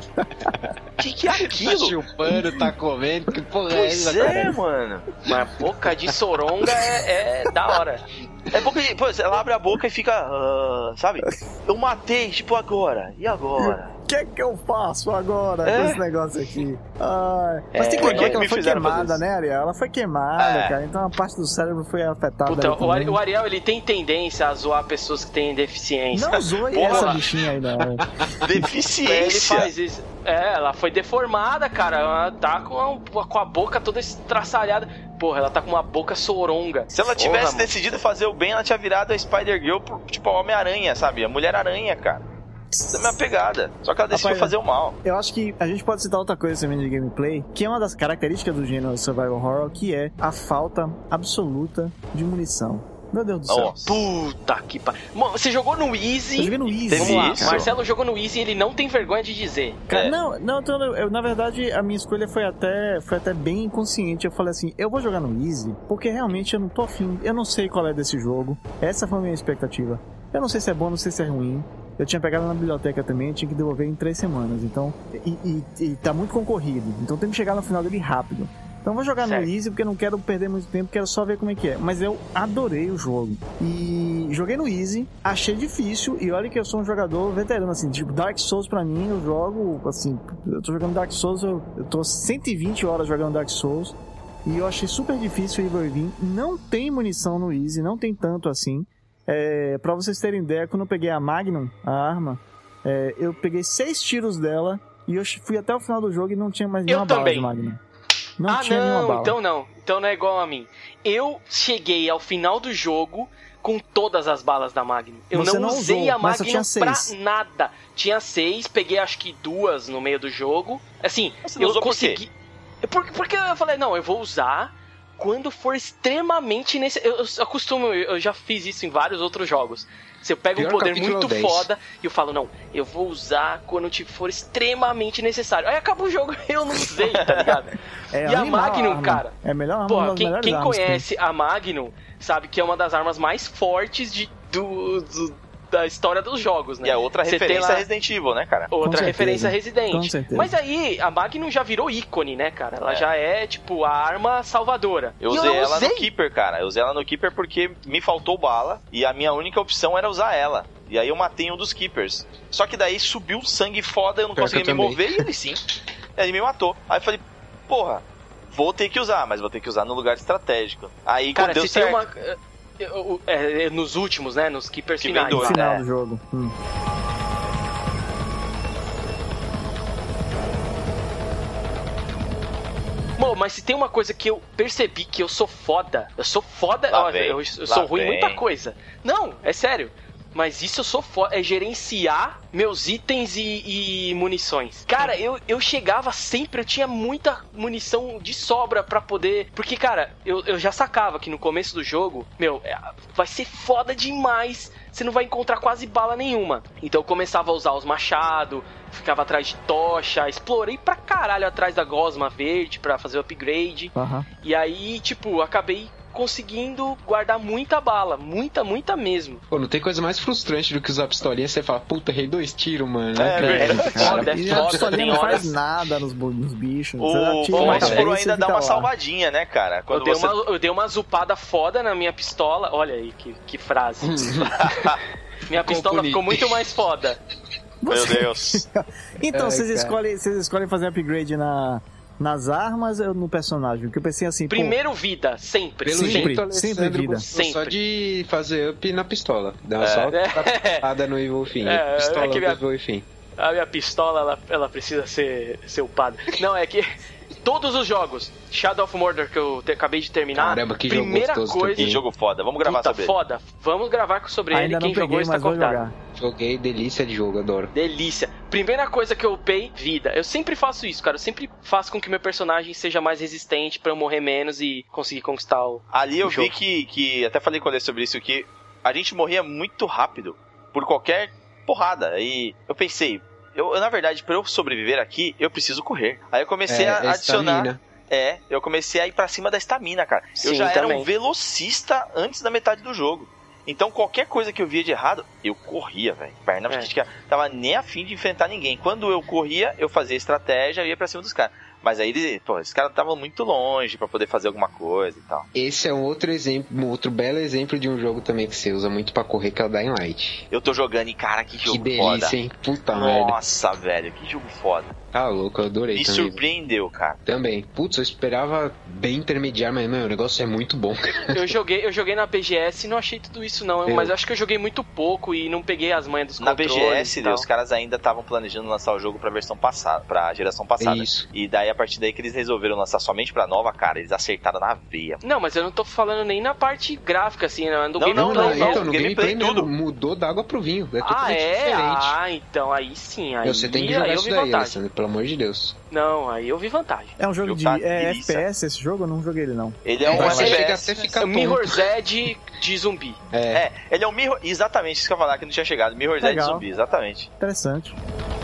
O que, que é Tá aquilo? chupando, tá comendo, que porra é Pois essa, é, cara? mano. Mas boca de soronga é, é da hora. É boca de. Pô, ela abre a boca e fica. ah, sabe? Eu matei, tipo, agora. E agora? O que é que eu faço agora É. com esse negócio aqui? Ai. Mas É, tem que lembrar porque que ela me foi fizeram fazer queimada, isso. né, Ariel? Ela foi queimada, É. cara. Então a parte do cérebro foi afetada. Puta, ali o, Ari- também. o Ariel, ele tem tendência a zoar pessoas que têm deficiência. Não zoe Porra. essa bichinha aí, não. Ele Deficiência. faz isso. É, ela foi deformada, cara. Ela tá com a, com a boca toda estraçalhada. Porra, ela tá com uma boca soronga. Se ela Porra, tivesse mano. decidido fazer o bem, ela tinha virado a Spider-Girl, pro- tipo, a Homem-Aranha, sabe? A Mulher-Aranha, cara. Essa é a minha pegada. Só que ela decidiu Rapaz, fazer o mal. Eu acho que a gente pode citar outra coisa também de gameplay, que é uma das características do gênero survival horror, que é a falta absoluta de munição. Meu Deus do céu. Nossa. Puta que pariu. Você jogou no Easy. Eu joguei no Easy. Teve Vamos lá, isso. Marcelo jogou no Easy e ele não tem vergonha de dizer. Cara, É. não, não, então, eu, na verdade, a minha escolha foi até, foi até bem inconsciente. Eu falei assim, eu vou jogar no Easy, porque realmente eu não tô afim, eu não sei qual é desse jogo. Essa foi a minha expectativa. Eu não sei se é bom, não sei se é ruim. Eu tinha pegado na biblioteca também, tinha que devolver em três semanas. Então, e, e, e tá muito concorrido. Então tem que chegar no final dele rápido. Então eu vou jogar Certo. no Easy porque eu não quero perder muito tempo, quero só ver como é que é. Mas eu adorei o jogo. E joguei no Easy, achei difícil, e olha que eu sou um jogador veterano, assim, tipo, Dark Souls pra mim, eu jogo, assim, eu tô jogando Dark Souls, eu, eu tô cento e vinte horas jogando Dark Souls, e eu achei super difícil o Evil Within. Não tem munição no Easy, não tem tanto assim. É, pra vocês terem ideia, quando eu peguei a Magnum, a arma, é, eu peguei seis tiros dela, e eu fui até o final do jogo e não tinha mais nenhuma bala também. de Magnum. Não ah, tinha nenhuma não, bala. então não. Então não é igual a mim. Eu cheguei ao final do jogo com todas as balas da Magnum. Eu Você não não usei usou, a mas só Magnum tinha pra seis. nada. Tinha seis, peguei acho que duas no meio do jogo. Assim, Você não eu usou por consegui. Por Porque eu falei, não, eu vou usar quando for extremamente nesse. Eu, eu, eu costumo, eu já fiz isso em vários outros jogos. Você pega um Pior poder capítulo muito é o dez. foda e eu falo, não, eu vou usar quando te for extremamente necessário. Aí acaba o jogo e eu não usei, tá ligado? É E a animal Magnum, arma. cara. É a melhor arma, Pô, uma das quem, melhores quem armas que conhece a Magnum sabe que é uma das armas mais fortes de, do, do- da história dos jogos, né? E a outra Você referência tem lá é Resident Evil, né, cara? outra certeza. referência Com Resident. certeza. Mas aí a Magnum já virou ícone, né, cara? Ela É. já é, tipo, a arma salvadora. Eu E usei não ela usei. no Keeper, cara. Eu usei ela no Keeper porque me faltou bala e a minha única opção era usar ela. E aí eu matei um dos Keepers. Só que daí subiu um sangue foda, eu não Pior que conseguia eu me também. mover e ele sim. Ele me matou. Aí eu falei, porra, vou ter que usar, mas vou ter que usar no lugar estratégico. Aí Cara, quando deu se tem certo. uma... é, é, é, nos últimos, né? Nos Keepers Que finais. vem No dois. lá. final É. do jogo. Hum. Bom, mas se tem uma coisa que eu percebi que eu sou foda, eu sou foda, Lá ó, vem, eu, eu lá sou ruim em vem. muita coisa. Não, é sério. Mas isso eu sou foda, é gerenciar meus itens e, e munições. Cara, eu, eu chegava sempre, eu tinha muita munição de sobra pra poder... Porque, cara, eu, eu já sacava que no começo do jogo, meu, é, vai ser foda demais, você não vai encontrar quase bala nenhuma. Então eu começava a usar os machados, ficava atrás de tocha, explorei pra caralho atrás da gosma verde pra fazer o upgrade. Aham. E aí, tipo, acabei conseguindo guardar muita bala, muita, muita mesmo. Pô, não tem coisa mais frustrante do que usar pistolinha. Você fala, puta, errei dois tiros, mano. É, Não verdade. acredito. Foda, é E a foda, pistolinha tem não horas... faz nada nos, bo- nos bichos. O, Você atira o na mais cabeça puro e ainda dá fica uma lá. salvadinha, né, cara? Eu Quando dei, você. uma, eu dei uma zupada foda na minha pistola. Olha aí que, que frase. Minha pistola bonito. ficou muito mais foda. Meu Deus. Então, Ai, vocês, cara. escolhem, vocês escolhem fazer upgrade na, nas armas ou no personagem? Porque eu pensei assim, pô, Primeiro vida, sempre. Pelo Sempre, jeito, o sempre Alessandro vida. gostou só Sempre. de fazer up na pistola. Dá uma É. só É. tapada no Evil Fim. É, Pistola é que do minha- Evil Fim. A minha pistola, ela, ela precisa ser, ser upada. Não, é que todos os jogos, Shadow of Mordor, que eu te- acabei de terminar, Caramba, que jogo primeira gostoso coisa... Que jogo foda. Vamos gravar Puta, sobre ele. foda. Vamos gravar sobre ainda ele. não Quem jogou peguei, está mas vou convidado. jogar. Joguei, delícia de jogo, adoro. Delícia. Primeira coisa que eu upei, vida. Eu sempre faço isso, cara. Eu sempre faço com que meu personagem seja mais resistente pra eu morrer menos e conseguir conquistar o... Ali eu o vi jogo. que, que. Até falei com ele sobre isso, que a gente morria muito rápido por qualquer porrada. E eu pensei, eu, eu, na verdade, pra eu sobreviver aqui, eu preciso correr. Aí eu comecei É, a é adicionar. estamina. É, eu comecei a ir pra cima da estamina, cara. eu Sim, já era também. um velocista antes da metade do jogo. Então qualquer coisa que eu via de errado, eu corria, velho. Perna É. é. Tava nem afim de enfrentar ninguém. Quando eu corria, eu fazia estratégia e ia pra cima dos caras. Mas aí, ele, pô, esses caras estavam muito longe pra poder fazer alguma coisa e tal. Esse é um outro exemplo, um outro belo exemplo de um jogo também que você usa muito pra correr, que é o Dying Light. Eu tô jogando e, cara, que jogo que delícia, foda. hein? Puta merda. Nossa, velho, que jogo foda. Tá louco, eu adorei Me também. surpreendeu, cara. Também. Putz, eu esperava bem intermediário, mas meu, o negócio é muito bom, cara. Eu joguei, eu joguei na B G S e não achei tudo isso não, Eu- mas eu acho que eu joguei muito pouco e não peguei as manhas dos Na B controles G S, e tal. os caras ainda estavam planejando lançar o jogo pra versão passada, pra geração passada. Isso. E daí, a partir daí que eles resolveram lançar somente pra nova, cara, eles acertaram na veia. Não, mas eu não tô falando nem na parte gráfica, assim, né? do Não, gameplay. não, Não, não, não, então, no gameplay, gameplay tudo. mesmo, mudou da água pro vinho. É Ah, totalmente é? diferente. Ah, então aí sim, aí, Você tem que aí jogar eu isso vi daí, vantagem. Alessandro, pelo amor de Deus. Não, aí eu vi vantagem. É um jogo Jogo de tá é, delícia. F P S esse jogo? Eu não joguei ele não. Ele é um Mas você F P chega S. até ficar É tonto. Mirror's Edge de zumbi. É. É, ele é um Mirror... Exatamente isso que eu ia falar, que não tinha chegado. Mirror's Edge Legal. Zumbi, exatamente. Interessante.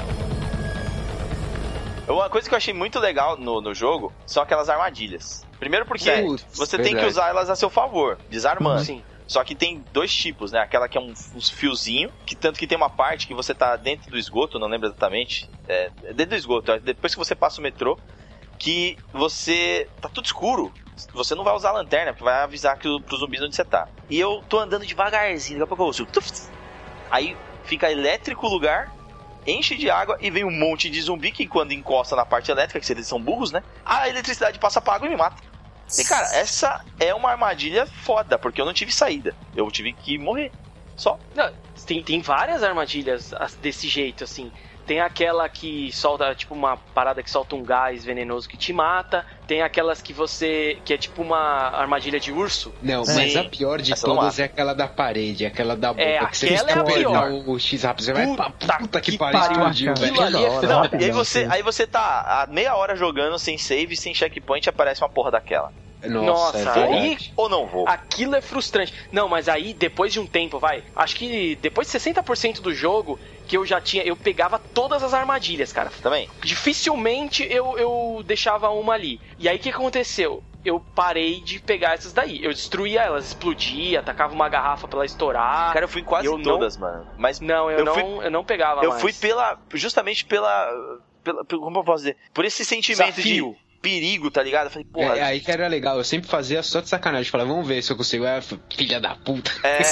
Uma coisa que eu achei muito legal no, no jogo são aquelas armadilhas. Primeiro porque Putz, você tem que verdade. usar elas a seu favor, desarmando. Sim. Só que tem dois tipos, né? Aquela que é um, um fiozinho, que tanto que tem uma parte que você tá dentro do esgoto, não lembro exatamente. É, dentro do esgoto, é depois que você passa o metrô, que você tá tudo escuro. Você não vai usar a lanterna, porque vai avisar que, pros zumbis onde você tá. E eu tô andando devagarzinho, daqui a pouco eu ouço. Tuf, aí fica elétrico o lugar, enche de água e vem um monte de zumbi que quando encosta na parte elétrica, que eles são burros, né? A eletricidade passa pra água e me mata. E cara, essa é uma armadilha foda, porque eu não tive saída. Eu tive que morrer. Só. Não, tem, tem várias armadilhas as- desse jeito, assim. Tem aquela que solta, tipo, uma parada que solta um gás venenoso que te mata. Tem aquelas que você... que é tipo uma armadilha de urso. Não, Sim. mas a pior de Essa não todas mata. é aquela da parede, aquela da boca. É, que você aquela é a apertar pior. o X-Rápido, você vai pra Puta puta que que pariu, pariu, explodiu, cara. velho. Aquilo ali é Toda hora, Não, rapidão, e aí você, sim. aí você tá há meia hora jogando sem save, sem checkpoint, aparece uma porra daquela. Nossa, é aí verdade. Ou não vou? aquilo é frustrante. Não, mas aí, depois de um tempo, vai, acho que depois de sessenta por cento do jogo, que eu já tinha, eu pegava todas as armadilhas, cara. Também. Dificilmente eu, eu deixava uma ali. E aí, o que aconteceu? Eu parei de pegar essas daí. Eu destruía elas, explodia, atacava uma garrafa pra ela estourar. Cara, eu fui em quase eu todas, não... mano. Mas não, eu, eu não, fui... eu não pegava eu mais. Eu fui pela, justamente pela, pela, como eu posso dizer, por esse sentimento Desafio. de perigo, tá ligado? Eu falei, porra... É, aí que era legal, eu sempre fazia só de sacanagem, falava, vamos ver se eu consigo. É, filha da puta. É.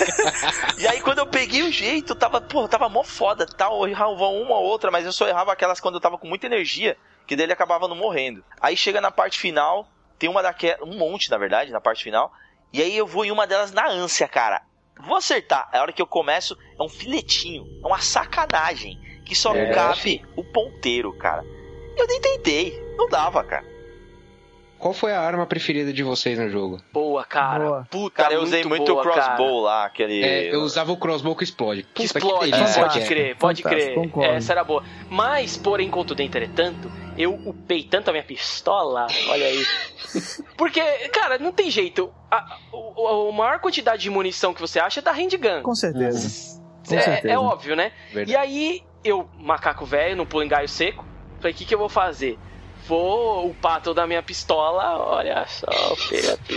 E aí quando eu peguei o jeito, tava, porra, tava mó foda, tal, eu errava uma ou outra, mas eu só errava aquelas quando eu tava com muita energia, que dele acabava não morrendo. Aí chega na parte final, tem uma daquela, um monte na verdade, na parte final, e aí eu vou em uma delas na ânsia, cara. Vou acertar, a hora que eu começo é um filetinho, é uma sacanagem, que só é, cabe o ponteiro, cara. Eu nem tentei, não dava, cara. Qual foi a arma preferida de vocês no jogo? Boa, cara. Boa. Puta, Cara, eu usei muito o crossbow cara. lá, aquele... É, eu usava o crossbow que explode. Que Puta, explode, delícia pode que é. crer, pode Fantástico, crer. concordo. Essa era boa. Mas, porém, contudo, entretanto, eu upei tanto a minha pistola, olha aí. Porque, cara, não tem jeito. A, a, a maior quantidade de munição que você acha é da handgun. Com certeza. Com É, certeza. é óbvio, né? Verdade. E aí, eu, macaco velho, não pulo em galho seco, falei, o que, que eu vou fazer? Vou upar toda a minha pistola, olha só, upei a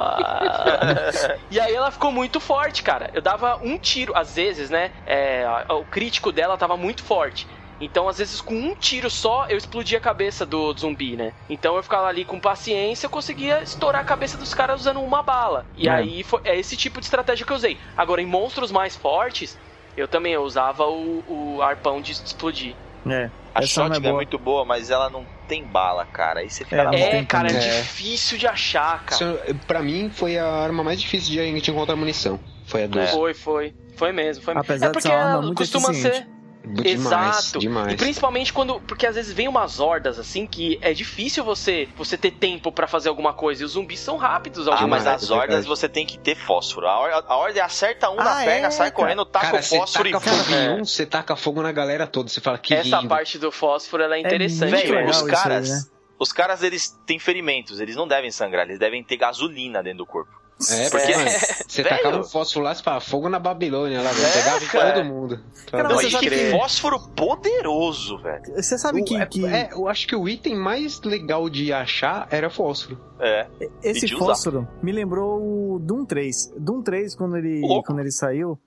pistola. E aí ela ficou muito forte, cara. Eu dava um tiro, às vezes, né? É, o crítico dela tava muito forte. Então, às vezes, com um tiro só, eu explodia a cabeça do zumbi, né? Então, eu ficava ali com paciência, eu conseguia estourar a cabeça dos caras usando uma bala. E É. aí, foi, é esse tipo de estratégia que eu usei. Agora, em monstros mais fortes, eu também eu usava o, o arpão de explodir. É. A Essa arma shotgun é muito boa, mas ela não tem bala, cara. Aí você fica Ela na não mão. tem É, cara, é também. É. difícil de achar, cara. Isso, pra mim, foi a arma mais difícil de a gente encontrar munição. Foi a doze. Foi, foi. Foi mesmo, foi mesmo. Apesar é de porque ser uma arma ela muito costuma eficiente. ser... Demais, Exato. demais. E principalmente quando... Porque às vezes vem umas hordas, assim, que é difícil você, você ter tempo pra fazer alguma coisa. E os zumbis são rápidos. Ah, algumas mas Demais, as é hordas verdade. você tem que ter fósforo. A, or a ordem acerta um na Ah, perna, é, sai cara. correndo, taca Cara, o você fósforo taca e... fogo É. em um, você taca fogo na galera toda. Você fala que Essa lindo. parte do fósforo, ela é interessante, muito Velho, velho. legal os isso aí, caras... né? Os caras, eles têm ferimentos. Eles não devem sangrar. Eles devem ter gasolina dentro do corpo. É, Porque- porque mano, você Velho. tacava um fósforo lá, você fala, fogo na Babilônia lá, velho. É, Pegava em cara. todo mundo. Cara, Não, você e sabe que que- fósforo poderoso, velho. Você sabe que, O- é- que é, eu acho que o item mais legal de achar era fósforo. É. esse e de usar. fósforo me lembrou o Doom três. Doom três, quando ele, Louco. quando ele saiu,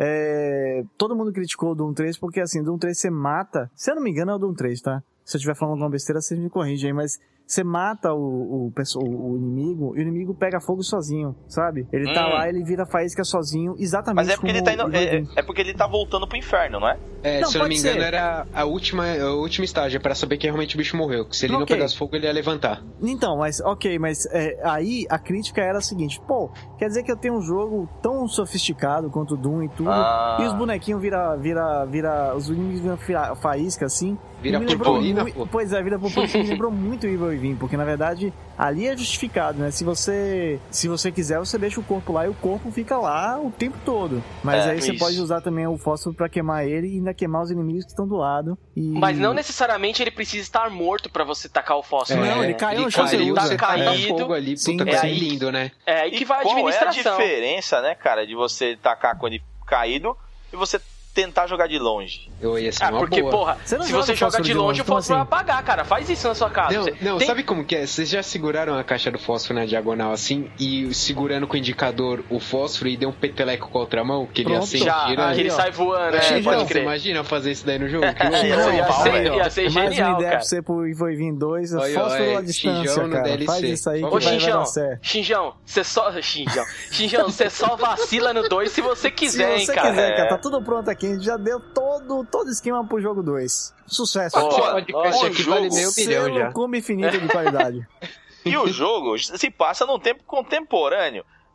é, todo mundo criticou o Doom três porque, assim, Doom três você mata... Se eu não me engano, é o Doom três, tá? Se eu estiver falando alguma besteira, vocês me corrigem aí, mas... Você mata o, o, pesso- o inimigo e o inimigo pega fogo sozinho, sabe? Ele tá Hum. lá, ele vira faísca sozinho, exatamente Mas é porque como ele tá indo, o é, Evil Within. é porque ele tá voltando pro inferno, não é? É, Não, se eu não pode me engano, ser. era a última, a última estágio, para saber que realmente o bicho morreu. Que se ele não Ok. pegasse fogo, ele ia levantar. Então, mas ok, mas é, aí a crítica era a seguinte, pô, quer dizer que eu tenho um jogo tão sofisticado quanto o Doom e tudo, Ah. e os bonequinhos vira, vira, vira, os inimigos viram fira- faísca assim. Vira E me lembrou purpurina, mui- pô. Pois é, vira purpurina, me lembrou muito o Evil Within, porque na verdade ali é justificado, né? Se você, se você quiser, você deixa o corpo lá e o corpo fica lá o tempo todo. Mas É, aí você isso. pode usar também o fósforo pra queimar ele e ainda queimar os inimigos que estão do lado. E... Mas não necessariamente ele precisa estar morto pra você tacar o fósforo. Não, né? ele caiu no Ele chão, quando ele você tá usa. taca caído, fogo ali, Sim, puta, é vai ser aí. lindo, né? é aí que vai a qual é a administração. diferença, né, cara, de você tacar com ele caído e você tentar jogar de longe? Eu ia ser Ah, uma porque, boa. porra, Você não se joga você joga fósforo de de longe, longe, o como fósforo vai assim? apagar, cara. Faz isso na sua casa. Não, Você não tem- sabe como que é? Vocês já seguraram a caixa do fósforo na diagonal assim e segurando com o indicador o fósforo e deu um peteleco com a outra mão? Que ele Pronto. acende Já, gira. Aí, ele ó. sai voando, É, é, Xinjão, pode Você crer. imagina fazer isso daí no jogo? Que É, loucura. ia ser Ia pau, ser, velho. ia ser Mais uma genial, ideia cara. pra você pro Evil Within dois, Olha, fósforo olha, à distância, Xinjão no cara. D L C. Faz isso aí Ô, que Ô, vai, vai Xinjão, dar certo. Xinjão, você só... Xinjão, Xinjão, você só vacila no dois se você quiser, Se hein, você cara. quiser, É. cara, tá tudo pronto aqui. A gente já deu todo, todo esquema pro jogo dois. Sucesso. Ó, Esse Ó, podcast o aqui jogo- vale meio milhão Selo já. Come infinito de qualidade. E o jogo se passa num tempo contemporâneo.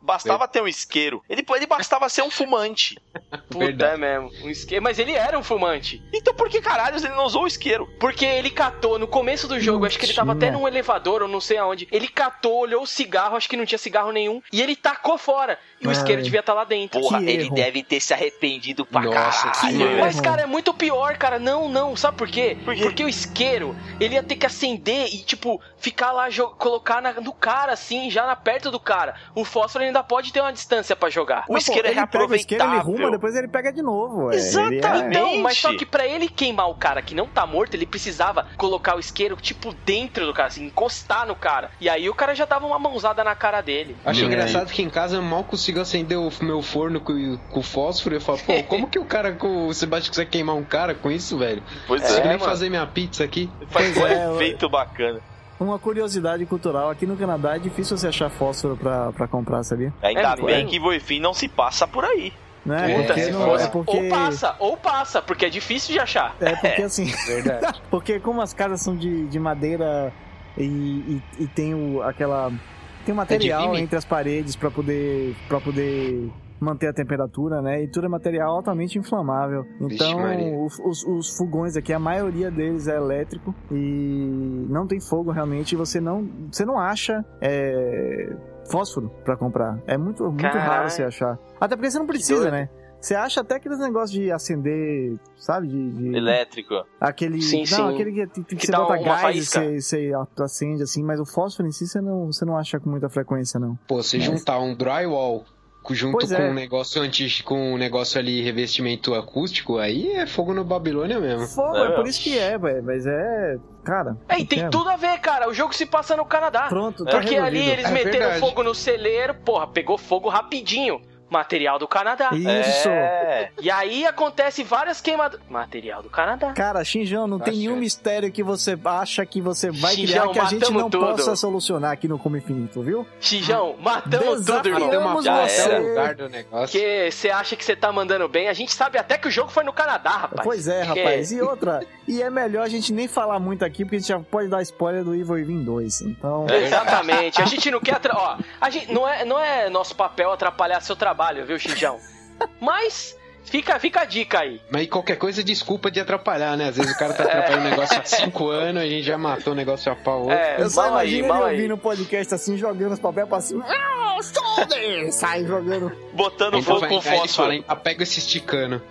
bastava ter um isqueiro. Ele, ele bastava ser um fumante. Puta, é mesmo. Um isqueiro. Mas ele era um fumante. Então por que caralho ele não usou o isqueiro? Porque ele catou, no começo do jogo, Não acho que ele tava tinha. até num elevador, ou não sei aonde. Ele catou, olhou o cigarro, acho que não tinha cigarro nenhum, e ele tacou fora. E o Ai. isqueiro devia estar lá dentro. Porra, Que ele erro. deve ter se arrependido pra Nossa, que caralho. erro. Mas, cara, é muito pior, cara. Não, não. Sabe por quê? Por quê? Porque o isqueiro, ele ia ter que acender e, tipo, ficar lá, jo- colocar na- no cara, assim, já na perto do cara. O fósforo ainda pode ter uma distância pra jogar. O Mas, pô, isqueiro é ele pega o isqueiro, ele reaproveitável. ruma, depois ele pega de novo. é, Exatamente. ele é- Então, mas só que pra ele queimar o cara que não tá morto, ele precisava colocar o isqueiro, tipo, dentro do cara, assim, encostar no cara. E aí o cara já dava uma mãozada na cara dele. Acho É. engraçado que em casa eu mal consigo acender o meu forno com, com fósforo. Eu falo, pô, como que o cara, com o Sebastião consegue queimar um cara com isso, velho? Pois Não consigo é, nem mano. fazer minha pizza aqui. Faz um Pois é, efeito bacana. Uma curiosidade cultural, aqui no Canadá é difícil você achar fósforo pra, pra comprar, sabia? Ainda É, bem é. que Voifim não se passa por aí. Né? Puta, porque se não- fosse, é porque... ou passa, ou passa, porque é difícil de achar. É porque assim, Verdade. porque como as casas são de, de madeira e, e, e tem o, aquela... Tem um material vime? entre as paredes pra poder, pra poder manter a temperatura, né? E tudo é material altamente inflamável. Então, Vixe, Maria. os, os, os fogões aqui, a maioria deles é elétrico e não tem fogo realmente. E você não, você não acha é, fósforo pra comprar. É muito, muito Caralho. raro você achar. Até porque você não precisa, doido. né? Você acha até aqueles negócios de acender, sabe? De, de- Elétrico. Aquele. Sim, não, sim. aquele que, que, que Que você dá bota uma gás faísca. e você, você acende assim, mas o fósforo em si você não, você não acha com muita frequência, não. Pô, se Mas- juntar um drywall co- junto Pois com é. um negócio anti, com um negócio ali, revestimento acústico, aí é fogo no Babilônia mesmo. Fogo, É, é por isso que é, velho. Mas é. Cara. É, e tem é. tudo a ver, cara. O jogo se passa no Canadá. Pronto, tá Porque ali resolvido. eles É meteram verdade. fogo no celeiro, porra, pegou fogo rapidinho. Material do Canadá. Isso! É. E aí acontece várias queimaduras. Material do Canadá. Cara, Xinjão, não Tá tem nenhum certo. mistério que você acha que você vai Xinjão, criar que a gente matamos não tudo. possa solucionar aqui no Como Infinito, viu? Xijão, matamos tudo, irmão. Desafiamos Já você. era. É o lugar do negócio. Porque você acha que você tá mandando bem, a gente sabe até que o jogo foi no Canadá, rapaz. Pois é, Porque- rapaz. E outra, e é melhor a gente nem falar muito aqui, porque a gente já pode dar spoiler do Evil Within dois. Então. Exatamente. A gente não quer. Atra... Ó, a gente... não, é, não é nosso papel atrapalhar seu trabalho, viu, Xijão? Mas fica, fica a dica aí. Mas qualquer coisa, desculpa de atrapalhar, né? Às vezes o cara tá atrapalhando o negócio há cinco anos, a gente já matou o negócio a pau outro. É, Eu só mal aí, imagino mal ele aí. ouvindo o podcast assim, jogando os papéis pra cima. Ah, shoulder! Sai jogando. Botando Aí fogo vai- com aí ele fósforo. fala, hein, pega esse esticano.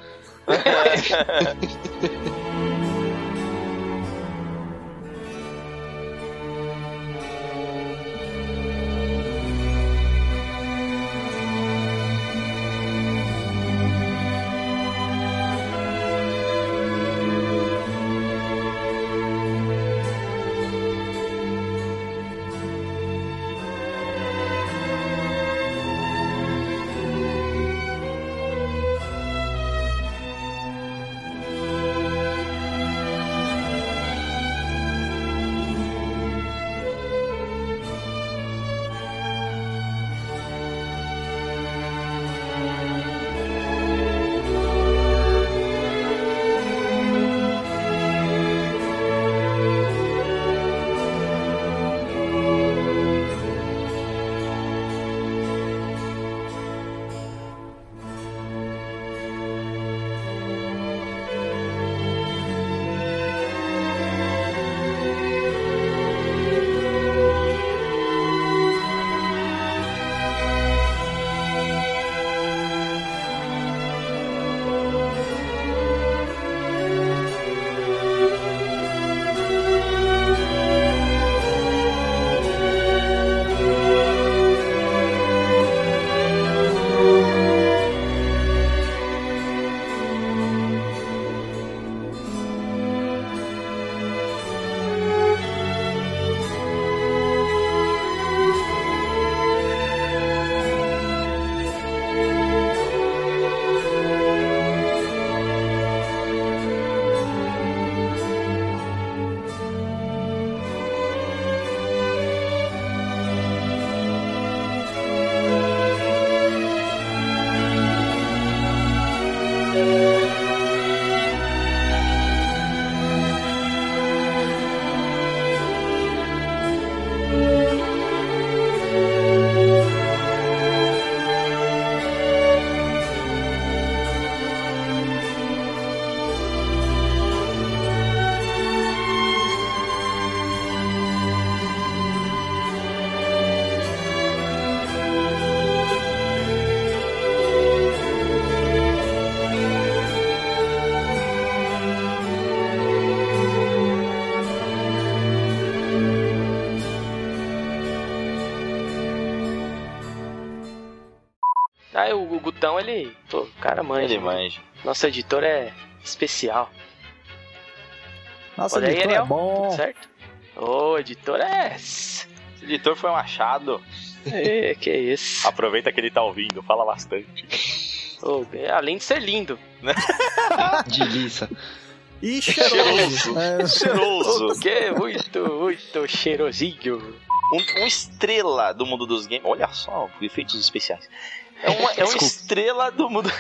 então ele... Pô, o cara manja. Ele manja. Nosso editor é especial. Nossa, Olha aí, editor Ariel. é bom. Tudo certo? Ô, editor é... Esse editor foi um achado. É, que isso. Aproveita que ele tá ouvindo, fala bastante. Oh, além de ser lindo. De liça. E cheiroso. Cheiroso. É, Cheiroso. O que? Muito, muito cheirosinho. Um, um estrela do mundo dos games. Olha só, efeitos especiais. É uma, é uma estrela do mundo.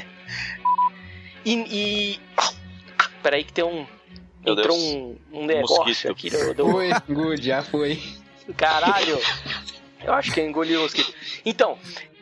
E. e... Ah, peraí, que tem um. Meu Entrou Deus. um, um negócio Mosquito. aqui do. do... Foi, good, já foi. Caralho. Eu acho que eu engoli o mosquito. Então,